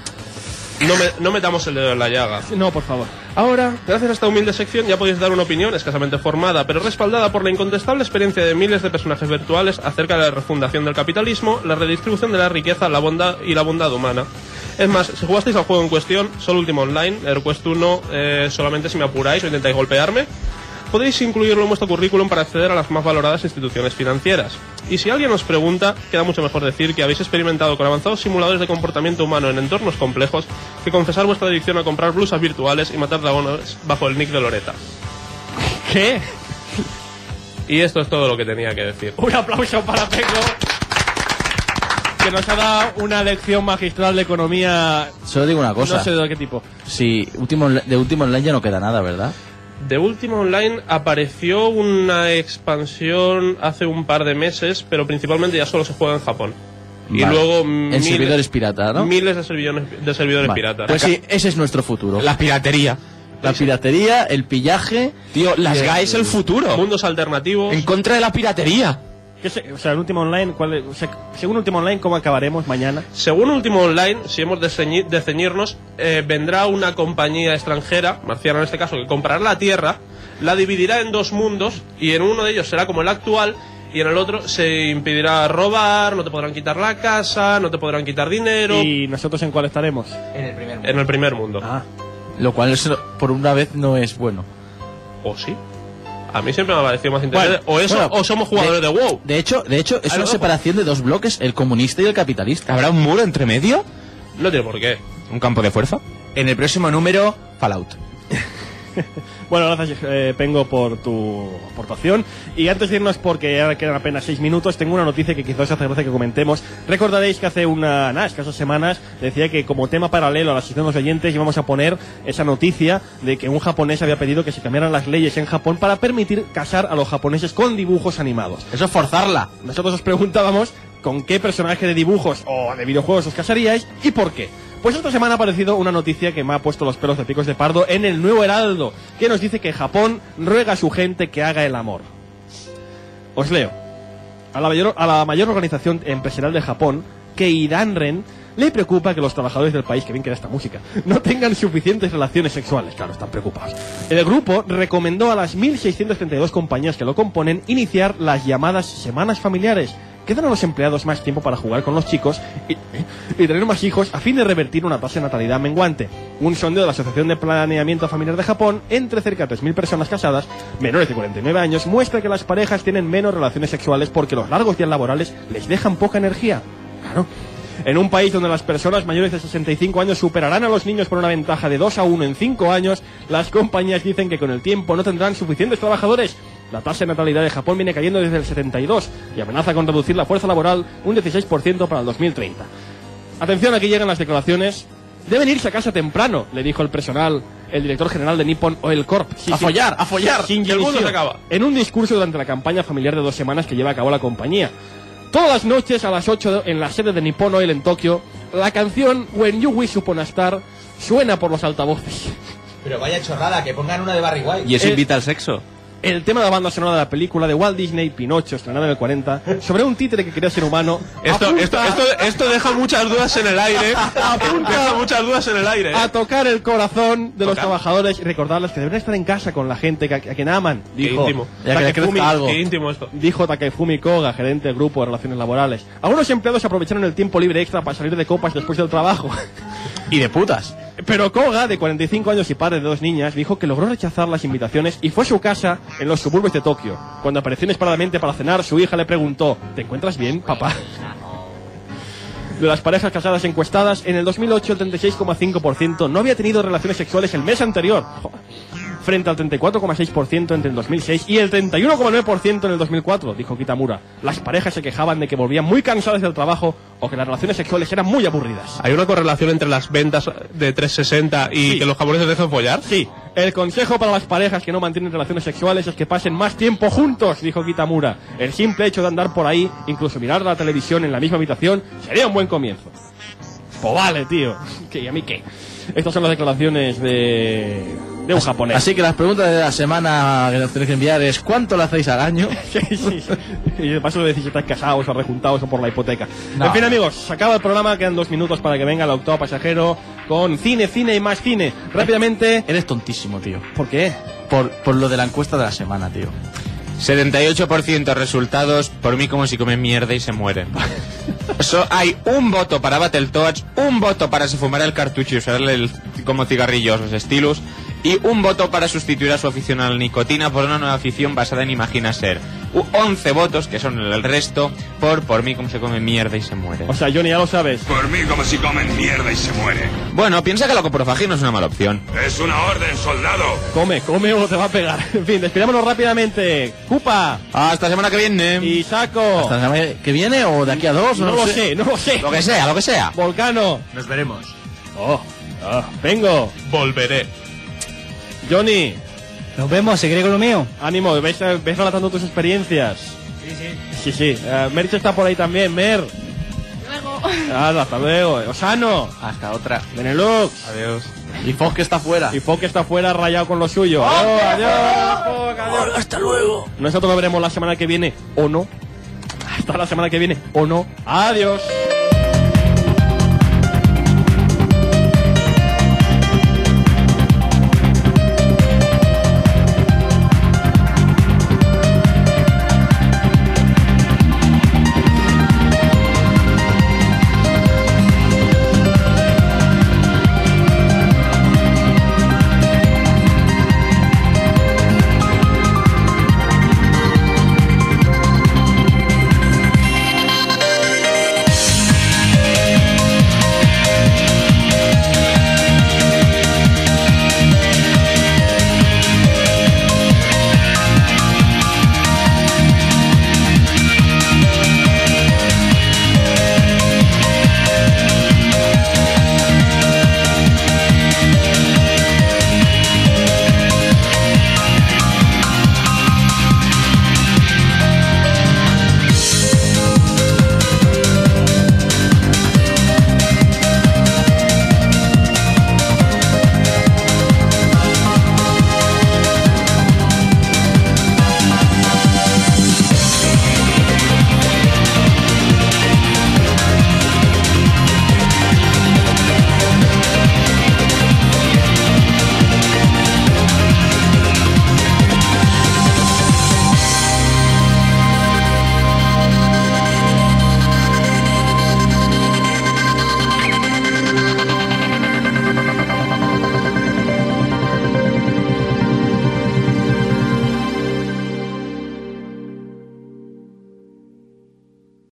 No metamos el dedo en la llaga. No, por favor. Ahora, gracias a esta humilde sección, ya podéis dar una opinión escasamente formada, pero respaldada por la incontestable experiencia de miles de personajes virtuales acerca de la refundación del capitalismo, la redistribución de la riqueza, la bondad y la bondad humana. Es más, si jugasteis al juego en cuestión, solo Ultima Online, EverQuest 1, solamente si me apuráis o intentáis golpearme, podéis incluirlo en vuestro currículum para acceder a las más valoradas instituciones financieras. Y si alguien os pregunta, queda mucho mejor decir que habéis experimentado con avanzados simuladores de comportamiento humano en entornos complejos que confesar vuestra adicción a comprar blusas virtuales y matar dragones bajo el nick de Loreta. ¿Qué? Y esto es todo lo que tenía que decir. Un aplauso para Pengo, que nos ha dado una lección magistral de economía. Solo digo una cosa. No sé de qué tipo. Sí, de Último Online ya no queda nada, ¿verdad? De Ultima Online apareció una expansión hace un par de meses, pero principalmente ya solo se juega en Japón. Y Vale. luego En servidores pirata, ¿no? miles de servidores Vale. piratas. Pues sí, ese es nuestro futuro. La piratería. La piratería, el pillaje. Tío, las GAE es el futuro. Mundos alternativos. En contra de la piratería. O sea, el Último Online, según Último Online, ¿cómo acabaremos mañana? Según Último Online, si hemos de ceñirnos, vendrá una compañía extranjera, marciana en este caso, que comprará la Tierra, la dividirá en dos mundos, y en uno de ellos será como el actual, y en el otro se impedirá robar, no te podrán quitar la casa, no te podrán quitar dinero. ¿Y nosotros en cuál estaremos? En el primer mundo. Ah. Lo cual, por una vez, no es bueno. ¿O sí? A mí siempre me ha parecido más interesante. O somos jugadores de WoW. De hecho, es una separación de dos bloques, el comunista y el capitalista. ¿Habrá un muro entre medio? No tiene por qué. ¿Un campo de fuerza? En el próximo número, Fallout. Bueno, gracias Pengo por tu aportación. Y antes de irnos, porque ya quedan apenas 6 minutos, tengo una noticia que quizás hace gracia que comentemos. Recordaréis que hace escasas semanas decía que como tema paralelo a la sección de los oyentes íbamos a poner esa noticia de que un japonés había pedido que se cambiaran las leyes en Japón para permitir casar a los japoneses con dibujos animados. Eso es forzarla. Nosotros os preguntábamos con qué personaje de dibujos o de videojuegos os casaríais y por qué. Pues esta semana ha aparecido una noticia que me ha puesto los pelos de picos de pardo en el Nuevo Heraldo, que nos dice que Japón ruega a su gente que haga el amor. Os leo. A la mayor organización empresarial de Japón, Keidanren, le preocupa que los trabajadores del país, que bien queda esta música, no tengan suficientes relaciones sexuales. Claro, están preocupados. El grupo recomendó a las 1.632 compañías que lo componen iniciar las llamadas semanas familiares, que dan a los empleados más tiempo para jugar con los chicos y tener más hijos a fin de revertir una tasa de natalidad menguante. Un sondeo de la Asociación de Planeamiento Familiar de Japón, entre cerca de 3.000 personas casadas, menores de 49 años, muestra que las parejas tienen menos relaciones sexuales porque los largos días laborales les dejan poca energía. Claro. En un país donde las personas mayores de 65 años superarán a los niños por una ventaja de 2-1 en 5 años, las compañías dicen que con el tiempo no tendrán suficientes trabajadores. La tasa de natalidad de Japón viene cayendo desde el 72 y amenaza con reducir la fuerza laboral un 16% para el 2030. Atención, aquí llegan las declaraciones. Deben irse a casa temprano, le dijo el personal, el director general de Nippon Oil Corp. A follar. Shinji El mundo Nishio, se acaba. en un discurso durante la campaña familiar de 2 semanas que lleva a cabo la compañía. Todas las noches a las 8 en la sede de Nippon Oil en Tokio, la canción When You Wish Upon a Star suena por los altavoces. Pero vaya chorrada, que pongan una de Barry White. ¿Y eso invita al sexo? El tema de la banda sonora de la película de Walt Disney, Pinocho, estrenada en el 40, sobre un títere que quería ser humano. Esto deja muchas dudas en el aire. Deja muchas dudas en el aire. A tocar el corazón de los Tocar. trabajadores y recordarles que deben estar en casa con la gente a quien aman. Dijo Qué íntimo. Ya que le crezca algo. Qué íntimo esto. Dijo Takefumi Koga, gerente del grupo de relaciones laborales. Algunos empleados aprovecharon el tiempo libre extra para salir de copas después del trabajo. Y de putas. Pero Koga, de 45 años y padre de 2 niñas, dijo que logró rechazar las invitaciones y fue a su casa en los suburbios de Tokio. Cuando apareció inesperadamente para cenar, su hija le preguntó: ¿te encuentras bien, papá? De las parejas casadas encuestadas, en el 2008 el 36,5% no había tenido relaciones sexuales el mes anterior, frente al 34,6% entre el 2006 y el 31,9% en el 2004, dijo Kitamura. Las parejas se quejaban de que volvían muy cansadas del trabajo o que las relaciones sexuales eran muy aburridas. ¿Hay una correlación entre las ventas de 360 y Sí. que los japoneses dejen follar? Sí, el consejo para las parejas que no mantienen relaciones sexuales es que pasen más tiempo juntos, dijo Kitamura. El simple hecho de andar por ahí, incluso mirar la televisión en la misma habitación, sería un buen comienzo. Pues vale, tío. ¿Qué? ¿Y a mí qué? Estas son las declaraciones de un japonés. Así que las preguntas de la semana que nos tenéis que enviar es: ¿cuánto lo hacéis al año? Sí. Y de paso de decir si estáis casados o rejuntados o por la hipoteca. No. En fin, amigos, se acaba el programa, quedan 2 minutos para que venga el octavo pasajero con cine y más cine. Rápidamente. Eres tontísimo, tío. ¿Por qué? Por lo de la encuesta de la semana, tío. 78% resultados, por mí como si comen mierda y se mueren. Hay un voto para Battletoads, un voto para se fumar el cartucho y usarle como cigarrillos los Stylus, Y un voto para sustituir a su afición a la nicotina por una nueva afición basada en Imagina Ser. 11 votos, que son el resto, por mí como se come mierda y se muere. O sea, Johnny, ya lo sabes. Por mí como si comen mierda y se muere. Bueno, piensa que la coprofagia no es una mala opción. Es una orden, soldado. Come o te va a pegar. En fin, despidámonos rápidamente. Cupa. Hasta la semana que viene. Y Saco. ¿Hasta la semana que viene o de aquí a 2? No lo sé. Lo que sea. Volcano. Nos veremos. Vengo. Volveré. Johnny. Nos vemos, seguiré con lo mío. Ánimo, ves relatando tus experiencias. Sí. Merch está por ahí también, Mer. Luego. Hasta luego. Osano. Hasta otra. Benelux. Adiós. Y Fox que está fuera. Y Fox que está fuera rayado con lo suyo. Adiós. Hasta luego. Nosotros nos veremos la semana que viene, o no. Hasta la semana que viene, o no. Adiós.